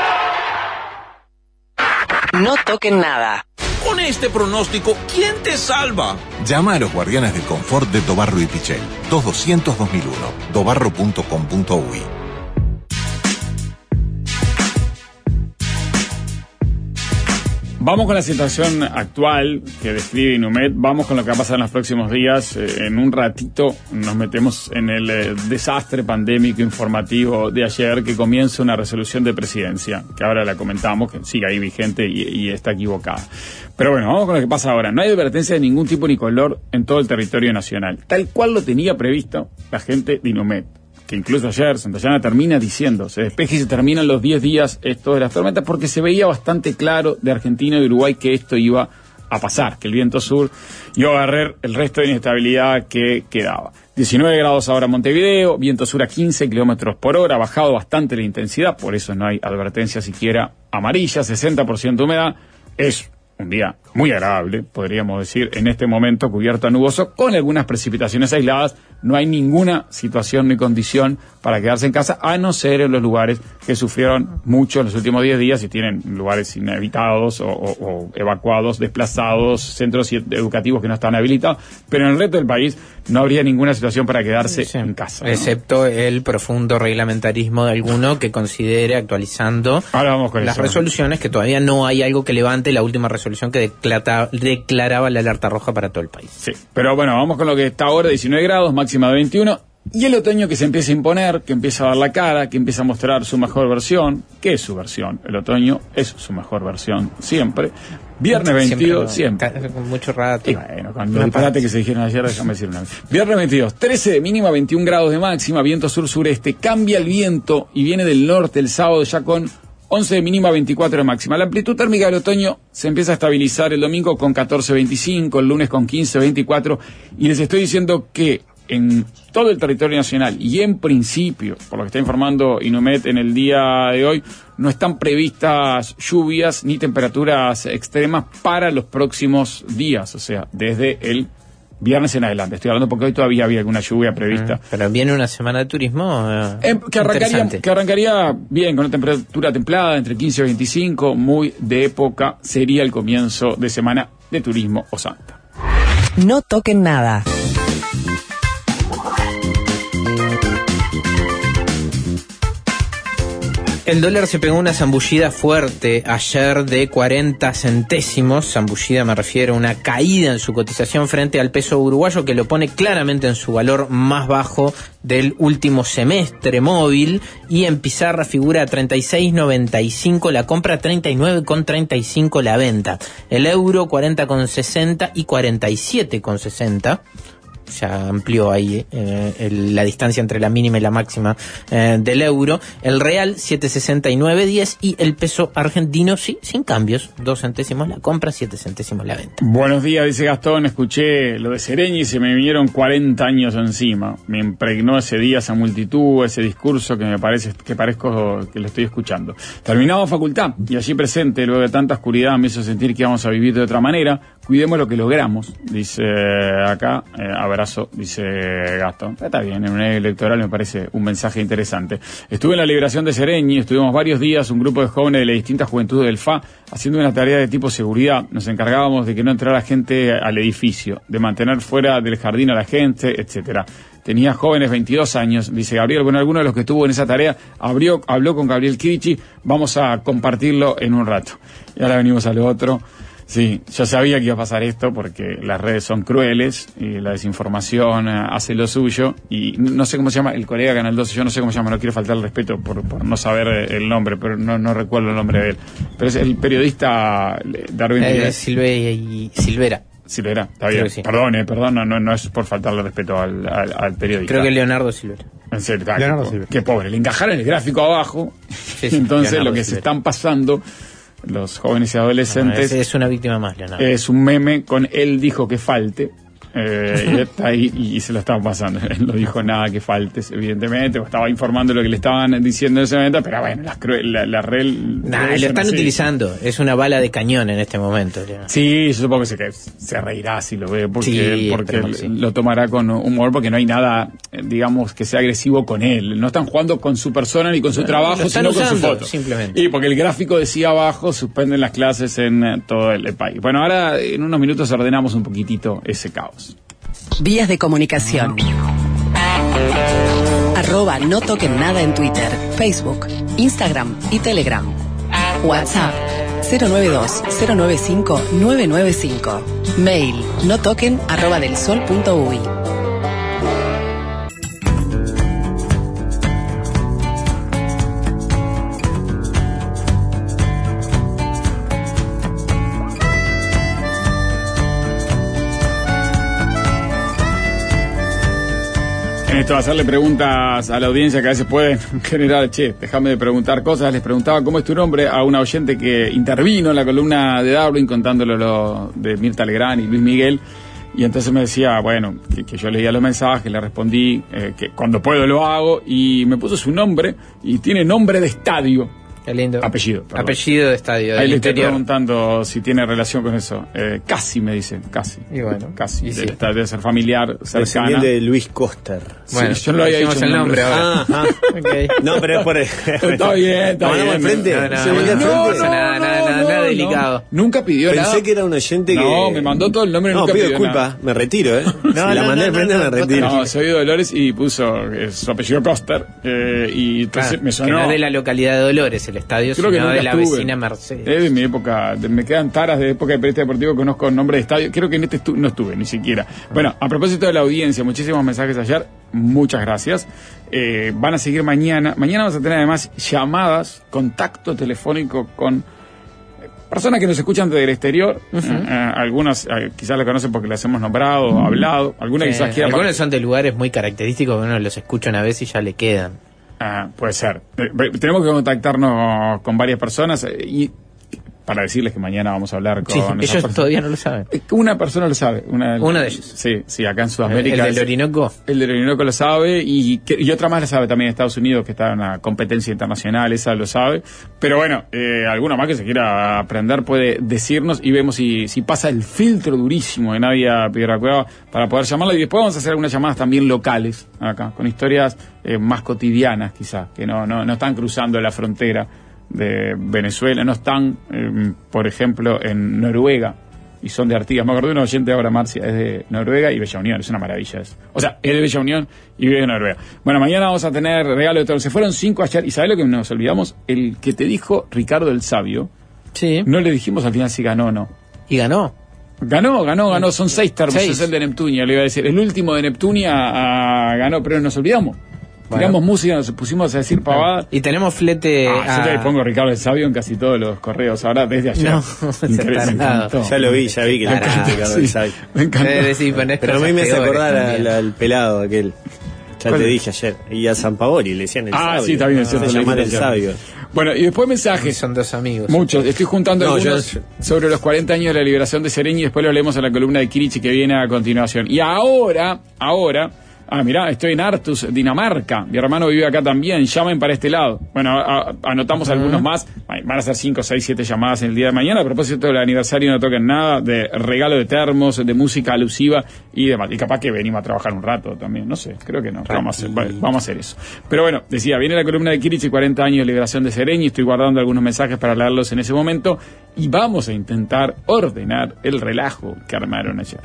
A: No toquen nada.
N: Con este pronóstico, ¿quién te salva?
O: Llama a los guardianes del confort de Tobarro y Pichel. 2200-2001. Tobarro.com.uy.
B: Vamos con la situación actual que describe Inumet, vamos con lo que va a pasar en los próximos días. En un ratito nos metemos en el desastre pandémico informativo de ayer, que comienza una resolución de presidencia, que ahora la comentamos, que sigue ahí vigente y está equivocada. Pero bueno, vamos con lo que pasa ahora. No hay advertencia de ningún tipo ni color en todo el territorio nacional, tal cual lo tenía previsto la gente de Inumet. Que incluso ayer Santayana termina diciendo, se despeja y se terminan los 10 días esto de las tormentas, porque se veía bastante claro de Argentina y de Uruguay que esto iba a pasar, que el viento sur iba a barrer el resto de inestabilidad que quedaba. 19 grados ahora en Montevideo, viento sur a 15 kilómetros por hora, ha bajado bastante la intensidad, por eso no hay advertencia siquiera amarilla, 60% humedad, es un día muy agradable, podríamos decir, en este momento cubierto a nuboso, con algunas precipitaciones aisladas. No hay ninguna situación ni condición para quedarse en casa, a no ser en los lugares que sufrieron mucho en los últimos 10 días y tienen lugares inhabitados o evacuados, desplazados, centros educativos que no están habilitados, pero en el resto del país no habría ninguna situación para quedarse en casa, ¿no?
C: Excepto el profundo reglamentarismo de alguno que considere actualizando las resoluciones, que todavía no hay algo que levante la última resolución que declaraba la alerta roja para todo el país.
B: Sí, pero bueno, vamos con lo que está ahora, 19 grados, máxima de 21, y el otoño que se empieza a imponer, que empieza a dar la cara, que empieza a mostrar su mejor versión. ¿Qué es su versión? El otoño es su mejor versión, siempre. Viernes 22, siempre.
C: Con mucho rato.
B: Y bueno, con los disparates que se dijeron ayer, déjame decir una vez. Viernes 22, 13 de mínima, 21 grados de máxima, viento sur-sureste, cambia el viento y viene del norte el sábado ya con 11 de mínima, 24 de máxima. La amplitud térmica del otoño se empieza a estabilizar el domingo con 14-25, el lunes con 15-24, y les estoy diciendo que en todo el territorio nacional y en principio, por lo que está informando Inumet en el día de hoy, no están previstas lluvias ni temperaturas extremas para los próximos días, o sea, desde el viernes en adelante. Estoy hablando porque hoy todavía había alguna lluvia prevista.
C: Pero viene una semana de turismo
B: que arrancaría bien, con una temperatura templada, entre 15 y 25, muy de época. Sería el comienzo de semana de turismo o Santa.
A: No toquen nada.
C: El dólar se pegó una zambullida fuerte ayer de 40 centésimos. Zambullida me refiero a una caída en su cotización frente al peso uruguayo, que lo pone claramente en su valor más bajo del último semestre móvil, y en pizarra figura 36.95 la compra, 39.35 la venta. El euro 40.60 y 47.60. Ya amplió ahí la distancia entre la mínima y la máxima del euro. El real 7.6910 y el peso argentino, sí, sin cambios, 2 centésimos la compra, 7 centésimos la venta.
B: Buenos días, dice Gastón. Escuché lo de Sereñi y se me vinieron 40 años encima. Me impregnó ese día esa multitud, ese discurso que me parece que parezco que lo estoy escuchando. Terminaba facultad y allí presente, luego de tanta oscuridad, me hizo sentir que íbamos a vivir de otra manera. Cuidemos lo que logramos, dice acá, abrazo, dice Gastón. Está bien, en un año electoral me parece un mensaje interesante. Estuve en la liberación de Sereñi, estuvimos varios días, un grupo de jóvenes de las distintas juventudes del FA, haciendo una tarea de tipo seguridad. Nos encargábamos de que no entrara gente al edificio, de mantener fuera del jardín a la gente, etcétera. Tenía jóvenes 22 años, dice Gabriel. Bueno, alguno de los que estuvo en esa tarea habló con Gabriel Kivichi. Vamos a compartirlo en un rato. Y ahora venimos a lo otro. Sí, yo sabía que iba a pasar esto porque las redes son crueles y la desinformación hace lo suyo, y no sé cómo se llama el colega Canal 12, yo no sé cómo se llama, no quiero faltar el respeto por no saber el nombre, pero no recuerdo el nombre de él, pero es el periodista Darwin
C: Silvera,
B: está bien, sí. Perdón, no es por faltarle respeto al periodista.
C: Creo que Leonardo Silvera.
B: En serio, qué pobre, le encajaron el gráfico abajo, sí, entonces Leonardo lo que Silvera. Se están pasando los jóvenes y adolescentes.
C: Es una víctima más, Leonardo.
B: Es un meme con él dijo que falte. Y está ahí y se lo estaban pasando. Él no dijo nada que faltes, evidentemente, o estaba informando lo que le estaban diciendo en ese momento, pero bueno, la red...
C: lo están utilizando, es una bala de cañón en este momento.
B: Sí, yo supongo que se reirá si lo ve, porque lo tomará con humor, porque no hay nada, digamos, que sea agresivo con él. No están jugando con su persona ni con su trabajo, sino con su foto.
C: Simplemente.
B: Y porque el gráfico decía abajo, suspenden las clases en todo el país. Bueno, ahora en unos minutos ordenamos un poquitito ese caos.
A: Vías de comunicación. @no toquen nada en Twitter, Facebook, Instagram y Telegram. WhatsApp 092-095-995. Mail notoquen@delsol.uy.
B: Esto, hacerle preguntas a la audiencia que a veces pueden generar, déjame de preguntar cosas. Les preguntaba cómo es tu nombre a una oyente que intervino en la columna de Darwin contándole lo de Mirta Legrand y Luis Miguel, y entonces me decía, bueno, que yo leía los mensajes, le respondí que cuando puedo lo hago, y me puso su nombre, y tiene nombre de estadio.
C: Qué lindo.
B: Apellido
C: de estadio.
B: Ahí le estoy preguntando si tiene relación con eso. Casi me dice, casi.
C: Y bueno,
B: casi. Debe ser familiar, cercana.
D: De Luis Coster.
C: Bueno,
B: sí, yo no lo había dicho
C: el nombre ahora.
D: Okay. No, pero es por
B: Está bien.
D: ¿Al frente?
C: Nada delicado.
B: Nunca pidió nada.
D: Pensé que era un oyente que...
B: No, me mandó todo el nombre.
D: No, pido disculpa. Nada. Me retiro, la mandé al frente, me retiro.
B: No, soy de Dolores y puso su apellido Coster. Y entonces me sonó...
C: Que no de la localidad de Dolores, el estadio,
B: creo
C: sino
B: que
C: de la vecina Mercedes.
B: Es de mi época, me quedan taras de época de periodista deportivo, conozco el nombre de estadio. Creo que en este no estuve ni siquiera. Bueno, a propósito de la audiencia, muchísimos mensajes ayer, muchas gracias. Van a seguir mañana. Mañana vamos a tener además llamadas, contacto telefónico con personas que nos escuchan desde el exterior. Algunas quizás la conocen porque las hemos nombrado, hablado. Algunas quizás quieran.
C: Algunos son de lugares muy característicos que uno los escucha una vez y ya le quedan.
B: Puede ser. Tenemos que contactarnos con varias personas y para decirles que mañana vamos a hablar con...
C: Sí, ellos todavía no lo saben.
B: Una persona lo sabe.
C: Una de ellos.
B: Sí, acá en Sudamérica.
C: ¿El del Orinoco?
B: El del Orinoco lo sabe y otra más lo sabe también en Estados Unidos, que está en una competencia internacional, esa lo sabe. Pero bueno, alguno más que se quiera aprender puede decirnos y vemos si pasa el filtro durísimo de Nadia Piedracueva para poder llamarla. Y después vamos a hacer algunas llamadas también locales acá, con historias más cotidianas quizás, que no están cruzando la frontera de Venezuela, no están, por ejemplo, en Noruega y son de Artigas. Me acuerdo de una oyente ahora, Marcia, es de Noruega y Bella Unión, es una maravilla eso. O sea, es de Bella Unión y vive en Noruega. Bueno, mañana vamos a tener regalo de todo. Se fueron 5 ayer y ¿sabés lo que nos olvidamos? El que te dijo Ricardo el Sabio.
C: Sí.
B: No le dijimos al final si ganó o no.
C: ¿Y ganó?
B: Ganó. Son 6 termos. Es el de Neptunia, le iba a decir. El último de Neptunia ganó, pero nos olvidamos. Tiramos música, nos pusimos a decir pavadas.
C: Y tenemos flete.
B: Yo te pongo Ricardo el Sabio en casi todos los correos ahora desde ayer.
C: No,
D: ya lo vi que le encanta Ricardo el Sabio.
B: Me encantó.
D: Pero a mí me hace acordar al pelado aquel. Ya te dije ayer. Y a San Paoli le decían el Sabio.
B: Sí, está bien, es cierto.
D: Se llama el Sabio.
B: Bueno, y después mensajes.
C: Son 2 amigos.
B: Muchos. Estoy juntando algunos sobre los 40 años de la liberación de Sereñi y después lo leemos en la columna de Kirichi que viene a continuación. Y ahora... mirá, estoy en Artus, Dinamarca. Mi hermano vive acá también. Llamen para este lado. Bueno, anotamos algunos más. Van a ser 5, 6, 7 llamadas en el día de mañana. A propósito del aniversario, no toquen nada. De regalo de termos, de música alusiva y demás. Y capaz que venimos a trabajar un rato también. No sé, creo que no. Vamos a hacer eso. Pero bueno, decía, viene la columna de Kirichi, 40 años de liberación de Sereñi. Estoy guardando algunos mensajes para leerlos en ese momento. Y vamos a intentar ordenar el relajo que armaron ayer.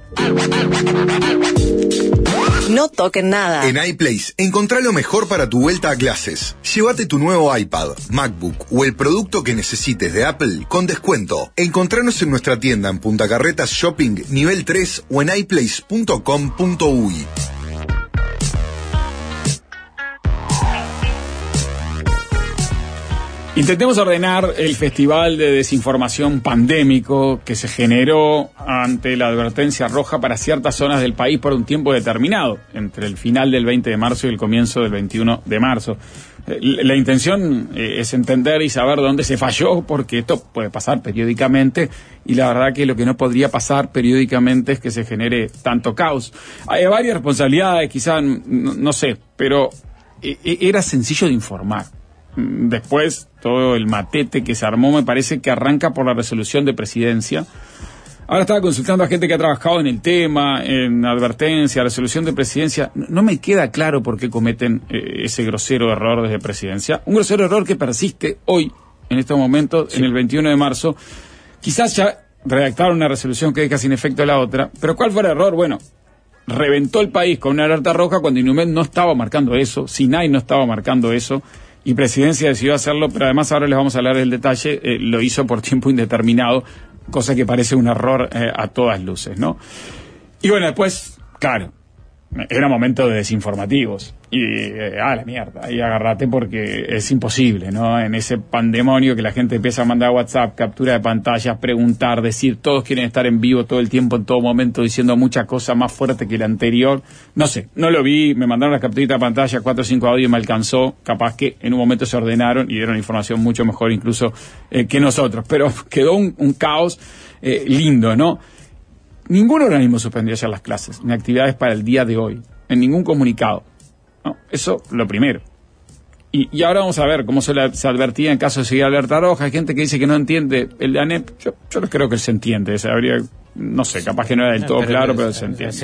A: No toquen nada.
G: En iPlace, encontrá lo mejor para tu vuelta a clases. Llévate tu nuevo iPad, MacBook o el producto que necesites de Apple con descuento. Encontranos en nuestra tienda en Punta Carretas Shopping, nivel 3 o en iPlace.com.uy.
B: Intentemos ordenar el festival de desinformación pandémico que se generó ante la advertencia roja para ciertas zonas del país por un tiempo determinado, entre el final del 20 de marzo y el comienzo del 21 de marzo. La intención es entender y saber dónde se falló, porque esto puede pasar periódicamente, y la verdad que lo que no podría pasar periódicamente es que se genere tanto caos. Hay varias responsabilidades, quizás, no sé, pero era sencillo de informar. Después, todo el matete que se armó me parece que arranca por la resolución de presidencia. Ahora estaba consultando a gente que ha trabajado en el tema, en advertencia, resolución de presidencia. No me queda claro por qué cometen ese grosero error desde presidencia. Un grosero error que persiste hoy, en estos momentos, en el 21 de marzo. Quizás ya redactaron una resolución que deja sin efecto la otra. Pero ¿cuál fue el error? Bueno, reventó el país con una alerta roja cuando Inumet no estaba marcando eso, SINAI no estaba marcando eso. Y Presidencia decidió hacerlo, pero además ahora les vamos a hablar del detalle, lo hizo por tiempo indeterminado, cosa que parece un error a todas luces, ¿no? Y bueno, después, claro, era momento de desinformativos. Y la mierda, y agárrate porque es imposible, ¿no? En ese pandemonio que la gente empieza a mandar WhatsApp, captura de pantallas, preguntar, decir, todos quieren estar en vivo todo el tiempo, en todo momento, diciendo muchas cosas más fuertes que la anterior. No sé, no lo vi, me mandaron las capturitas de pantalla, 4 o 5 audios, me alcanzó. Capaz que en un momento se ordenaron y dieron información mucho mejor incluso que nosotros. Pero quedó un caos lindo, ¿no? Ningún organismo suspendió ayer las clases, ni actividades para el día de hoy, en ningún comunicado. No, eso lo primero. Y ahora vamos a ver cómo se advertía en caso de seguir alerta roja. Hay gente que dice que no entiende el de ANEP. Yo no creo que se entiende. No sé, capaz que no era del todo claro, pero se entiende.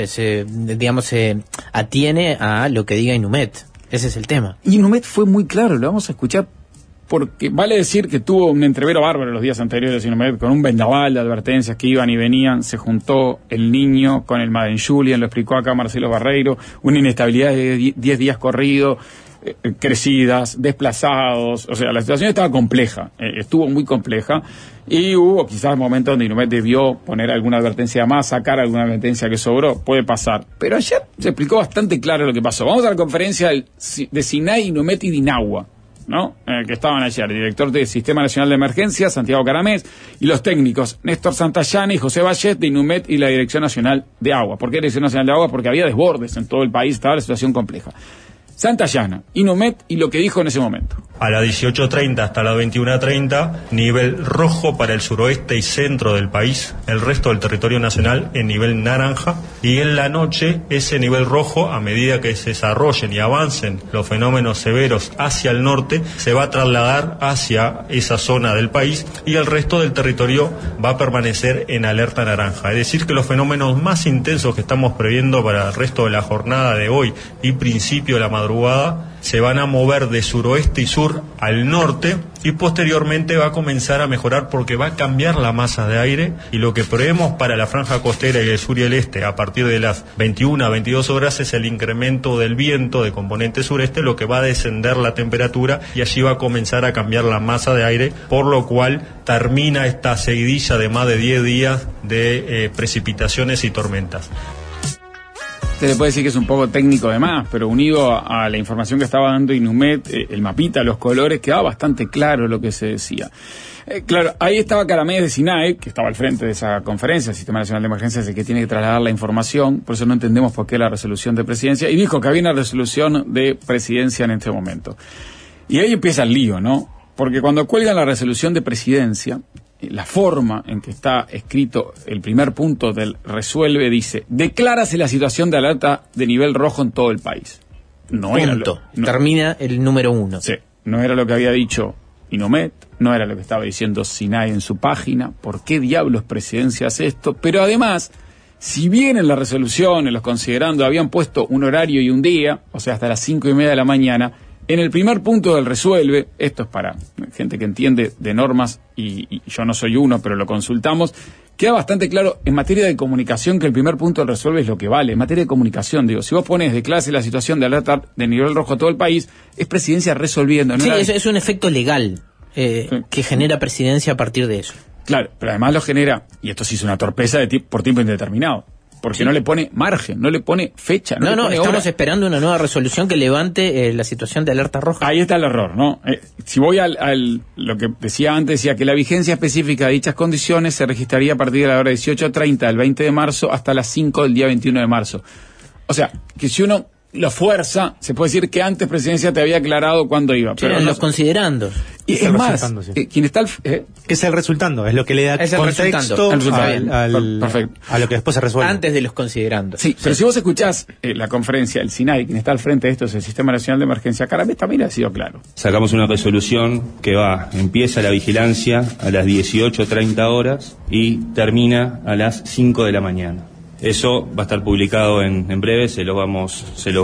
C: Se atiene a lo que diga Inumet. Ese es el tema.
B: Y Inumet fue muy claro, lo vamos a escuchar. Porque vale decir que tuvo un entrevero bárbaro los días anteriores, con un vendaval de advertencias que iban y venían. Se juntó el niño con el Maden Julian, lo explicó acá Marcelo Barreiro, una inestabilidad de 10 días corridos, crecidas, desplazados. O sea, la situación estaba compleja, estuvo muy compleja. Y hubo quizás momentos donde Inumet debió poner alguna advertencia más, sacar alguna advertencia que sobró, puede pasar. Pero ayer se explicó bastante claro lo que pasó. Vamos a la conferencia de SINAI, Inumet y Dinagua, ¿no? Que estaban ayer, el director del Sistema Nacional de Emergencia, Santiago Caramés, y los técnicos, Néstor Santayana y José Vallet, de Inumet y la Dirección Nacional de Agua. ¿Por qué Dirección Nacional de Agua? Porque había desbordes en todo el país, estaba la situación compleja. Santayana, Inumet y lo que dijo en ese momento.
P: A las 18:30 hasta las 21:30, nivel rojo para el suroeste y centro del país, el resto del territorio nacional en nivel naranja, y en la noche ese nivel rojo, a medida que se desarrollen y avancen los fenómenos severos hacia el norte, se va a trasladar hacia esa zona del país y el resto del territorio va a permanecer en alerta naranja. Es decir, que los fenómenos más intensos que estamos previendo para el resto de la jornada de hoy y principio de la madrugada se van a mover de suroeste y sur al norte y posteriormente va a comenzar a mejorar porque va a cambiar la masa de aire, y lo que prevemos para la franja costera y el sur y el este a partir de las 21 a 22 horas es el incremento del viento de componente sureste, lo que va a descender la temperatura y allí va a comenzar a cambiar la masa de aire, por lo cual termina esta seguidilla de más de 10 días de precipitaciones y tormentas.
B: Se le puede decir que es un poco técnico además, pero unido a la información que estaba dando Inumet, el mapita, los colores, quedaba bastante claro lo que se decía. Claro, ahí estaba Caramés de SINAE, que estaba al frente de esa conferencia, el Sistema Nacional de Emergencias es el que tiene que trasladar la información, por eso no entendemos por qué la resolución de presidencia, y dijo que había una resolución de presidencia en este momento. Y ahí empieza el lío, ¿no? Porque cuando cuelgan la resolución de presidencia, la forma en que está escrito el primer punto del resuelve dice: declárase la situación de alerta de nivel rojo en todo el país. No era
C: termina el número 1.
B: Sí, no era lo que había dicho Inumet, no era lo que estaba diciendo SINAE en su página. ¿Por qué diablos presidencia hace esto? Pero además, si bien en la resolución, en los considerando, habían puesto un horario y un día, o sea, hasta las 5:30 de la mañana, en el primer punto del resuelve, esto es para gente que entiende de normas, y yo no soy uno, pero lo consultamos, queda bastante claro en materia de comunicación que el primer punto del resuelve es lo que vale. En materia de comunicación, digo, si vos pones de clase la situación de alerta de nivel rojo a todo el país, es presidencia resolviendo. ¿No?
C: Sí, es un efecto legal que genera presidencia a partir de eso.
B: Claro, pero además lo genera, y esto sí es una torpeza por tiempo indeterminado. Porque no le pone margen, no le pone fecha. No,
C: estamos esperando una nueva resolución que levante la situación de alerta roja.
B: Ahí está el error, ¿no? Si voy al lo que decía antes, decía que la vigencia específica de dichas condiciones se registraría a partir de la hora 18:30 del 20 de marzo hasta las 5 del día 21 de marzo. O sea, que si uno lo fuerza, se puede decir que antes presidencia te había aclarado cuándo iba.
C: Pero en los considerandos.
B: Y es más, quien está
J: es el resultando, es lo que le da contexto a lo que después se resuelve.
C: Antes de los considerandos.
B: Sí, pero si vos escuchás la conferencia, el SINAE, quien está al frente de esto es el Sistema Nacional de Emergencia, Caramés también ha sido claro.
Q: Sacamos una resolución que empieza la vigilancia a las 18:30 horas y termina a las 5 de la mañana. Eso va a estar publicado en breve, se los vamos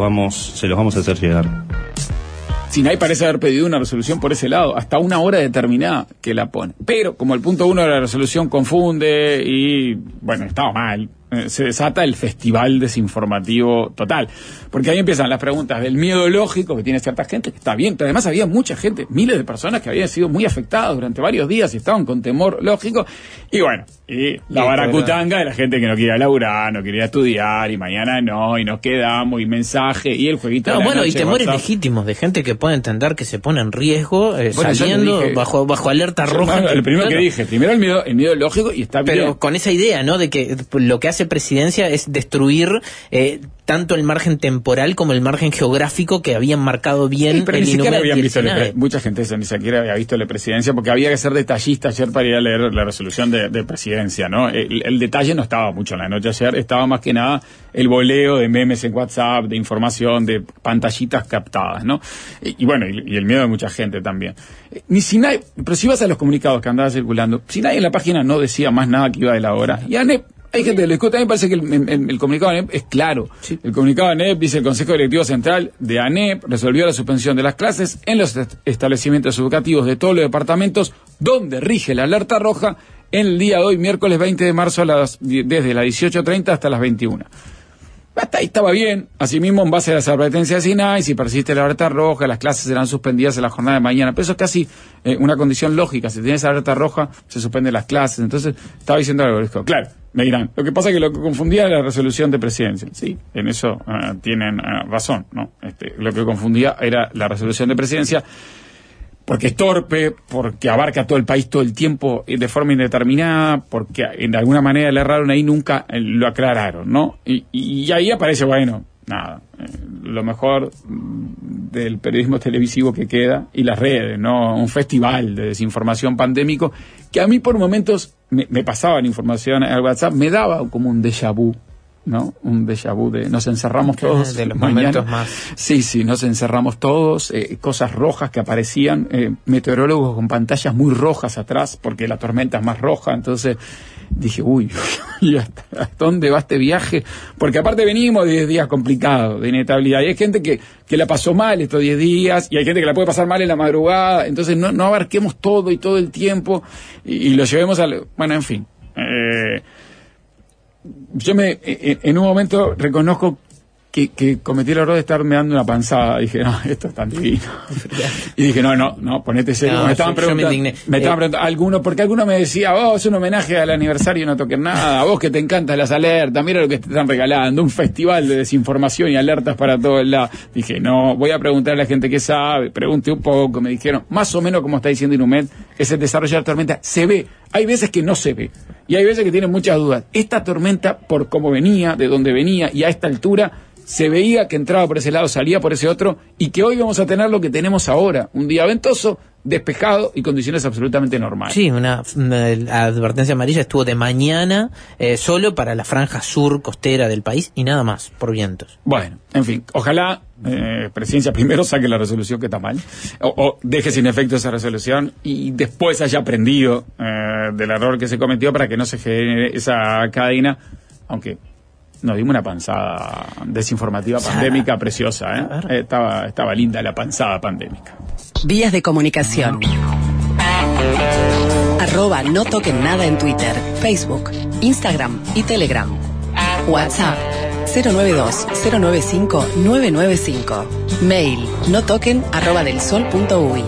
Q: a hacer llegar.
B: SINAE parece haber pedido una resolución por ese lado, hasta una hora determinada que la pone. Pero como el punto 1 de la resolución confunde y, bueno, estaba mal, se desata el festival desinformativo total. Porque ahí empiezan las preguntas del miedo lógico que tiene cierta gente, que está bien, pero además había mucha gente, miles de personas que habían sido muy afectadas durante varios días y estaban con temor lógico. Y bueno, y la baracutanga de la gente que no quería laburar, no quería estudiar, y mañana no, y nos quedamos, y mensaje, y el jueguito de la noche,
C: y temores legítimos de gente que puede entender que se pone en riesgo, saliendo bajo alerta roja.
B: El primero que dije, primero el miedo lógico, y está bien.
C: Pero con esa idea, ¿no?, de que lo que hace presidencia es destruir tanto el margen temporal como el margen geográfico que habían marcado bien.
B: Pero ni siquiera habían visto mucha gente eso ni siquiera había visto la presidencia, porque había que ser detallista ayer para ir a leer la resolución de presidencia, ¿no? El detalle no estaba mucho en la noche ayer, estaba más que nada el voleo de memes en WhatsApp, de información, de pantallitas captadas, ¿no? Y bueno, y el miedo de mucha gente también. Ni SINAE, pero si vas a los comunicados que andaba circulando, SINAE en la página no decía más nada que iba de la hora. Y ANEP, hay gente que lo escucha, a mí me parece que el comunicado de ANEP es claro. Sí. El comunicado de ANEP dice: el Consejo Directivo Central de ANEP resolvió la suspensión de las clases en los establecimientos educativos de todos los departamentos donde rige la alerta roja en el día de hoy, miércoles 20 de marzo, desde las 18:30 hasta las 21. Hasta ahí estaba bien. Asimismo, en base a las advertencias de SINAE, si persiste la alerta roja, las clases serán suspendidas en la jornada de mañana. Pero eso es casi una condición lógica. Si tienes alerta roja, se suspenden las clases. Entonces, estaba diciendo algo. Claro, me dirán. Lo que pasa es que lo que confundía era la resolución de presidencia. Sí, en eso tienen razón, ¿no? Lo que confundía era la resolución de presidencia, porque es torpe, porque abarca todo el país todo el tiempo de forma indeterminada, porque de alguna manera le erraron ahí, nunca lo aclararon, ¿no? Y ahí aparece, bueno, nada, lo mejor del periodismo televisivo que queda y las redes, ¿no? Un festival de desinformación pandémico que a mí por momentos me pasaban información al WhatsApp, me daba como un déjà vu, ¿no? Un déjà vu de nos encerramos todos.
C: De los
B: mañana.
C: momentos más.
B: Sí, nos encerramos todos, cosas rojas que aparecían, meteorólogos con pantallas muy rojas atrás, porque la tormenta es más roja, entonces dije, uy, ¿y hasta dónde va este viaje? Porque aparte venimos de 10 días complicados, de inestabilidad, y hay gente que la pasó mal estos 10 días, y hay gente que la puede pasar mal en la madrugada, entonces no abarquemos todo y todo el tiempo, y lo llevemos al... Bueno, en fin. Yo en un momento reconozco que cometí el error de estarme dando una panzada. Dije, no, esto es tan divino. Y dije, no, ponete serio.
C: No,
B: me estaban preguntando, porque alguno me decía, es un homenaje al aniversario, no toques nada, a vos que te encantan las alertas, mira lo que te están regalando, un festival de desinformación y alertas para todo el lado. Dije, no, voy a preguntar a la gente que sabe, pregunté un poco, me dijeron, más o menos como está diciendo Inumet, es el desarrollo de la tormenta, se ve, hay veces que no se ve, y hay veces que tienen muchas dudas. Esta tormenta, por cómo venía, de dónde venía, y a esta altura, se veía que entraba por ese lado, salía por ese otro, y que hoy vamos a tener lo que tenemos ahora, un día ventoso, despejado y condiciones absolutamente normales.
C: Sí, una advertencia amarilla estuvo de mañana solo para la franja sur costera del país y nada más, por vientos.
B: Bueno, en fin, ojalá Presidencia primero saque la resolución que está mal, o deje sin efecto esa resolución y después haya aprendido del error que se cometió para que no se genere esa cadena, aunque... Nos dimos una panzada desinformativa pandémica preciosa, ¿eh? Estaba linda la panzada pandémica.
A: Vías de comunicación. @no toquen nada en Twitter, Facebook, Instagram y Telegram. WhatsApp 092-095-995. Mail notoquen@delsol.uy.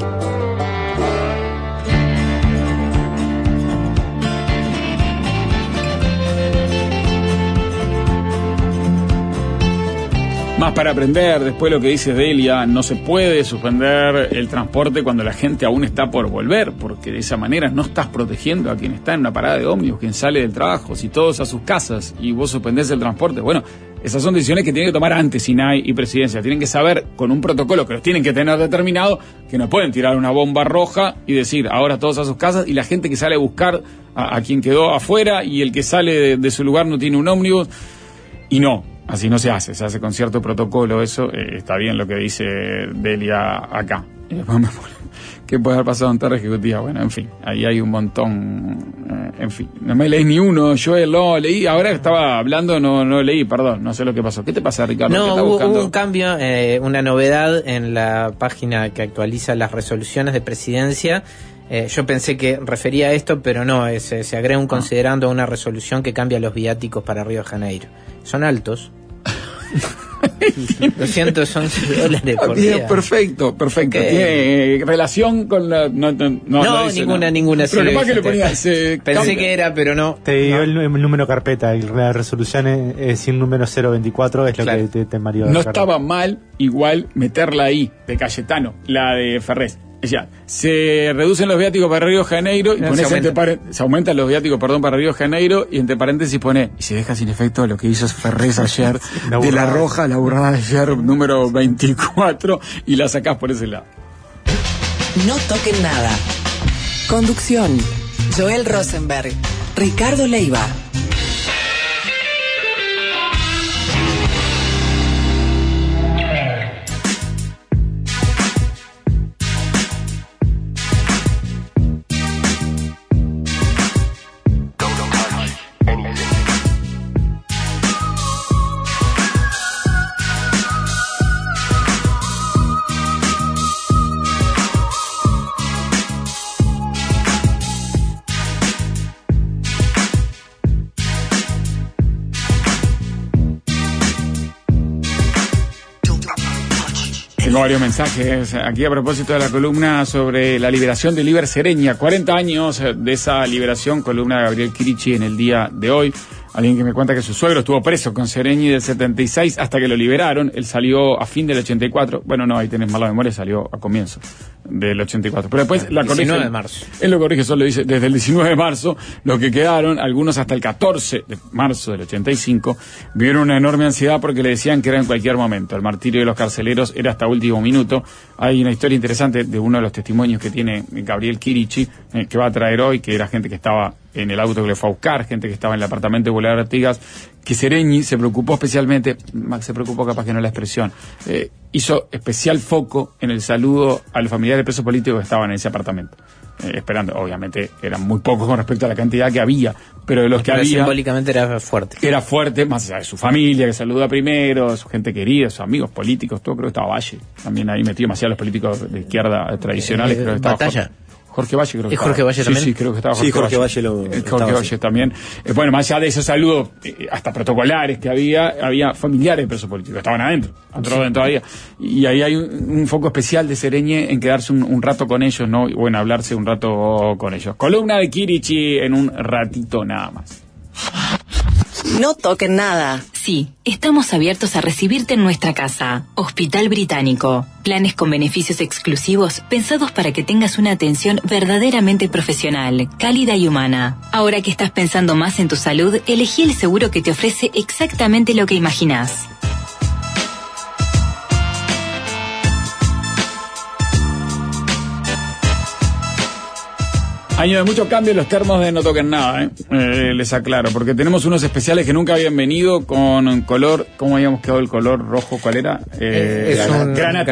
B: Más para aprender, después lo que dice Delia, no se puede suspender el transporte cuando la gente aún está por volver, porque de esa manera no estás protegiendo a quien está en una parada de ómnibus, quien sale del trabajo, si todos a sus casas y vos suspendés el transporte. Bueno, esas son decisiones que tienen que tomar antes INAI y Presidencia. Tienen que saber, con un protocolo que los tienen que tener determinado, que no pueden tirar una bomba roja y decir, ahora todos a sus casas, y la gente que sale a buscar a quien quedó afuera y el que sale de su lugar no tiene un ómnibus, y no. Así no se hace con cierto protocolo, eso está bien lo que dice Delia acá. ¿Qué puede haber pasado en Torre Ejecutiva? Bueno, en fin, ahí hay un montón, en fin. No me leí ni uno, yo lo leí, ahora estaba hablando, no leí, perdón, no sé lo que pasó. ¿Qué te pasa, Ricardo?
C: No, hubo un cambio, una novedad en la página que actualiza las resoluciones de Presidencia. Yo pensé que refería a esto, pero no, se agrega un considerando a una resolución que cambia los viáticos para Río de Janeiro. Son altos. Lo siento, son $11 por día.
B: Perfecto. Tiene relación con la... No,
C: ninguna.
B: Pero capaz que le ponía...
C: Pensé que era, pero no.
J: Te dio el número carpeta, y la resolución es sin número 024, es lo claro. Que te mareó.
B: No estaba mal igual meterla ahí, de Cayetano, la de Ferrés. Ya, se reducen los viáticos para Río de Janeiro y se aumentan los viáticos, para Río de Janeiro, y entre paréntesis pone, y se deja sin efecto lo que hizo Ferrés ayer de La Roja, la burrada de ayer número 24, y la sacás por ese lado.
A: No toquen nada. Conducción: Joel Rosenberg, Ricardo Leiva.
B: Tengo varios mensajes aquí a propósito de la columna sobre la liberación de Liber Sereña. 40 años de esa liberación, columna de Gabriel Chirichi en el día de hoy. Alguien que me cuenta que su suegro estuvo preso con Sereñi del 76 hasta que lo liberaron. Él salió a fin del 84. Bueno, no, ahí tenés mala memoria, salió a comienzo del 84. Pero después la corrige.
C: 19 de marzo.
B: Él lo corrige, solo dice desde el 19 de marzo, lo que quedaron, algunos hasta el 14 de marzo del 85, vivieron una enorme ansiedad porque le decían que era en cualquier momento. El martirio de los carceleros era hasta último minuto. Hay una historia interesante de uno de los testimonios que tiene Gabriel Kirichi, que va a traer hoy, que era gente que estaba en el auto que le fue a buscar, gente que estaba en el apartamento de Boulevard Artigas, que Sereñi se preocupó especialmente, se preocupó capaz que no la expresión, hizo especial foco en el saludo a los familiares de presos políticos que estaban en ese apartamento. Esperando, obviamente eran muy pocos con respecto a la cantidad que había, pero de los que había,
C: simbólicamente era fuerte.
B: Era fuerte, más allá de su familia, que saluda primero, su gente querida, sus amigos políticos, todo. Creo que estaba Valle, también ahí metido demasiado los políticos de izquierda tradicionales, creo que estaba
C: Batalla.
B: Jorge Valle, creo que
C: ¿Es Jorge Valle también?
B: Sí, creo que estaba
D: Jorge Valle.
B: Jorge Valle también. Bueno, más allá de esos saludos, hasta protocolares que había familiares de presos políticos, estaban adentro todavía. Y ahí hay un foco especial de Sereñi en quedarse un rato con ellos, ¿no? Y bueno, hablarse un rato con ellos. Columna de Kirichi en un ratito nada más.
A: No toquen nada.
F: Sí, estamos abiertos a recibirte en nuestra casa. Hospital Británico. Planes con beneficios exclusivos pensados para que tengas una atención verdaderamente profesional, cálida y humana. Ahora que estás pensando más en tu salud, elegí el seguro que te ofrece exactamente lo que imaginás.
B: Año de mucho cambio en los termos de No Toquen Nada, les aclaro, porque tenemos unos especiales que nunca habían venido con color, ¿cómo habíamos quedado el color rojo? ¿Cuál era?
C: Es un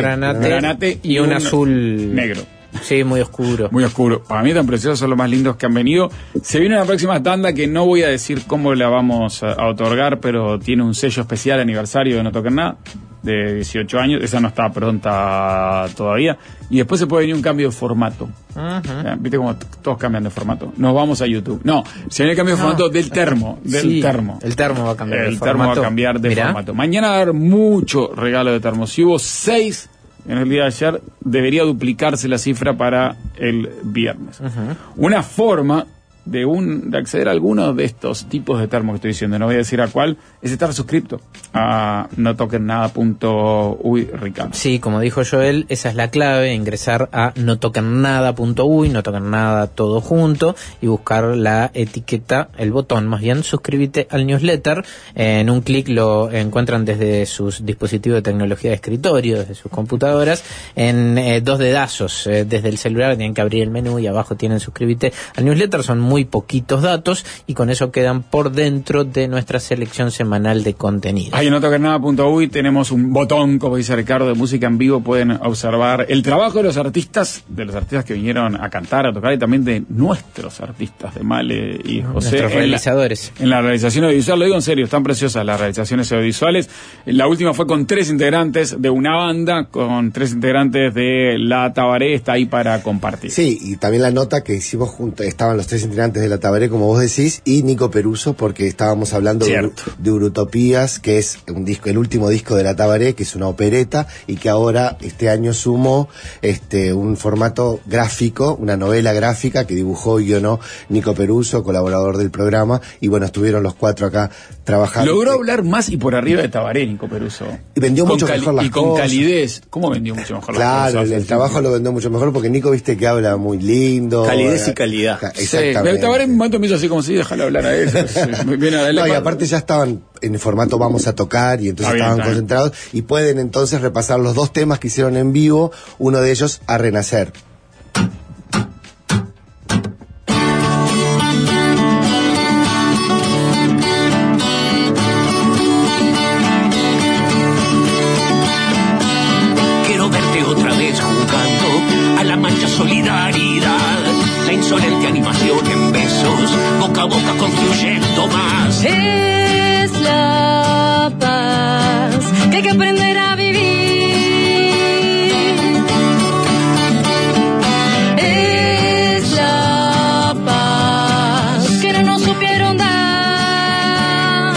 C: granate y un azul
B: negro.
C: Sí, muy oscuro.
B: Muy oscuro. Para mí tan preciosos, son los más lindos que han venido. Se viene una próxima tanda que no voy a decir cómo la vamos a otorgar, pero tiene un sello especial aniversario de No Toquen Nada, de 18 años. Esa no está pronta todavía. Y después se puede venir un cambio de formato. Uh-huh. ¿Viste cómo todos cambian de formato? Nos vamos a YouTube. No, se viene el cambio de formato del termo.
C: El termo va a cambiar de formato.
B: El termo va a cambiar de formato. Mañana va a haber mucho regalo de termo. Si hubo 6 en el día de ayer, debería duplicarse la cifra para el viernes. Uh-huh. Una forma de acceder a alguno de estos tipos de termos que estoy diciendo, no voy a decir a cuál, es estar suscripto a notokennada.uy, Ricardo.
C: Sí, como dijo Joel, esa es la clave, ingresar a notokennada.uy, no toquen nada todo junto, y buscar la etiqueta, el botón más bien, suscríbete al newsletter. En un clic lo encuentran desde sus dispositivos de tecnología de escritorio, desde sus computadoras, en 2 dedazos, desde el celular tienen que abrir el menú y abajo tienen suscríbete al newsletter. Son muy poquitos datos y con eso quedan por dentro de nuestra selección semanal de contenido.
B: Ahí en notokennada.uy tenemos un botón, como dice Ricardo, de música en vivo. Pueden observar el trabajo de los artistas que vinieron a cantar, a tocar, y también de nuestros artistas, de Male y José.
C: Nuestros realizadores.
B: En la realización audiovisual, lo digo en serio, están preciosas las realizaciones audiovisuales. La última fue con 3 integrantes de una banda, con 3 integrantes de La Tabaré, está ahí para compartir.
R: Sí, y también la nota que hicimos juntos, estaban los 3 integrantes de La Tabaré, como vos decís, y Nico Peruso, porque estábamos hablando de Eurotopías, que es un disco, el último disco de La Tabaré, que es una opereta, y que ahora este año sumó un formato gráfico, una novela gráfica que dibujó y guionó Nico Peruso, colaborador del programa, y bueno, estuvieron los 4 acá trabajando.
B: Logró hablar más y por arriba de Tabaré, Nico Peruso.
R: Y vendió mucho mejor las cosas.
B: Y con calidez. ¿Cómo vendió mucho mejor las cosas?
R: Claro, el trabajo lo vendió mucho mejor, porque Nico, viste que habla muy lindo.
D: Calidez y calidad.
B: Exactamente. Tabaré en un momento me hizo así como si déjalo hablar a él.
R: No, y aparte ya estaban en el formato vamos a tocar, y entonces estaban concentrados, y pueden entonces repasar los 2 temas que hicieron en vivo, uno de ellos, A Renacer.
N: Quiero verte otra vez jugando a la mancha solidaridad, la insolente animación en besos, boca a boca construyendo más.
S: Es la paz que hay que aprender a vivir. Es la paz que no nos supieron dar.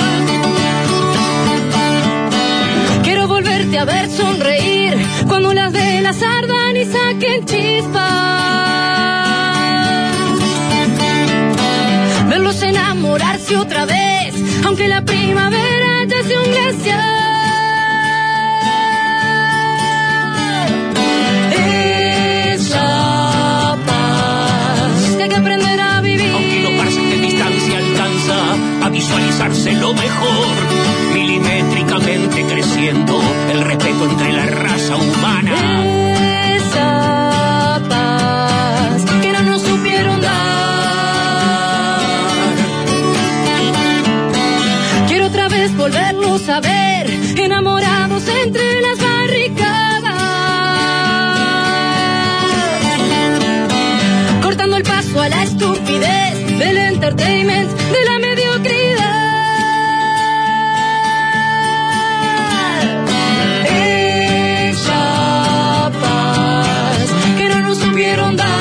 S: Quiero volverte a ver sonreír cuando las velas ardan y saquen chispas. Verlos enamorarse otra vez aunque la primavera ya sea un glaciar. Esa paz que hay que aprender a vivir.
N: Aunque no parsen de distancia alcanza a visualizarse lo mejor, milimétricamente creciendo el respeto entre la raza humana.
S: Esa paz que no nos supieron dar. Quiero otra vez volverlos a ver, enamorados entre las barricadas, cortando el paso a la estupidez del entertainment, de la mediocridad. Esa paz que no nos supieron dar.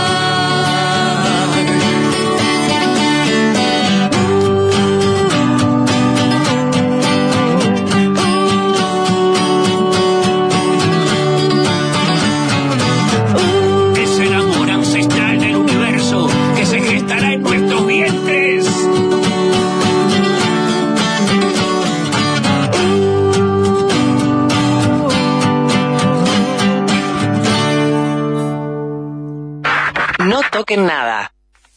N: Es el amor ancestral del universo que se gestará en nuestros vientres.
A: No toquen nada.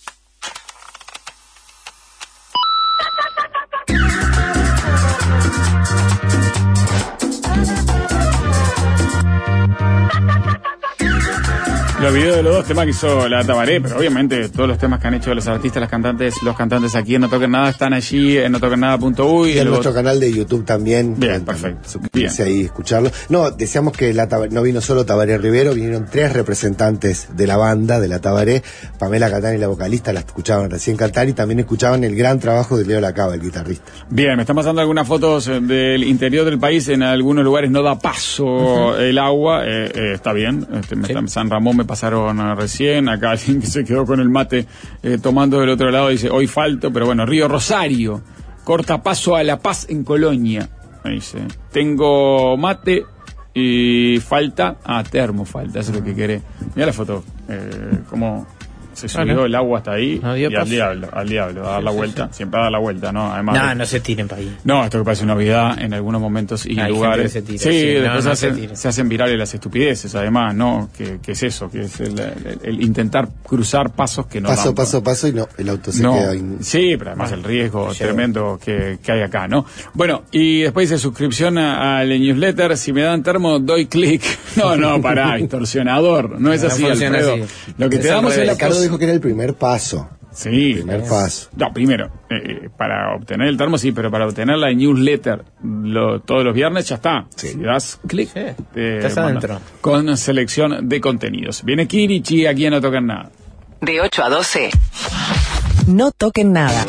B: Los videos de los dos temas que hizo la Tabaré, pero obviamente todos los temas que han hecho los artistas, los cantantes aquí en No Toquen Nada están allí en notoquennada.uy.
R: Y en nuestro canal de YouTube también.
B: Bien, perfecto.
R: Suscribirse ahí y escucharlo. No, deseamos que no vino solo Tabaré Rivero, vinieron 3 representantes de la banda, de la Tabaré. Pamela Catani, la vocalista, la escuchaban recién cantar y también escuchaban el gran trabajo de Leo Lacaba, el guitarrista.
B: Bien, me están pasando algunas fotos del interior del país. En algunos lugares no da paso el agua. Está bien. San Ramón me pasaron recién. Acá alguien que se quedó con el mate tomando del otro lado dice, hoy falto, pero bueno, Río Rosario, corta paso a La Paz en Colonia. Ahí dice, tengo mate y falta, termo falta, eso es lo que querés. Mira la foto, como se subió el agua hasta ahí y al diablo, a dar la vuelta, siempre a dar la vuelta, ¿no? Además,
C: no se tiren para ahí.
B: No, esto que parece una novedad en algunos momentos y lugares.
C: Se tira,
B: sí, después se hacen virales las estupideces, además, ¿no? ¿Qué es eso? Que es el intentar cruzar pasos que no dan.
R: Paso y no, el auto se queda ahí.
B: Sí, pero además el riesgo tremendo que hay acá, ¿no? Bueno, y después dice suscripción al newsletter, si me dan termo doy clic. No, pará, distorsionador, no es así, Alfredo.
R: Así.
B: Lo que te damos es la
R: Ricardo dijo que era el primer paso.
B: Sí.
R: Paso.
B: No, primero, para obtener el termo sí, pero para obtener la newsletter todos los viernes ya está. Sí. Si das clic,
C: estás adentro.
B: Con selección de contenidos. Viene Kirichi aquí en No Toquen Nada.
A: De 8 a 12. No toquen nada.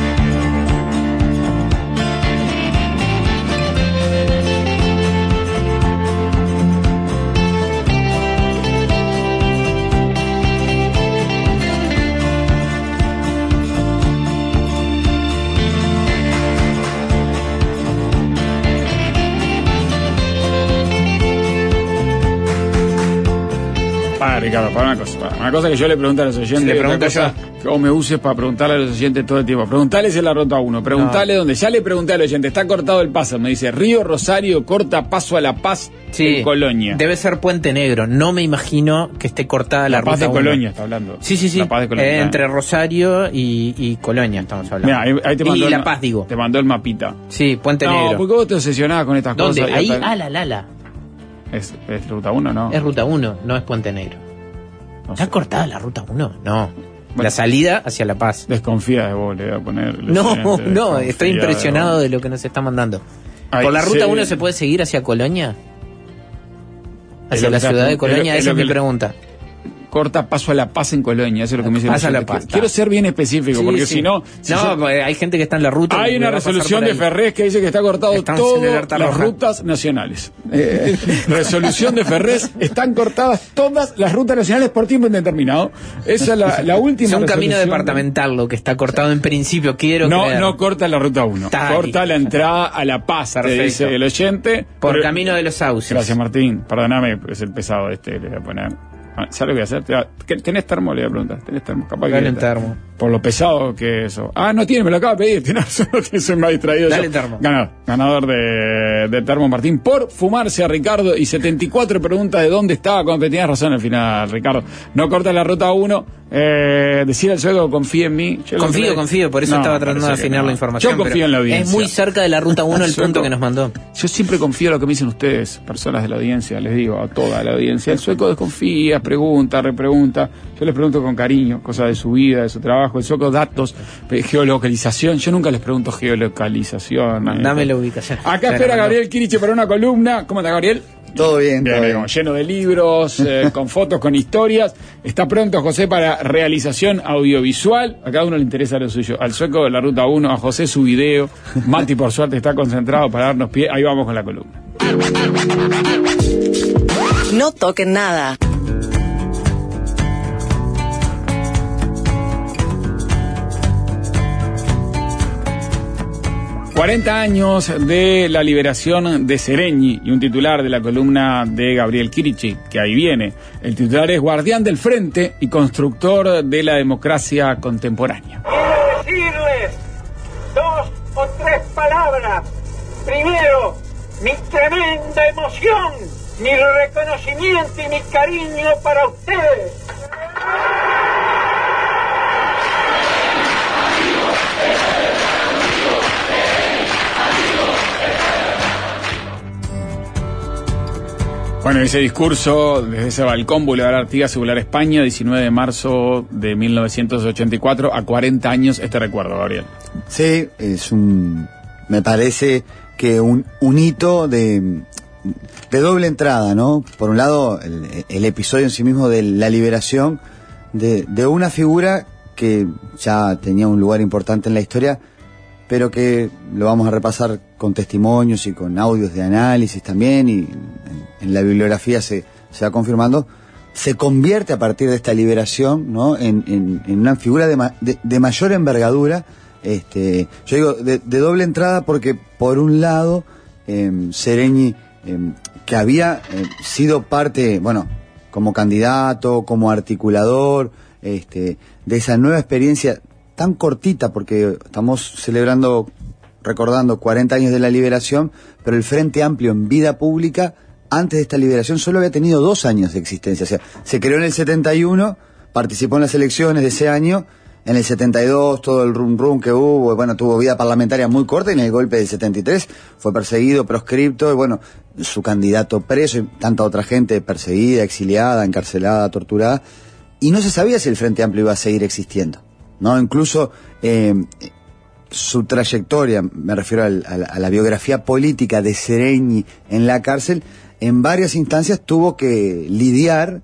B: Ricardo, para una cosa que yo le pregunto a los oyentes, o me uses para preguntarle a los oyentes todo el tiempo. Preguntale si es la ruta 1, preguntale dónde. Ya le pregunté al oyente, está cortado el paso, me dice Río Rosario corta paso a La Paz en Colonia.
C: Debe ser Puente Negro, no me imagino que esté cortada la ruta 1.
B: La Paz de Colonia está hablando.
C: Sí.
B: La Paz de Colonia.
C: Entre Rosario y Colonia estamos hablando.
B: Mira, ahí te mandó
C: La Paz, digo.
B: Te mandó el mapita.
C: Sí, Puente Negro.
B: No, porque vos te obsesionabas con estas
C: cosas. ¿Dónde? Ahí,
B: Lala. ¿Es ruta 1 no?
C: Es ruta 1, no es Puente Negro. ¿Está cortada la ruta 1? No. Bueno, la salida hacia La Paz.
B: Desconfía de vos, le voy a poner.
C: No, estoy impresionado de lo que nos está mandando. ¿Por la ruta 1 se puede seguir hacia Colonia? ¿Hacia la ciudad de Colonia? Esa es mi pregunta.
B: Corta paso a La Paz en Colonia, eso es lo que me dice.
C: Pasa a La Paz.
B: Quiero ser bien específico, porque si no...
C: hay gente que está en la ruta...
B: Hay una resolución de Ferrés que dice que está cortado todas las rutas nacionales. Resolución de Ferrés, están cortadas todas las rutas nacionales por tiempo indeterminado. Esa es la última.
C: Es un camino departamental lo que está cortado en principio,
B: No corta la ruta 1, corta la entrada a La Paz, te dice el oyente.
C: Por Camino de los Sauces.
B: Gracias, Martín. Perdóname, es el pesado le voy a poner... ¿Sabes lo que voy a hacer? ¿Tenés termo? Le voy a preguntar. ¿Tenés termo? Capaz
C: que termo.
B: por lo pesado que es eso. Ah, no tiene, me lo acaba de pedir, tiene razón, soy más distraído.
C: Dale, Termo.
B: Ganador de Termo Martín por fumarse a Ricardo y 74 preguntas de dónde estaba cuando tenías razón al final, Ricardo. No corta la ruta 1. Decir al sueco, confía en mí.
C: Confío, por eso estaba tratando de afinar la información.
B: Yo confío en la audiencia.
C: Es muy cerca de la ruta 1 el punto que nos mandó.
B: Yo siempre confío en lo que me dicen ustedes, personas de la audiencia, les digo a toda la audiencia. El sueco desconfía, pregunta, repregunta. Yo les pregunto con cariño, cosas de su vida, de su trabajo. El sueco, datos, geolocalización. Yo nunca les pregunto geolocalización.
C: Dame la ubicación.
B: Acá espera Gabriel Kiriche para una columna. ¿Cómo está, Gabriel?
T: Todo bien, todo bien.
B: Lleno de libros, con fotos, con historias. Está pronto José para realización audiovisual. A cada uno le interesa lo suyo. Al sueco de la ruta 1, a José su video. Mati, por suerte, está concentrado para darnos pie. Ahí vamos con la columna.
A: No toquen nada.
B: ...40 años de la liberación de Seregni... y un titular de la columna de Gabriel Kirichi, que ahí viene. El titular es guardián del frente y constructor de la democracia contemporánea.
E: Quiero decirles 2 o 3 palabras. Primero, mi tremenda emoción, mi reconocimiento y mi cariño para ustedes.
B: Bueno, ese discurso desde ese balcón, Boulevard Artigas, Boulevard España, 19 de marzo de 1984, a 40 años, este recuerdo, Gabriel.
T: Sí, me parece que un hito de doble entrada, ¿no? Por un lado, el episodio en sí mismo de la liberación de una figura que ya tenía un lugar importante en la historia, pero que lo vamos a repasar con testimonios y con audios de análisis también, y en la bibliografía se va confirmando, se convierte a partir de esta liberación, ¿no? en una figura de mayor envergadura. Yo digo de doble entrada porque, por un lado, Seregni, que había sido parte, bueno, como candidato, como articulador, de esa nueva experiencia tan cortita, porque estamos recordando 40 años de la liberación, pero el Frente Amplio en vida pública, antes de esta liberación, solo había tenido 2 años de existencia. O sea, se creó en el 71, participó en las elecciones de ese año, en el 72 todo el rum que hubo, bueno, tuvo vida parlamentaria muy corta, y en el golpe del 73 fue perseguido, proscripto, y bueno, su candidato preso, y tanta otra gente perseguida, exiliada, encarcelada, torturada, y no se sabía si el Frente Amplio iba a seguir existiendo, ¿no? Incluso su trayectoria, me refiero a la biografía política de Seregni en la cárcel, en varias instancias tuvo que lidiar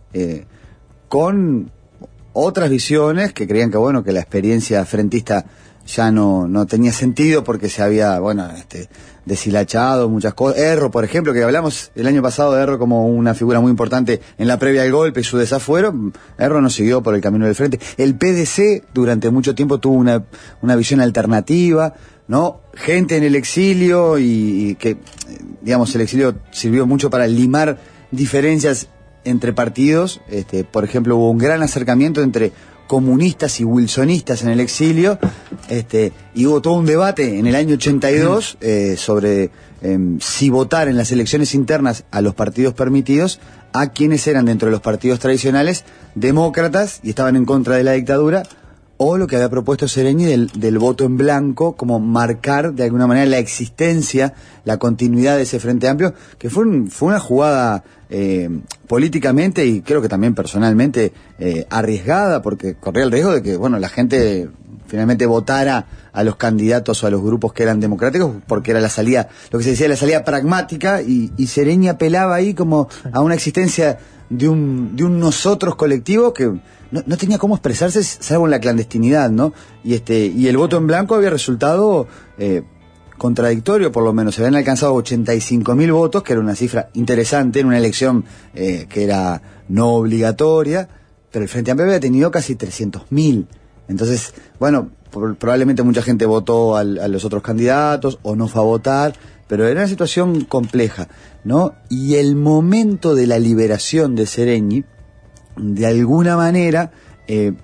T: con otras visiones que creían que, bueno, que la experiencia frentista ya no tenía sentido porque se había, bueno, deshilachado muchas cosas. Erro, por ejemplo, que hablamos el año pasado de Erro como una figura muy importante en la previa del golpe y su desafuero. Erro no siguió por el camino del frente. El PDC durante mucho tiempo tuvo una visión alternativa, ¿no? Gente en el exilio y que, digamos, el exilio sirvió mucho para limar diferencias entre partidos. Por ejemplo, hubo un gran acercamiento entre comunistas y wilsonistas en el exilio, y hubo todo un debate en el año 82 sobre si votar en las elecciones internas a los partidos permitidos, a quienes eran dentro de los partidos tradicionales demócratas y estaban en contra de la dictadura, o lo que había propuesto Seregni del voto en blanco, como marcar de alguna manera la existencia, la continuidad de ese Frente Amplio, que fue una jugada políticamente y creo que también personalmente arriesgada, porque corría el riesgo de que, bueno, la gente finalmente votara a los candidatos o a los grupos que eran democráticos, porque era la salida, lo que se decía, la salida pragmática, y Seregni apelaba ahí como a una existencia de un nosotros colectivo que no tenía cómo expresarse salvo en la clandestinidad, ¿no? Y el voto en blanco había resultado contradictorio, por lo menos. Se habían alcanzado 85.000 votos, que era una cifra interesante en una elección que era no obligatoria, pero el Frente Amplio había tenido casi 300.000. Entonces, bueno, probablemente mucha gente votó a los otros candidatos o no fue a votar, pero era una situación compleja, ¿no? Y el momento de la liberación de Seregni, de alguna manera,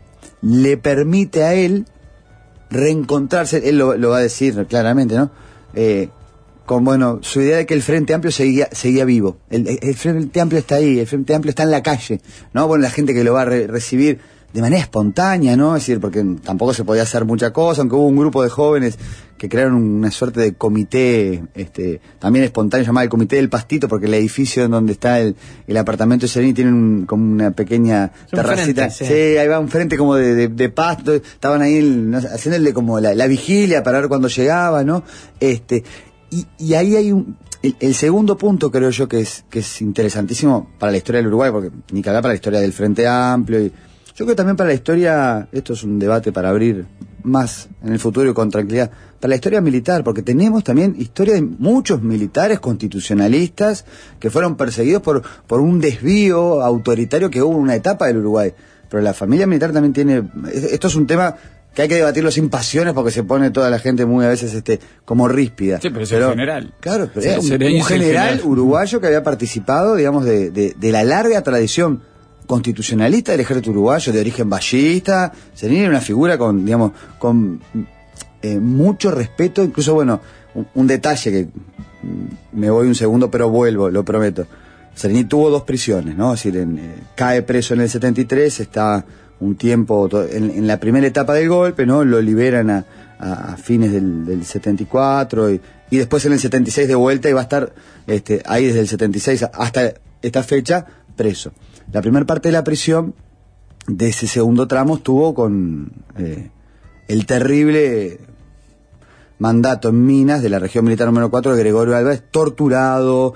T: le permite a él reencontrarse, él lo va a decir claramente, ¿no? Con, bueno, su idea de que el Frente Amplio seguía vivo. El Frente Amplio está ahí, el Frente Amplio está en la calle, ¿no? Bueno, la gente que lo va a recibir de manera espontánea, ¿no? Es decir, porque tampoco se podía hacer mucha cosa, aunque hubo un grupo de jóvenes que crearon una suerte de comité, también espontáneo, llamado el Comité del Pastito, porque el edificio en donde está el apartamento de Serini tiene como una pequeña terracita.
C: Frente,
T: sí, ahí va un frente como de pasto, estaban ahí haciéndole como la vigilia para ver cuándo llegaba, ¿no? Y ahí hay el segundo punto, creo yo, que es interesantísimo para la historia del Uruguay, porque ni que hablar para la historia del Frente Amplio, y yo creo que también para la historia, esto es un debate para abrir más en el futuro y con tranquilidad, para la historia militar, porque tenemos también historia de muchos militares constitucionalistas que fueron perseguidos por un desvío autoritario que hubo en una etapa del Uruguay. Pero la familia militar también tiene, esto es un tema que hay que debatirlo sin pasiones porque se pone toda la gente muy a veces como ríspida.
B: Sí, pero es el general.
T: Claro, pero sí, un general uruguayo que había participado, digamos, de la larga tradición constitucionalista del ejército uruguayo, de origen ballista. Serini era una figura con mucho respeto, incluso, bueno, un detalle que me voy un segundo pero vuelvo, lo prometo. Serini tuvo 2 prisiones, ¿no? Es decir, cae preso en el 73, está un tiempo en la primera etapa del golpe, ¿no? Lo liberan a fines del 74 y después en el 76 de vuelta y va a estar ahí desde el 76 hasta esta fecha preso. La primera parte de la prisión de ese segundo tramo estuvo con el terrible mandato en Minas de la región militar número 4 de Gregorio Álvarez, torturado,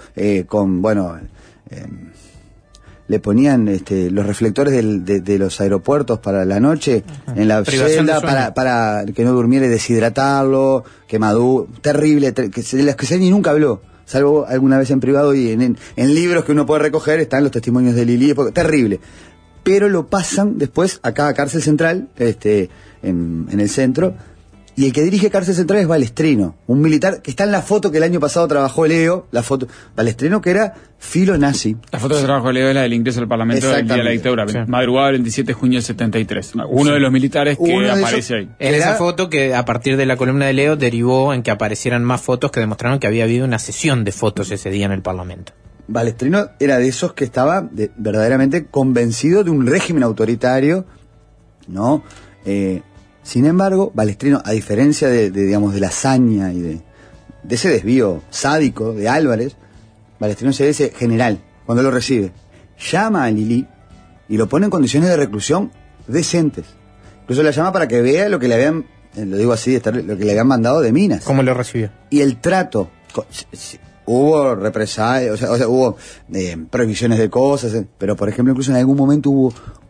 T: le ponían los reflectores de los aeropuertos para la noche en la celda para que no durmiera y deshidratarlo, quemadura, terrible, que Serini nunca habló, salvo alguna vez en privado y en libros que uno puede recoger están los testimonios de Lili, terrible. Pero lo pasan después a cada cárcel central, en el centro, y el que dirige cárcel central es Balestrino, un militar que está en la foto que el año pasado trabajó Leo, la foto, Balestrino que era filo nazi.
B: La foto que trabajó Leo es la del ingreso al Parlamento del día de la dictadura, sí. Madrugada del 27 de junio del 73. Uno de los militares que aparece ahí.
C: En esa foto que a partir de la columna de Leo derivó en que aparecieran más fotos que demostraron que había habido una sesión de fotos ese día en el Parlamento.
T: Balestrino era de esos que estaba verdaderamente convencido de un régimen autoritario, ¿no? Sin embargo, Balestrino, a diferencia de la hazaña y de ese desvío sádico de Álvarez, Balestrino se dice general, cuando lo recibe, llama a Lili y lo pone en condiciones de reclusión decentes. Incluso la llama para que vea lo que le habían, lo digo así, lo que le habían mandado de Minas.
C: ¿Cómo lo recibió?
T: Y el trato, hubo represalias, o sea, hubo prohibiciones de cosas, pero por ejemplo incluso en algún momento hubo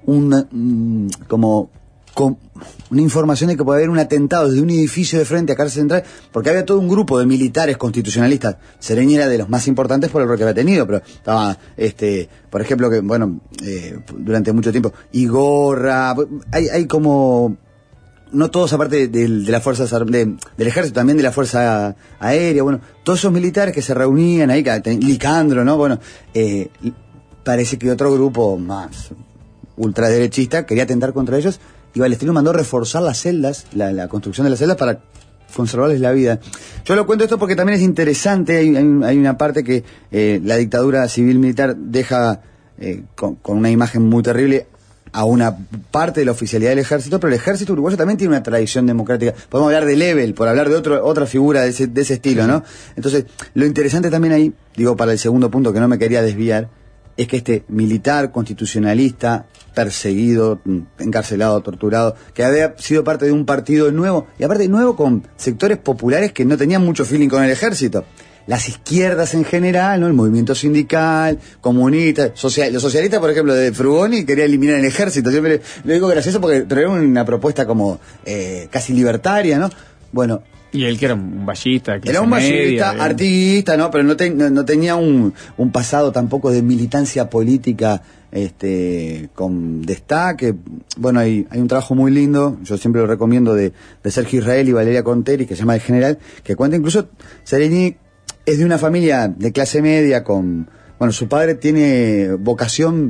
T: con una información de que puede haber un atentado desde un edificio de frente a cárcel central, porque había todo un grupo de militares constitucionalistas. Serini era de los más importantes por el rol que había tenido, pero estaba, por ejemplo, que durante mucho tiempo, Igorra, hay como, no todos aparte de las fuerzas, del ejército, también de la fuerza aérea, bueno, todos esos militares que se reunían ahí, Licandro, ¿no? Bueno, parece que otro grupo más ultraderechista quería atentar contra ellos, y Balestrino mandó reforzar las celdas, la construcción de las celdas para conservarles la vida. Yo lo cuento esto porque también es interesante, hay una parte que la dictadura civil-militar deja con una imagen muy terrible a una parte de la oficialidad del ejército, pero el ejército uruguayo también tiene una tradición democrática. Podemos hablar de Lebel, por hablar de otra figura de ese estilo, ¿no? Entonces, lo interesante también ahí, digo para el segundo punto que no me quería desviar, es que este militar constitucionalista, perseguido, encarcelado, torturado, que había sido parte de un partido nuevo, y aparte nuevo con sectores populares que no tenían mucho feeling con el ejército. Las izquierdas en general, ¿no? El movimiento sindical, comunista, los socialistas, por ejemplo, de Frugoni, quería eliminar el ejército. Siempre le digo gracioso porque trajeron una propuesta como casi libertaria, ¿no? Bueno.
B: Y él que era un ballista,
T: era un ballista, artiguista, ¿no? Pero no tenía un pasado tampoco de militancia política con destaque. Bueno, hay un trabajo muy lindo, yo siempre lo recomiendo, de Sergio Israel y Valeria Conteri, que se llama El General, que cuenta incluso, Serini es de una familia de clase media su padre tiene vocación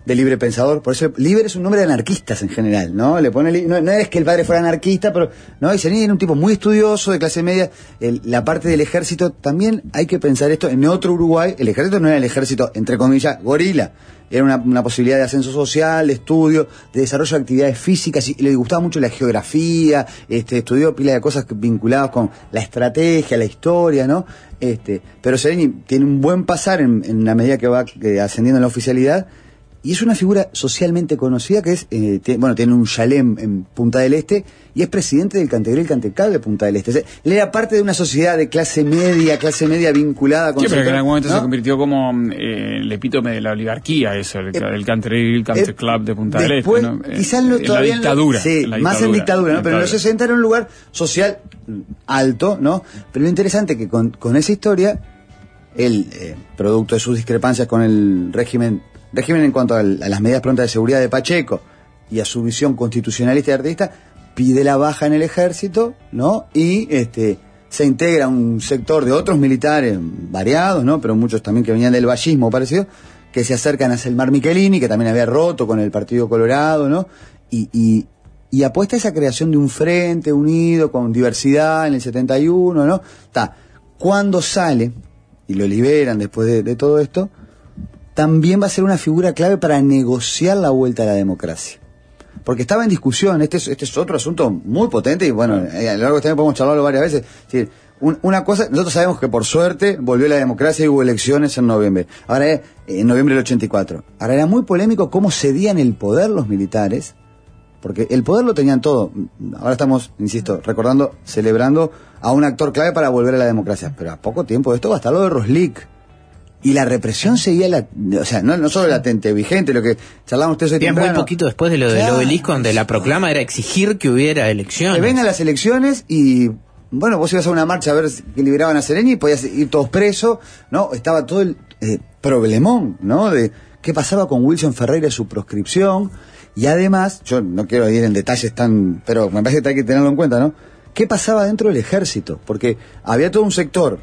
T: de libre pensador. Por eso libre es un nombre de anarquistas en general, ¿no? Le pone no es que el padre fuera anarquista, pero no, y Serenni era un tipo muy estudioso, de clase media. La parte del ejército, también hay que pensar esto, en otro Uruguay, el ejército no era el ejército, entre comillas, gorila. Era una posibilidad de ascenso social, de estudio, de desarrollo de actividades físicas, y le gustaba mucho la geografía, estudió pila de cosas vinculadas con la estrategia, la historia, ¿no? Pero Serenni tiene un buen pasar en la medida que va ascendiendo en la oficialidad, y es una figura socialmente conocida que es, tiene un chalet en Punta del Este, y es presidente del Cantegril Cantecable de Punta del Este. O sea, él era parte de una sociedad de clase media vinculada con...
B: Sí, pero que en algún momento se convirtió como el epítome de la oligarquía, eso, el Cantegril Canteclub de Punta del Este, ¿no?
T: Quizás todavía
B: la dictadura.
T: Más en dictadura, ¿no? Pero en los 60 era un lugar social alto, ¿no? Pero lo interesante es que con esa historia, él, producto de sus discrepancias con el régimen en cuanto a las medidas prontas de seguridad de Pacheco y a su visión constitucionalista y artista, pide la baja en el ejército, ¿no? Y se integra un sector de otros militares variados, ¿no? Pero muchos también que venían del vallismo parecido, que se acercan a Selmar Michelini, que también había roto con el Partido Colorado, ¿no? Y apuesta a esa creación de un frente unido con diversidad en el 71, ¿no? Cuando sale y lo liberan después de todo esto, también va a ser una figura clave para negociar la vuelta a la democracia. Porque estaba en discusión, este es otro asunto muy potente, y bueno, a lo largo de este año podemos charlarlo varias veces. Es decir, una cosa, nosotros sabemos que por suerte volvió la democracia y hubo elecciones en noviembre. Ahora, en noviembre del 84. Ahora era muy polémico cómo cedían el poder los militares, porque el poder lo tenían todo. Ahora estamos, insisto, celebrando a un actor clave para volver a la democracia. Pero a poco tiempo de esto va a estar lo de Roslik. Y la represión seguía, no solo latente, vigente, lo que charlamos ustedes hoy temprano.
C: Muy poquito después de lo del obelisco, donde la proclama era exigir que hubiera elecciones.
T: Que vengan las elecciones y, bueno, vos ibas a una marcha a ver que liberaban a Serenni y podías ir todos presos, ¿no? Estaba todo el problemón, ¿no? De qué pasaba con Wilson Ferreira y su proscripción. Y además, yo no quiero ir en detalles pero me parece que hay que tenerlo en cuenta, ¿no? ¿Qué pasaba dentro del ejército? Porque había todo un sector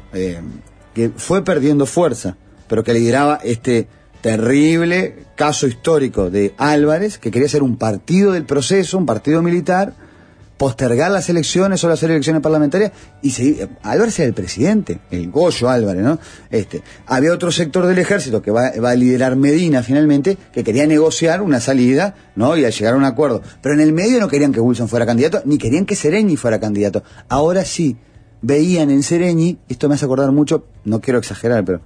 T: que fue perdiendo fuerza, pero que lideraba este terrible caso histórico de Álvarez, que quería hacer un partido del proceso, un partido militar, postergar las elecciones, solo hacer elecciones parlamentarias, y seguir. Álvarez era el presidente, el Goyo Álvarez, ¿no? Había otro sector del ejército que va a liderar Medina finalmente, que quería negociar una salida, ¿no? Y a llegar a un acuerdo. Pero en el medio no querían que Wilson fuera candidato, ni querían que Serenni fuera candidato. Ahora sí, veían en Serenni, esto me hace acordar mucho, no quiero exagerar, pero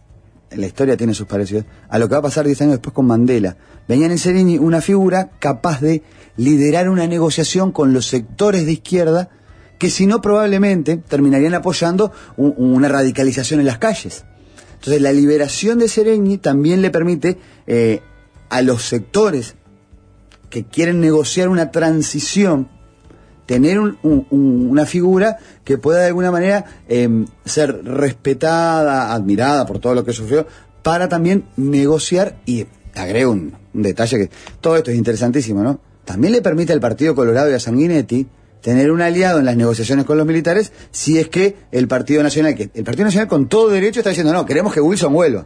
T: la historia tiene sus parecidos, a lo que va a pasar 10 años después con Mandela. Veían en Serenni una figura capaz de liderar una negociación con los sectores de izquierda que, si no, probablemente terminarían apoyando una radicalización en las calles. Entonces, la liberación de Serenni también le permite a los sectores que quieren negociar una transición tener una figura que pueda de alguna manera ser respetada, admirada por todo lo que sufrió, para también negociar. Y agrego un detalle, que todo esto es interesantísimo, ¿no? También le permite al Partido Colorado y a Sanguinetti tener un aliado en las negociaciones con los militares, si es que el Partido Nacional con todo derecho está diciendo, no, queremos que Wilson vuelva.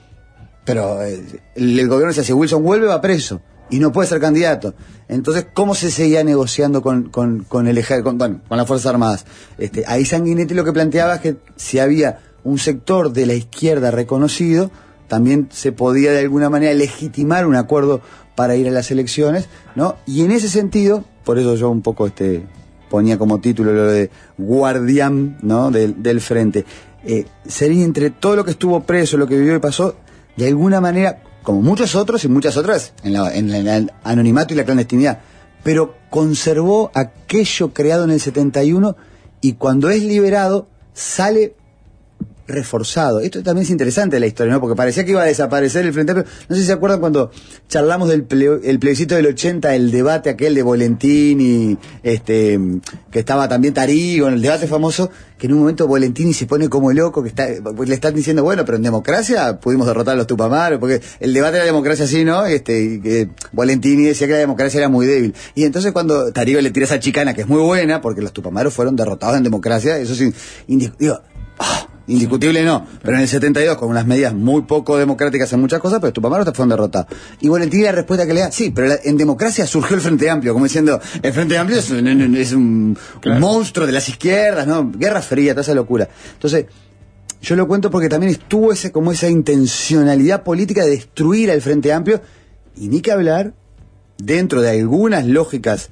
T: Pero el gobierno dice, si Wilson vuelve va preso y no puede ser candidato. Entonces, ¿cómo se seguía negociando con el ejército, con las Fuerzas Armadas? Ahí Sanguinetti lo que planteaba es que si había un sector de la izquierda reconocido, también se podía de alguna manera legitimar un acuerdo para ir a las elecciones, ¿no? Y en ese sentido, por eso yo un poco ponía como título lo de guardián, ¿no? del frente. Serenni, entre todo lo que estuvo preso, lo que vivió y pasó, de alguna manera, como muchos otros y muchas otras, en el anonimato y la clandestinidad, pero conservó aquello creado en el 71, y cuando es liberado sale reforzado. Esto también es interesante de la historia, ¿no? Porque parecía que iba a desaparecer el Frente Amplio. No sé si se acuerdan cuando charlamos del el plebiscito del 80, el debate aquel de Volentini, que estaba también Tarigo, en el debate famoso, que en un momento Volentini se pone como loco, le están diciendo, bueno, pero en democracia pudimos derrotar a los Tupamaros, porque el debate de la democracia sí, ¿no? Que Volentini decía que la democracia era muy débil. Y entonces cuando Tarigo le tira esa chicana, que es muy buena, porque los Tupamaros fueron derrotados en democracia, eso sí, digo, indiscutible no, pero en el 72 con unas medidas muy poco democráticas en muchas cosas, pero Tupac Amaru fueron derrotados. Y bueno, el Tigre la respuesta que le da, sí, pero en democracia surgió el Frente Amplio, como diciendo, el Frente Amplio es un monstruo de las izquierdas, ¿no? Guerra Fría, toda esa locura. Entonces, yo lo cuento porque también estuvo esa intencionalidad política de destruir al Frente Amplio, y ni que hablar, dentro de algunas lógicas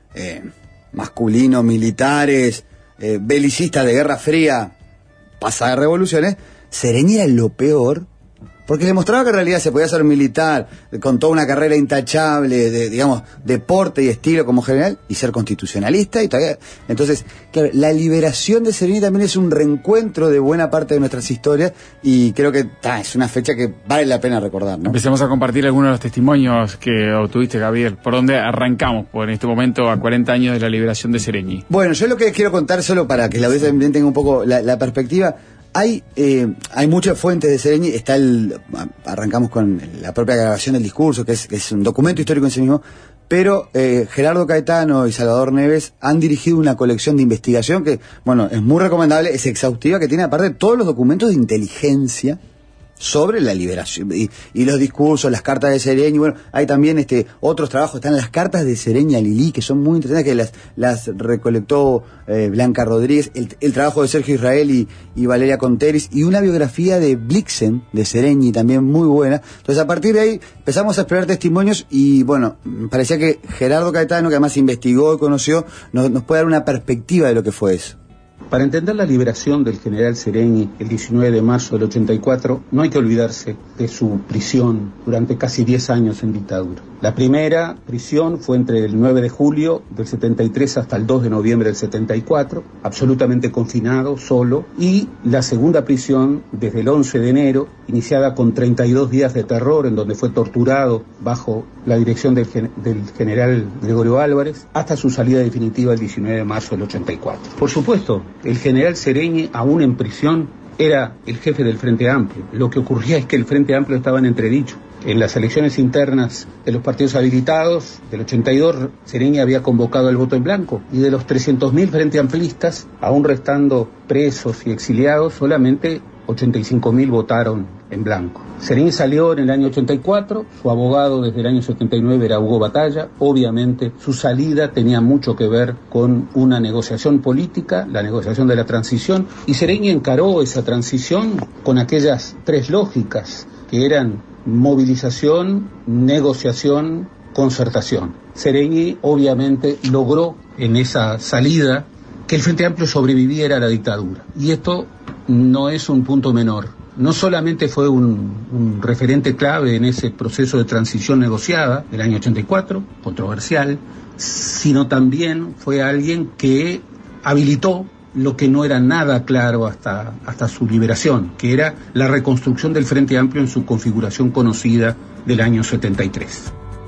T: masculino-militares, belicistas de Guerra Fría, pasadas revoluciones, Seregni era lo peor, porque demostraba que en realidad se podía ser militar, con toda una carrera intachable, de porte y estilo como general, y ser constitucionalista, y todavía... Entonces, claro, la liberación de Seregni también es un reencuentro de buena parte de nuestras historias, y creo que es una fecha que vale la pena recordar, ¿no?
B: Empecemos a compartir algunos de los testimonios que obtuviste, Gabriel. ¿Por dónde arrancamos? Por en este momento, a 40 años de la liberación de Seregni.
T: Bueno, yo lo que quiero contar, solo para que la audiencia también tenga un poco la perspectiva... Hay muchas fuentes de Seregni. Arrancamos con la propia grabación del discurso, que es un documento histórico en sí mismo, pero Gerardo Caetano y Salvador Neves han dirigido una colección de investigación que, bueno, es muy recomendable, es exhaustiva, que tiene aparte todos los documentos de inteligencia sobre la liberación y los discursos, las cartas de Seregni. Bueno, hay también otros trabajos, están las cartas de Seregni a Lili, que son muy interesantes, que las recolectó Blanca Rodríguez, el trabajo de Sergio Israel y Valeria Conteris, y una biografía de Blixen, de Seregni, también muy buena. Entonces, a partir de ahí empezamos a explorar testimonios, y bueno, parecía que Gerardo Caetano, que además investigó y conoció, nos puede dar una perspectiva de lo que fue eso.
U: Para entender la liberación del general Seregni el 19 de marzo del 84, no hay que olvidarse de su prisión durante casi 10 años en dictadura. La primera prisión fue entre el 9 de julio del 73 hasta el 2 de noviembre del 74, absolutamente confinado, solo, y la segunda prisión desde el 11 de enero, iniciada con 32 días de terror, en donde fue torturado bajo la dirección del general Gregorio Álvarez, hasta su salida definitiva el 19 de marzo del 84. Por supuesto, el general Seregni, aún en prisión, era el jefe del Frente Amplio. Lo que ocurría es que el Frente Amplio estaba en entredicho. En las elecciones internas de los partidos habilitados del 82, Seregni había convocado el voto en blanco, y de los 300.000 frente amplistas, aún restando presos y exiliados, solamente 85.000 votaron en blanco. Seregni salió en el año 84, su abogado desde el año 79 era Hugo Batalla. Obviamente su salida tenía mucho que ver con una negociación política, la negociación de la transición, y Seregni encaró esa transición con aquellas tres lógicas que eran movilización, negociación, concertación. Seregni obviamente logró en esa salida que el Frente Amplio sobreviviera a la dictadura, y esto no es un punto menor. No solamente fue un referente clave en ese proceso de transición negociada del año 84, controversial, sino también fue alguien que habilitó lo que no era nada claro hasta su liberación, que era la reconstrucción del Frente Amplio en su configuración conocida del año 73.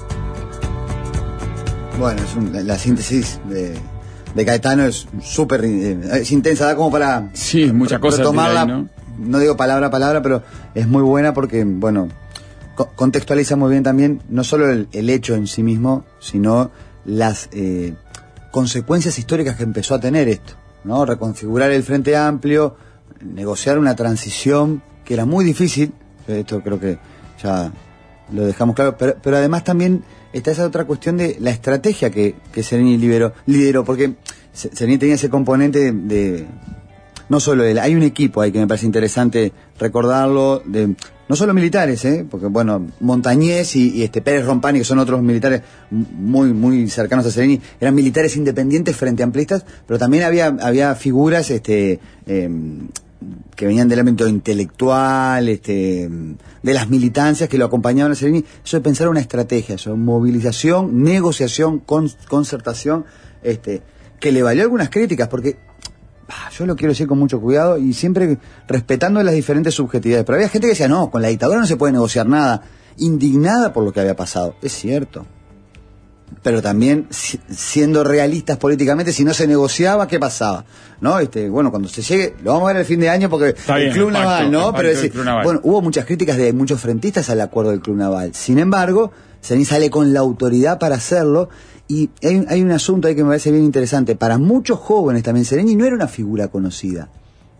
T: Bueno, la síntesis de Caetano es súper es intensa, da como para
B: muchas cosas
T: retomarla, no digo palabra a palabra, pero es muy buena porque, bueno, contextualiza muy bien también, no solo el hecho en sí mismo, sino las consecuencias históricas que empezó a tener esto, ¿no? Reconfigurar el Frente Amplio, negociar una transición que era muy difícil, esto creo que ya lo dejamos claro, pero además también está esa otra cuestión de la estrategia que Seregni lideró, porque Seregni tenía ese componente de no solo él, hay un equipo ahí que me parece interesante recordarlo, no solo militares, porque bueno, Montañés y Pérez Rompani, que son otros militares muy muy cercanos a Seregni, eran militares independientes frente amplistas, pero también había figuras que venían del ámbito intelectual, de las militancias que lo acompañaban a Seregni. Eso de pensar una estrategia, eso, movilización, negociación, concertación, que le valió algunas críticas, porque yo lo quiero decir con mucho cuidado y siempre respetando las diferentes subjetividades, pero había gente que decía, no, con la dictadura no se puede negociar nada, indignada por lo que había pasado. Es cierto, pero también siendo realistas políticamente, si no se negociaba, ¿qué pasaba? ¿No? Bueno, cuando se llegue, lo vamos a ver el fin de año porque el Club Naval, ¿no? Pero bueno, hubo muchas críticas de muchos frentistas al acuerdo del Club Naval. Sin embargo, Seregni sale con la autoridad para hacerlo. Y hay un asunto ahí que me parece bien interesante. Para muchos jóvenes también, Seregni no era una figura conocida.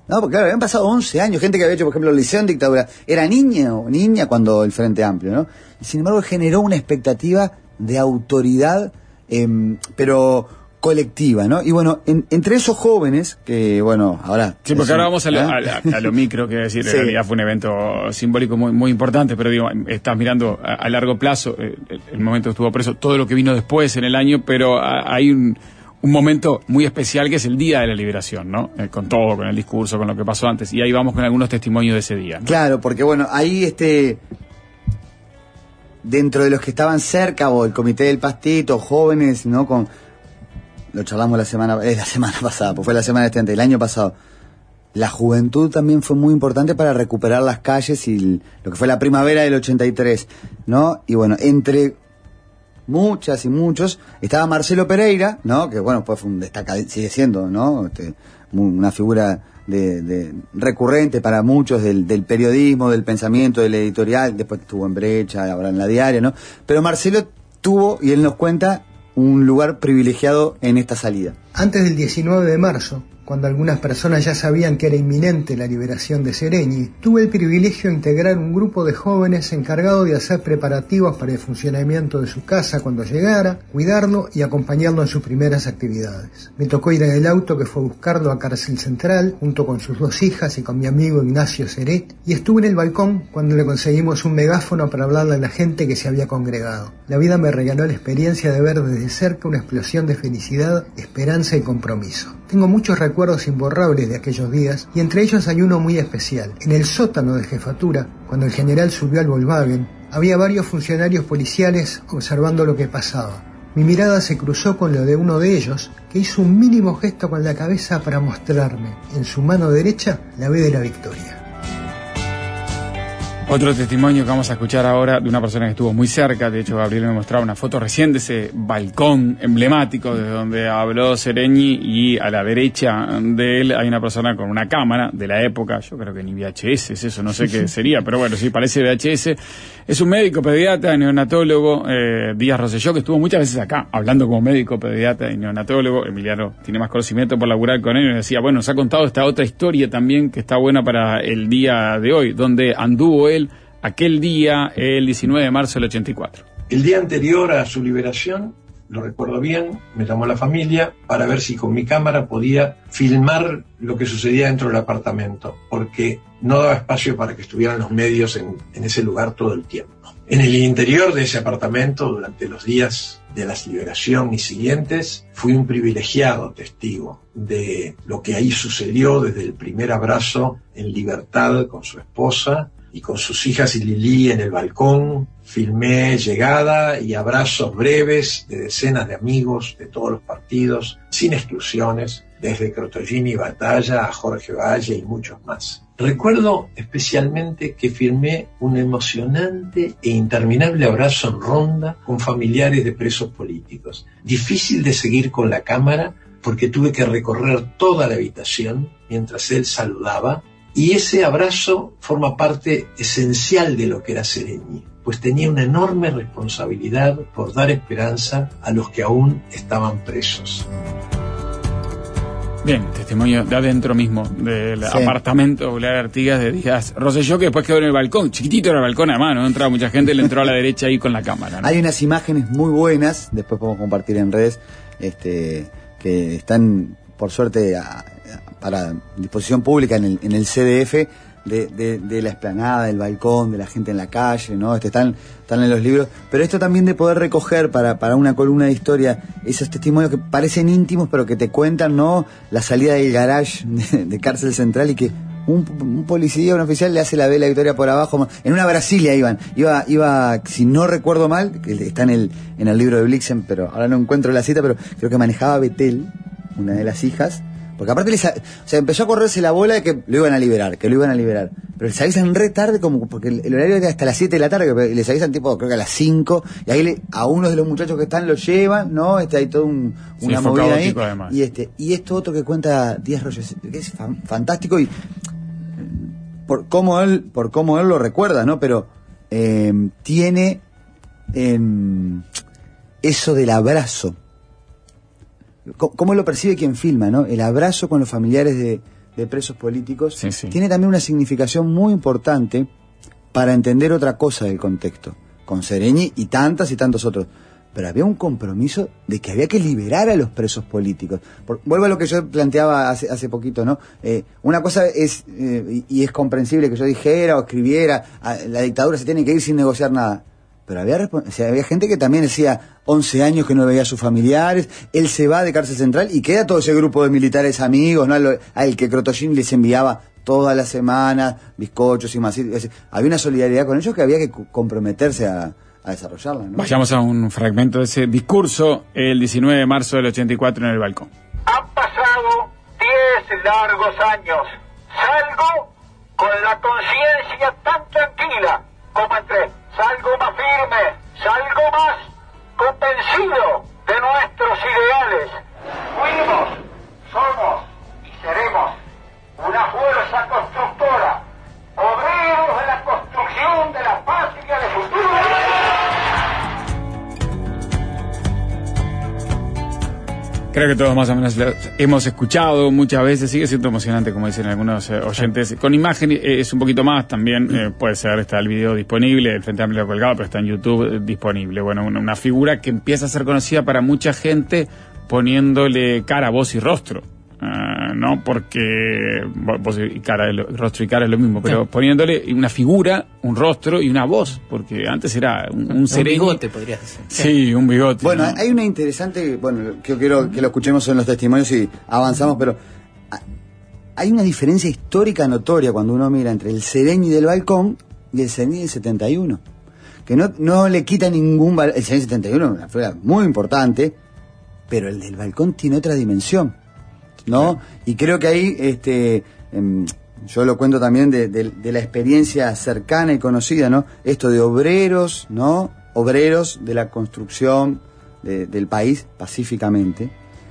T: No, porque claro, habían pasado 11 años, gente que había hecho, por ejemplo, el liceo en dictadura, era niña cuando el Frente Amplio, ¿no? Y sin embargo generó una expectativa de autoridad, pero colectiva, ¿no? Y bueno, entre esos jóvenes, que bueno, ahora...
B: Sí, porque ahora vamos a lo micro, que decir, sí. En realidad fue un evento simbólico muy, muy importante, pero digo, estás mirando a largo plazo, el momento que estuvo preso, todo lo que vino después en el año, pero hay un momento muy especial que es el Día de la Liberación, ¿no? Con todo, con el discurso, con lo que pasó antes, y ahí vamos con algunos testimonios de ese día, ¿no?
T: Claro, porque bueno, ahí dentro de los que estaban cerca, o el Comité del Pastito, jóvenes, ¿no? Lo charlamos la semana pasada, pues fue la semana estudiante, el año pasado. La juventud también fue muy importante para recuperar las calles y lo que fue la primavera del 83, ¿no? Y bueno, entre muchas y muchos, estaba Marcelo Pereira, ¿no? Que bueno, pues fue un destacado, sigue siendo, ¿no? Una figura de recurrente para muchos del periodismo, del pensamiento, del editorial, después estuvo en Brecha, ahora en La Diaria, ¿no? Pero Marcelo tuvo, y él nos cuenta, un lugar privilegiado en esta salida.
I: Antes del 19 de marzo, cuando algunas personas ya sabían que era inminente la liberación de Seregni, tuve el privilegio de integrar un grupo de jóvenes encargado de hacer preparativos para el funcionamiento de su casa cuando llegara, cuidarlo y acompañarlo en sus primeras actividades. Me tocó ir en el auto que fue a buscarlo a Cárcel Central, junto con sus 2 hijas y con mi amigo Ignacio Seret, y estuve en el balcón cuando le conseguimos un megáfono para hablarle a la gente que se había congregado. La vida me regaló la experiencia de ver desde cerca una explosión de felicidad, esperanza y compromiso. Tengo muchos recuerdos imborrables de aquellos días, y entre ellos hay uno muy especial. En el sótano de jefatura, cuando el general subió al Volkswagen, había varios funcionarios policiales observando lo que pasaba. Mi mirada se cruzó con la de uno de ellos, que hizo un mínimo gesto con la cabeza para mostrarme, en su mano derecha, la V de la victoria.
B: Otro testimonio que vamos a escuchar ahora de una persona que estuvo muy cerca. De hecho, Gabriel me mostraba una foto recién de ese balcón emblemático desde donde habló Seregni, y a la derecha de él hay una persona con una cámara de la época, yo creo que ni VHS es eso, no sé qué sería, pero bueno, sí parece VHS. Es un médico pediatra, neonatólogo, Díaz Rosselló, que estuvo muchas veces acá hablando como médico pediatra y neonatólogo. Emiliano tiene más conocimiento por laburar con él, y nos decía, bueno, nos ha contado esta otra historia también que está buena para el día de hoy, donde anduvo él aquel día, el 19 de marzo del 84.
V: El día anterior a su liberación, lo recuerdo bien, me llamó la familia para ver si con mi cámara podía filmar lo que sucedía dentro del apartamento, porque no daba espacio para que estuvieran los medios en ese lugar todo el tiempo. En el interior de ese apartamento, durante los días de la liberación y siguientes, fui un privilegiado testigo de lo que ahí sucedió desde el primer abrazo en libertad con su esposa y con sus hijas y Lili en el balcón. Filmé llegada y abrazos breves de decenas de amigos de todos los partidos, sin exclusiones, desde Crotogini y Batalla a Jorge Valle y muchos más. Recuerdo especialmente que filmé un emocionante e interminable abrazo en ronda con familiares de presos políticos. Difícil de seguir con la cámara porque tuve que recorrer toda la habitación mientras él saludaba, y ese abrazo forma parte esencial de lo que era Seregni, pues tenía una enorme responsabilidad por dar esperanza a los que aún estaban presos.
B: Bien, testimonio de adentro mismo, del apartamento Popular Artigas de Díaz Rosselló, que después quedó en el balcón. Chiquitito era el balcón, además, no entraba mucha gente, le entró a la derecha ahí con la cámara, ¿no?
T: Hay unas imágenes muy buenas, después podemos compartir en redes, que están, por suerte, para disposición pública en el CDF, de la explanada, del balcón, de la gente en la calle, ¿no? Están en los libros, pero esto también de poder recoger para una columna de historia esos testimonios que parecen íntimos, pero que te cuentan, ¿no? La salida del garage de Cárcel Central, y que un policía, un oficial le hace la vela Victoria por abajo. En una Brasilia iba, si no recuerdo mal, que está en el libro de Blixen, pero ahora no encuentro la cita, pero creo que manejaba Betel, una de las hijas. Porque aparte empezó a correrse la bola de que lo iban a liberar, pero les avisan re tarde, como porque el horario era hasta las 7 de la tarde, que les avisan tipo, creo que a las 5, y ahí a uno de los muchachos que están lo llevan, ¿no? Hay todo una movida ahí. Además. Y esto otro que cuenta Díaz Rosselló, que es fantástico, y por cómo él lo recuerda, ¿no? Pero tiene eso del abrazo. ¿Cómo lo percibe quien filma, no? El abrazo con los familiares de presos políticos, tiene también una significación muy importante para entender otra cosa del contexto, con Seregni y tantos otros. Pero había un compromiso de que había que liberar a los presos políticos. Vuelvo a lo que yo planteaba hace poquito, ¿no? Una cosa es, y es comprensible que yo dijera o escribiera, la dictadura se tiene que ir sin negociar nada. Pero había gente que también decía 11 años que no veía a sus familiares, él se va de cárcel central y queda todo ese grupo de militares amigos, ¿no? Al que Krotoshin les enviaba todas las semanas bizcochos y más. Había una solidaridad con ellos que había que comprometerse a desarrollarla, ¿no?
B: Vayamos a un fragmento de ese discurso el 19 de marzo del 84 en el balcón.
E: Han pasado 10 largos años. Salgo con la conciencia tan tranquila como entré. Salgo más firme, salgo más convencido de nuestros ideales. Fuimos, somos y seremos una fuerza constructora, obreros de la construcción de la patria de futuro.
B: Creo que todos más o menos lo hemos escuchado muchas veces, sigue siendo emocionante, como dicen algunos oyentes. Con imagen es un poquito más también, puede ser, está el video disponible, el Frente Amplio colgado, pero está en YouTube disponible. Bueno, una figura que empieza a ser conocida para mucha gente poniéndole cara, voz y rostro. No, porque voz y cara, rostro y cara es lo mismo, pero poniéndole una figura, un rostro y una voz, porque antes era un Seregni.
C: Un bigote, podrías decir.
B: Sí, un bigote.
T: Bueno, ¿no? Hay una interesante, bueno, que yo quiero que lo escuchemos en los testimonios y avanzamos, pero hay una diferencia histórica notoria cuando uno mira entre el Seregni del balcón y el Seregni del 71, que no le quita ningún valor. El Seregni del 71 es una figura muy importante, pero el del balcón tiene otra dimensión, ¿no? Y creo que ahí, yo lo cuento también de la experiencia cercana y conocida, ¿no? Esto de obreros, ¿no? Obreros de la construcción del país pacíficamente.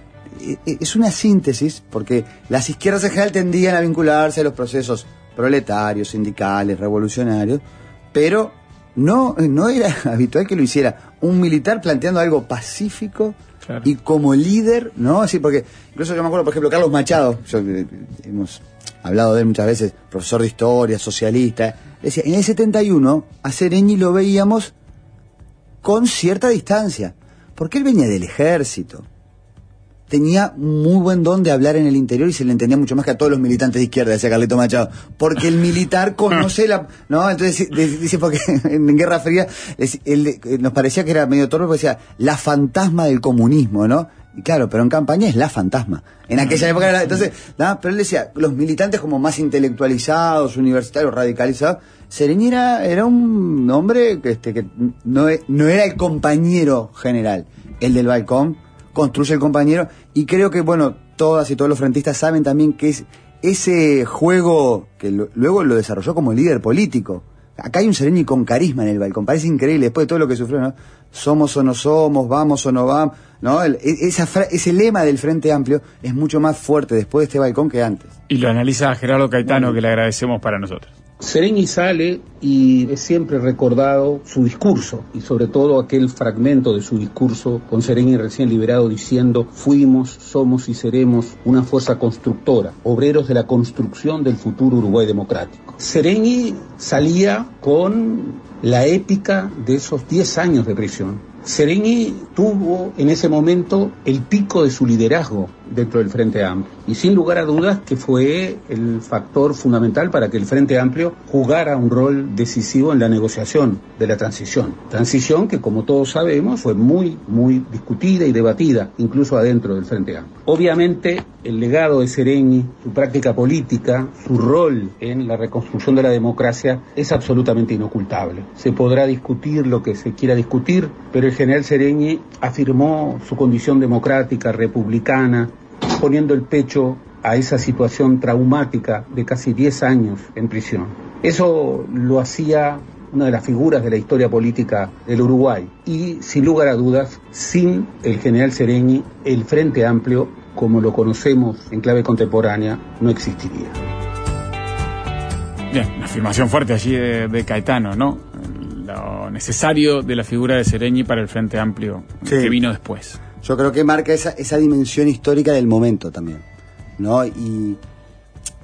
T: Es una síntesis, porque las izquierdas en general tendían a vincularse a los procesos proletarios, sindicales, revolucionarios, pero no era habitual que lo hiciera un militar planteando algo pacífico. Claro. Y como líder, ¿no? Así, porque incluso yo me acuerdo, por ejemplo, Carlos Machado, hemos hablado de él muchas veces, profesor de historia, socialista, decía, en el 71 a Seregni lo veíamos con cierta distancia, porque él venía del ejército, tenía muy buen don de hablar en el interior y se le entendía mucho más que a todos los militantes de izquierda, decía Carlito Machado, porque el militar conoce ¿no? Entonces dice, porque en Guerra Fría nos parecía que era medio torpe, porque decía, la fantasma del comunismo, ¿no? Y claro, pero en campaña es la fantasma. En aquella época era, entonces, ¿no? Pero él decía, los militantes como más intelectualizados, universitarios, radicalizados, Seregni era un hombre que no era el compañero general, el del balcón, construye el compañero, y creo que, bueno, todas y todos los frentistas saben también que es ese juego que luego lo desarrolló como líder político. Acá hay un Seregni con carisma en el balcón, parece increíble, después de todo lo que sufrió, ¿no? Somos o no somos, vamos o no vamos, ¿no? Ese lema del Frente Amplio es mucho más fuerte después de este balcón que antes.
B: Y lo analiza Gerardo Caetano, que le agradecemos para nosotros.
U: Seregni sale y es siempre recordado su discurso, y sobre todo aquel fragmento de su discurso con Seregni recién liberado diciendo: fuimos, somos y seremos una fuerza constructora, obreros de la construcción del futuro Uruguay democrático. Seregni salía con la épica de esos 10 años de prisión. Seregni tuvo en ese momento el pico de su liderazgo dentro del Frente Amplio, y sin lugar a dudas que fue el factor fundamental para que el Frente Amplio jugara un rol decisivo en la negociación de la transición que, como todos sabemos, fue muy discutida y debatida incluso adentro del Frente Amplio. Obviamente el legado de Seregni, su práctica política, su rol en la reconstrucción de la democracia es absolutamente inocultable. Se podrá discutir lo que se quiera discutir, pero el general Seregni afirmó su condición democrática, republicana, poniendo el pecho a esa situación traumática de casi 10 años en prisión. Eso lo hacía una de las figuras de la historia política del Uruguay, y sin lugar a dudas, sin el general Seregni, el Frente Amplio, como lo conocemos en clave contemporánea, no existiría.
B: Bien, una afirmación fuerte allí de Caetano, ¿no? Lo necesario de la figura de Seregni para el Frente Amplio, sí, que vino después.
T: Yo creo que marca esa dimensión histórica del momento también, ¿no? Y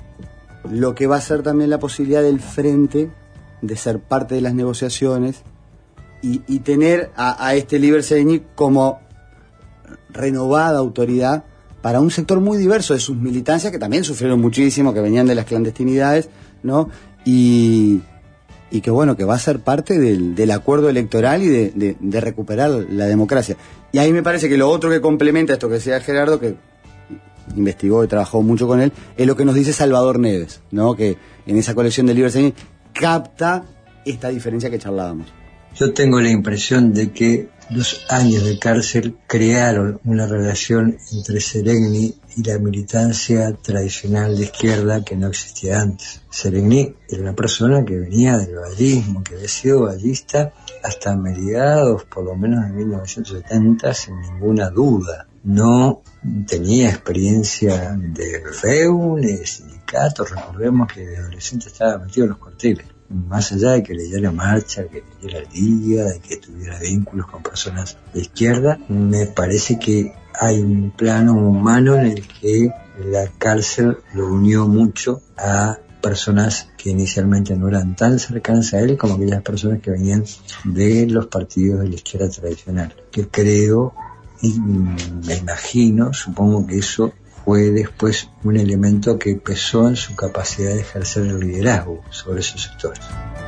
T: lo que va a ser también la posibilidad del frente de ser parte de las negociaciones y tener a este líder Seregni como renovada autoridad para un sector muy diverso de sus militancias, que también sufrieron muchísimo, que venían de las clandestinidades, ¿no? Y que bueno, que va a ser parte del acuerdo electoral y de recuperar la democracia. Y ahí me parece que lo otro que complementa esto que decía Gerardo, que investigó y trabajó mucho con él, es lo que nos dice Salvador Neves, ¿no? Que en esa colección de libros capta esta diferencia que charlábamos.
H: Yo tengo la impresión de que 2 años de cárcel crearon una relación entre Seregni y la militancia tradicional de izquierda que no existía antes. Seregni era una persona que venía del vallismo, que había sido vallista hasta mediados, por lo menos de 1970, sin ninguna duda. No tenía experiencia de FEU ni de sindicatos. Recordemos que de adolescente estaba metido en los cuarteles. Más allá de que leyera Marcha, que leyera Liga, de que tuviera vínculos con personas de izquierda, me parece que hay un plano humano en el que la cárcel lo unió mucho a personas que inicialmente no eran tan cercanas a él como aquellas personas que venían de los partidos de la izquierda tradicional. Que creo y me imagino, supongo que eso fue después un elemento que pesó en su capacidad de ejercer el liderazgo sobre esos sectores.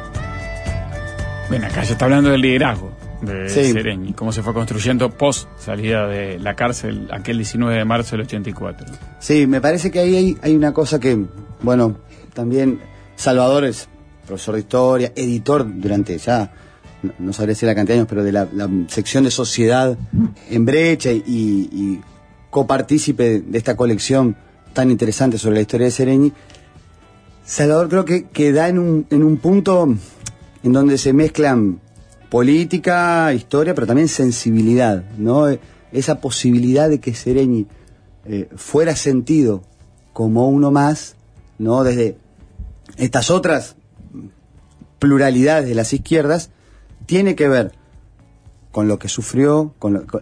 B: Bueno, acá se está hablando del liderazgo de Seregni, cómo se fue construyendo post salida de la cárcel aquel 19 de marzo del 84.
T: Sí, me parece que ahí hay una cosa que, bueno, también Salvador es profesor de historia, editor durante ya, no sabré si la cantidad de años, pero de la sección de sociedad en Brecha y copartícipe de esta colección tan interesante sobre la historia de Seregni. Salvador creo que da en un punto en donde se mezclan política, historia, pero también sensibilidad, ¿no? Esa posibilidad de que Seregni fuera sentido como uno más, ¿no? Desde estas otras pluralidades de las izquierdas, tiene que ver con lo que sufrió,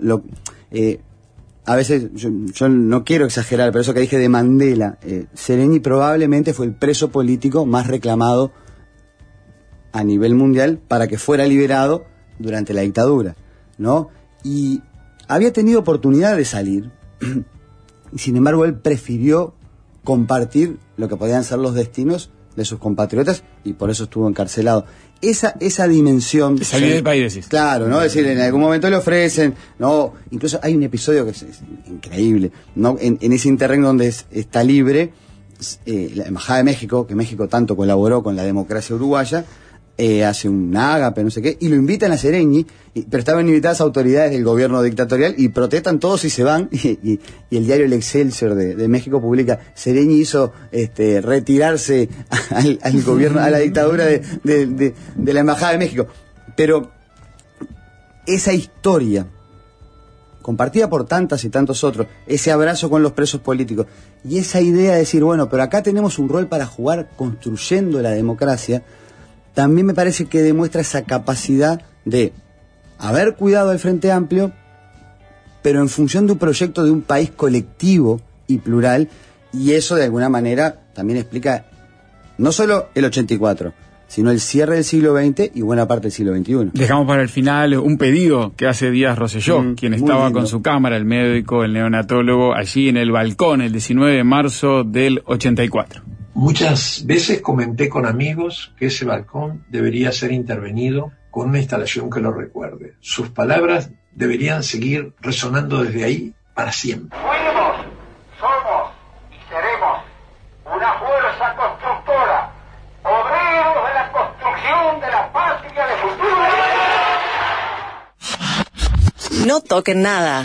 T: a veces, yo no quiero exagerar, pero eso que dije de Mandela, Seregni probablemente fue el preso político más reclamado a nivel mundial para que fuera liberado durante la dictadura, ¿no? Y había tenido oportunidad de salir, y sin embargo él prefirió compartir lo que podían ser los destinos de sus compatriotas y por eso estuvo encarcelado. Esa dimensión de
B: salir del país, decís.
T: Claro, ¿no? Es decir, en algún momento le ofrecen, ¿no? Incluso hay un episodio que es increíble, ¿no? En ese interregno donde está libre, la Embajada de México, que México tanto colaboró con la democracia uruguaya, hace un ágape, no sé qué, y lo invitan a Seregni, pero estaban invitadas autoridades del gobierno dictatorial y protestan todos y se van, y el diario El Excelsior de México publica: Seregni hizo retirarse al gobierno, a la dictadura de la Embajada de México. Pero esa historia, compartida por tantas y tantos otros, ese abrazo con los presos políticos, y esa idea de decir, bueno, pero acá tenemos un rol para jugar construyendo la democracia, también me parece que demuestra esa capacidad de haber cuidado al Frente Amplio, pero en función de un proyecto de un país colectivo y plural, y eso de alguna manera también explica no solo el 84, sino el cierre del siglo XX y buena parte del siglo XXI.
B: Dejamos para el final un pedido que hace Díaz Rosselló, quien estaba con su cámara, el médico, el neonatólogo, allí en el balcón el 19 de marzo del 84.
V: Muchas veces comenté con amigos que ese balcón debería ser intervenido con una instalación que lo recuerde. Sus palabras deberían seguir resonando desde ahí para siempre.
E: Fuimos, somos y seremos una fuerza constructora, obreros de la construcción de la patria de futuro.
A: No toquen nada.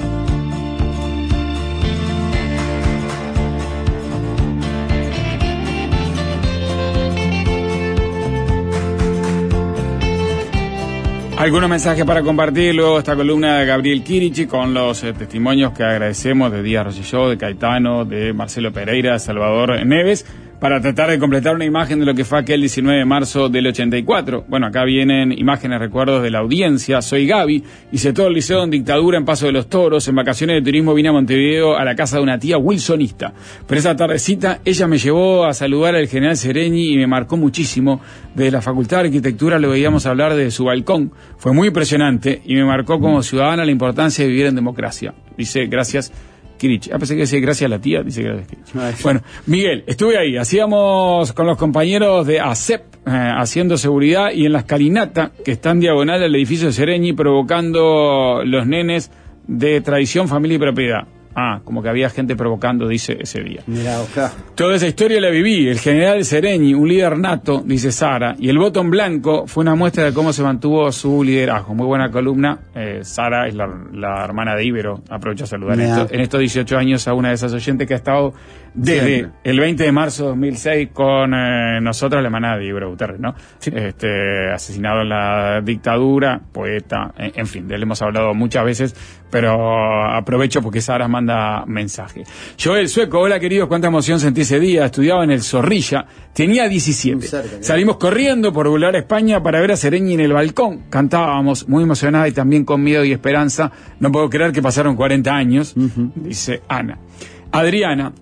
B: Algunos mensajes para compartir, luego esta columna de Gabriel Kirichi con los testimonios que agradecemos de Díaz Rosselló, de Caetano, de Marcelo Pereira, de Salvador Neves, para tratar de completar una imagen de lo que fue aquel 19 de marzo del 84. Bueno, acá vienen imágenes, recuerdos de la audiencia. Soy Gaby, hice todo el liceo en dictadura en Paso de los Toros. En vacaciones de turismo vine a Montevideo a la casa de una tía wilsonista. Pero esa tardecita ella me llevó a saludar al general Seregni y me marcó muchísimo. Desde la Facultad de Arquitectura lo veíamos hablar desde su balcón. Fue muy impresionante y me marcó como ciudadana la importancia de vivir en democracia. Dice, gracias Kirich. Pensé que decía gracias a la tía, dice gracias Kirich. Bueno, Miguel, estuve ahí, hacíamos con los compañeros de ASEP, haciendo seguridad, y en la escalinata, que está en diagonal al edificio de Seregni, provocando los nenes de tradición, familia y propiedad. Como que había gente provocando, dice, ese día.
T: Mirá, ojalá.
B: Toda esa historia la viví. El general Seregni, un líder nato, dice Sara, y el voto en blanco fue una muestra de cómo se mantuvo su liderazgo. Muy buena columna. Sara es la hermana de Ibero. Aprovecho a saludar en estos 18 años a una de esas oyentes que ha estado desde el 20 de marzo de 2006 con nosotros, la hermana de Ibero Gutiérrez, ¿no? Sí. Asesinado en la dictadura, poeta, en fin, de él hemos hablado muchas veces, pero aprovecho porque Sara manda mensaje. Joel Sueco, hola queridos, cuánta emoción sentí ese día. Estudiaba en el Zorrilla, tenía 17. Salimos corriendo por Boulevard España para ver a Seregni en el balcón. Cantábamos, muy emocionada y también con miedo y esperanza. No puedo creer que pasaron 40 años, dice Ana. Adriana,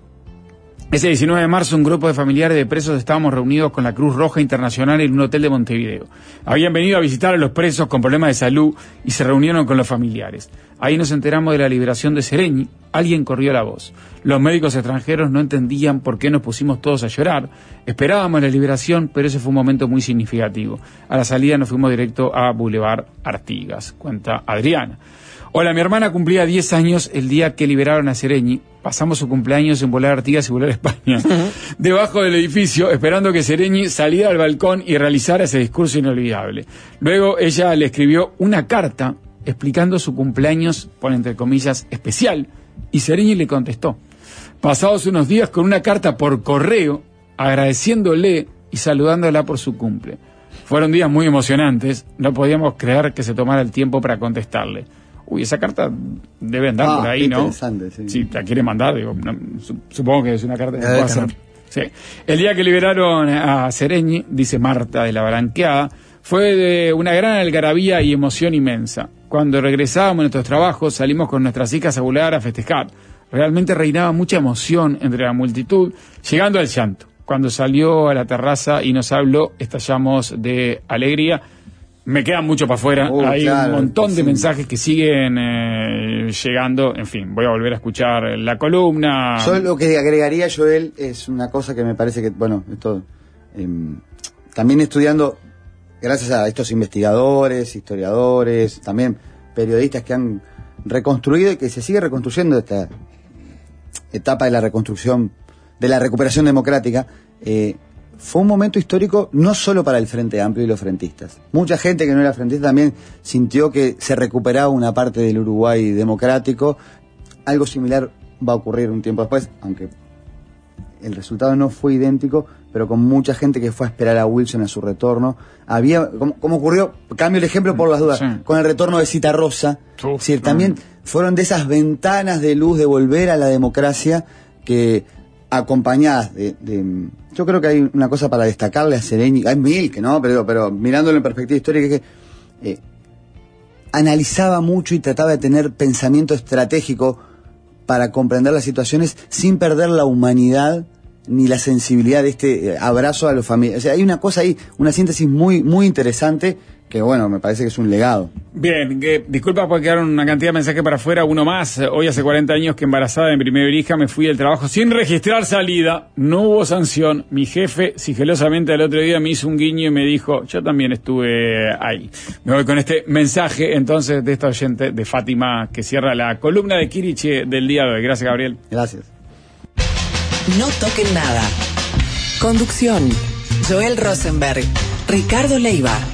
B: ese 19 de marzo un grupo de familiares de presos estábamos reunidos con la Cruz Roja Internacional en un hotel de Montevideo. Habían venido a visitar a los presos con problemas de salud y se reunieron con los familiares. Ahí nos enteramos de la liberación de Seregni. Alguien corrió la voz. Los médicos extranjeros no entendían por qué nos pusimos todos a llorar. Esperábamos la liberación, pero ese fue un momento muy significativo. A la salida nos fuimos directo a Boulevard Artigas, cuenta Adriana. Hola, mi hermana cumplía 10 años el día que liberaron a Seregni. Pasamos su cumpleaños en Boulevard Artigas y Boulevard España, debajo del edificio, esperando que Seregni saliera al balcón y realizara ese discurso inolvidable. Luego ella le escribió una carta explicando su cumpleaños, por entre comillas, especial, y Seregni le contestó. Pasados unos días con una carta por correo, agradeciéndole y saludándola por su cumple. Fueron días muy emocionantes, no podíamos creer que se tomara el tiempo para contestarle. Uy, esa carta debe andar por ahí, ¿no?
T: Interesante, sí.
B: Si la quiere mandar, digo, supongo que es una carta que puede hacer. Sí. El día que liberaron a Seregni, dice Marta de la Baranqueada, fue de una gran algarabía y emoción inmensa. Cuando regresábamos a nuestros trabajos, salimos con nuestras hijas a Boulevard a festejar. Realmente reinaba mucha emoción entre la multitud, llegando al llanto. Cuando salió a la terraza y nos habló, estallamos de alegría. Me quedan mucho para afuera, hay un montón de mensajes que siguen llegando, en fin, voy a volver a escuchar la columna.
T: Yo lo que agregaría, Joel, es una cosa que me parece que, bueno, esto también estudiando, gracias a estos investigadores, historiadores, también periodistas que han reconstruido y que se sigue reconstruyendo esta etapa de la reconstrucción, de la recuperación democrática, fue un momento histórico no solo para el Frente Amplio y los frentistas. Mucha gente que no era frentista también sintió que se recuperaba una parte del Uruguay democrático. Algo similar va a ocurrir un tiempo después, aunque el resultado no fue idéntico, pero con mucha gente que fue a esperar a Wilson a su retorno. Había, como ocurrió, cambio el ejemplo por las dudas, con el retorno de Citarrosa. Es decir, también fueron de esas ventanas de luz de volver a la democracia que, acompañadas yo creo que hay una cosa para destacarle a Seregni, hay mil que no, pero mirándolo en perspectiva histórica, es que analizaba mucho y trataba de tener pensamiento estratégico para comprender las situaciones sin perder la humanidad ni la sensibilidad de este abrazo a los familiares. O sea, hay una cosa ahí, una síntesis muy, muy interesante que, bueno, me parece que es un legado.
B: Bien, disculpa porque quedaron una cantidad de mensajes para afuera, uno más. Hoy hace 40 años que embarazada de mi primera hija me fui del trabajo sin registrar salida, no hubo sanción. Mi jefe sigilosamente al otro día me hizo un guiño y me dijo, yo también estuve ahí. Me voy con este mensaje entonces de esta oyente de Fátima que cierra la columna de Kirich del día de hoy. Gracias, Gabriel.
T: Gracias.
A: No toquen nada. Conducción: Joel Rosenberg, Ricardo Leiva.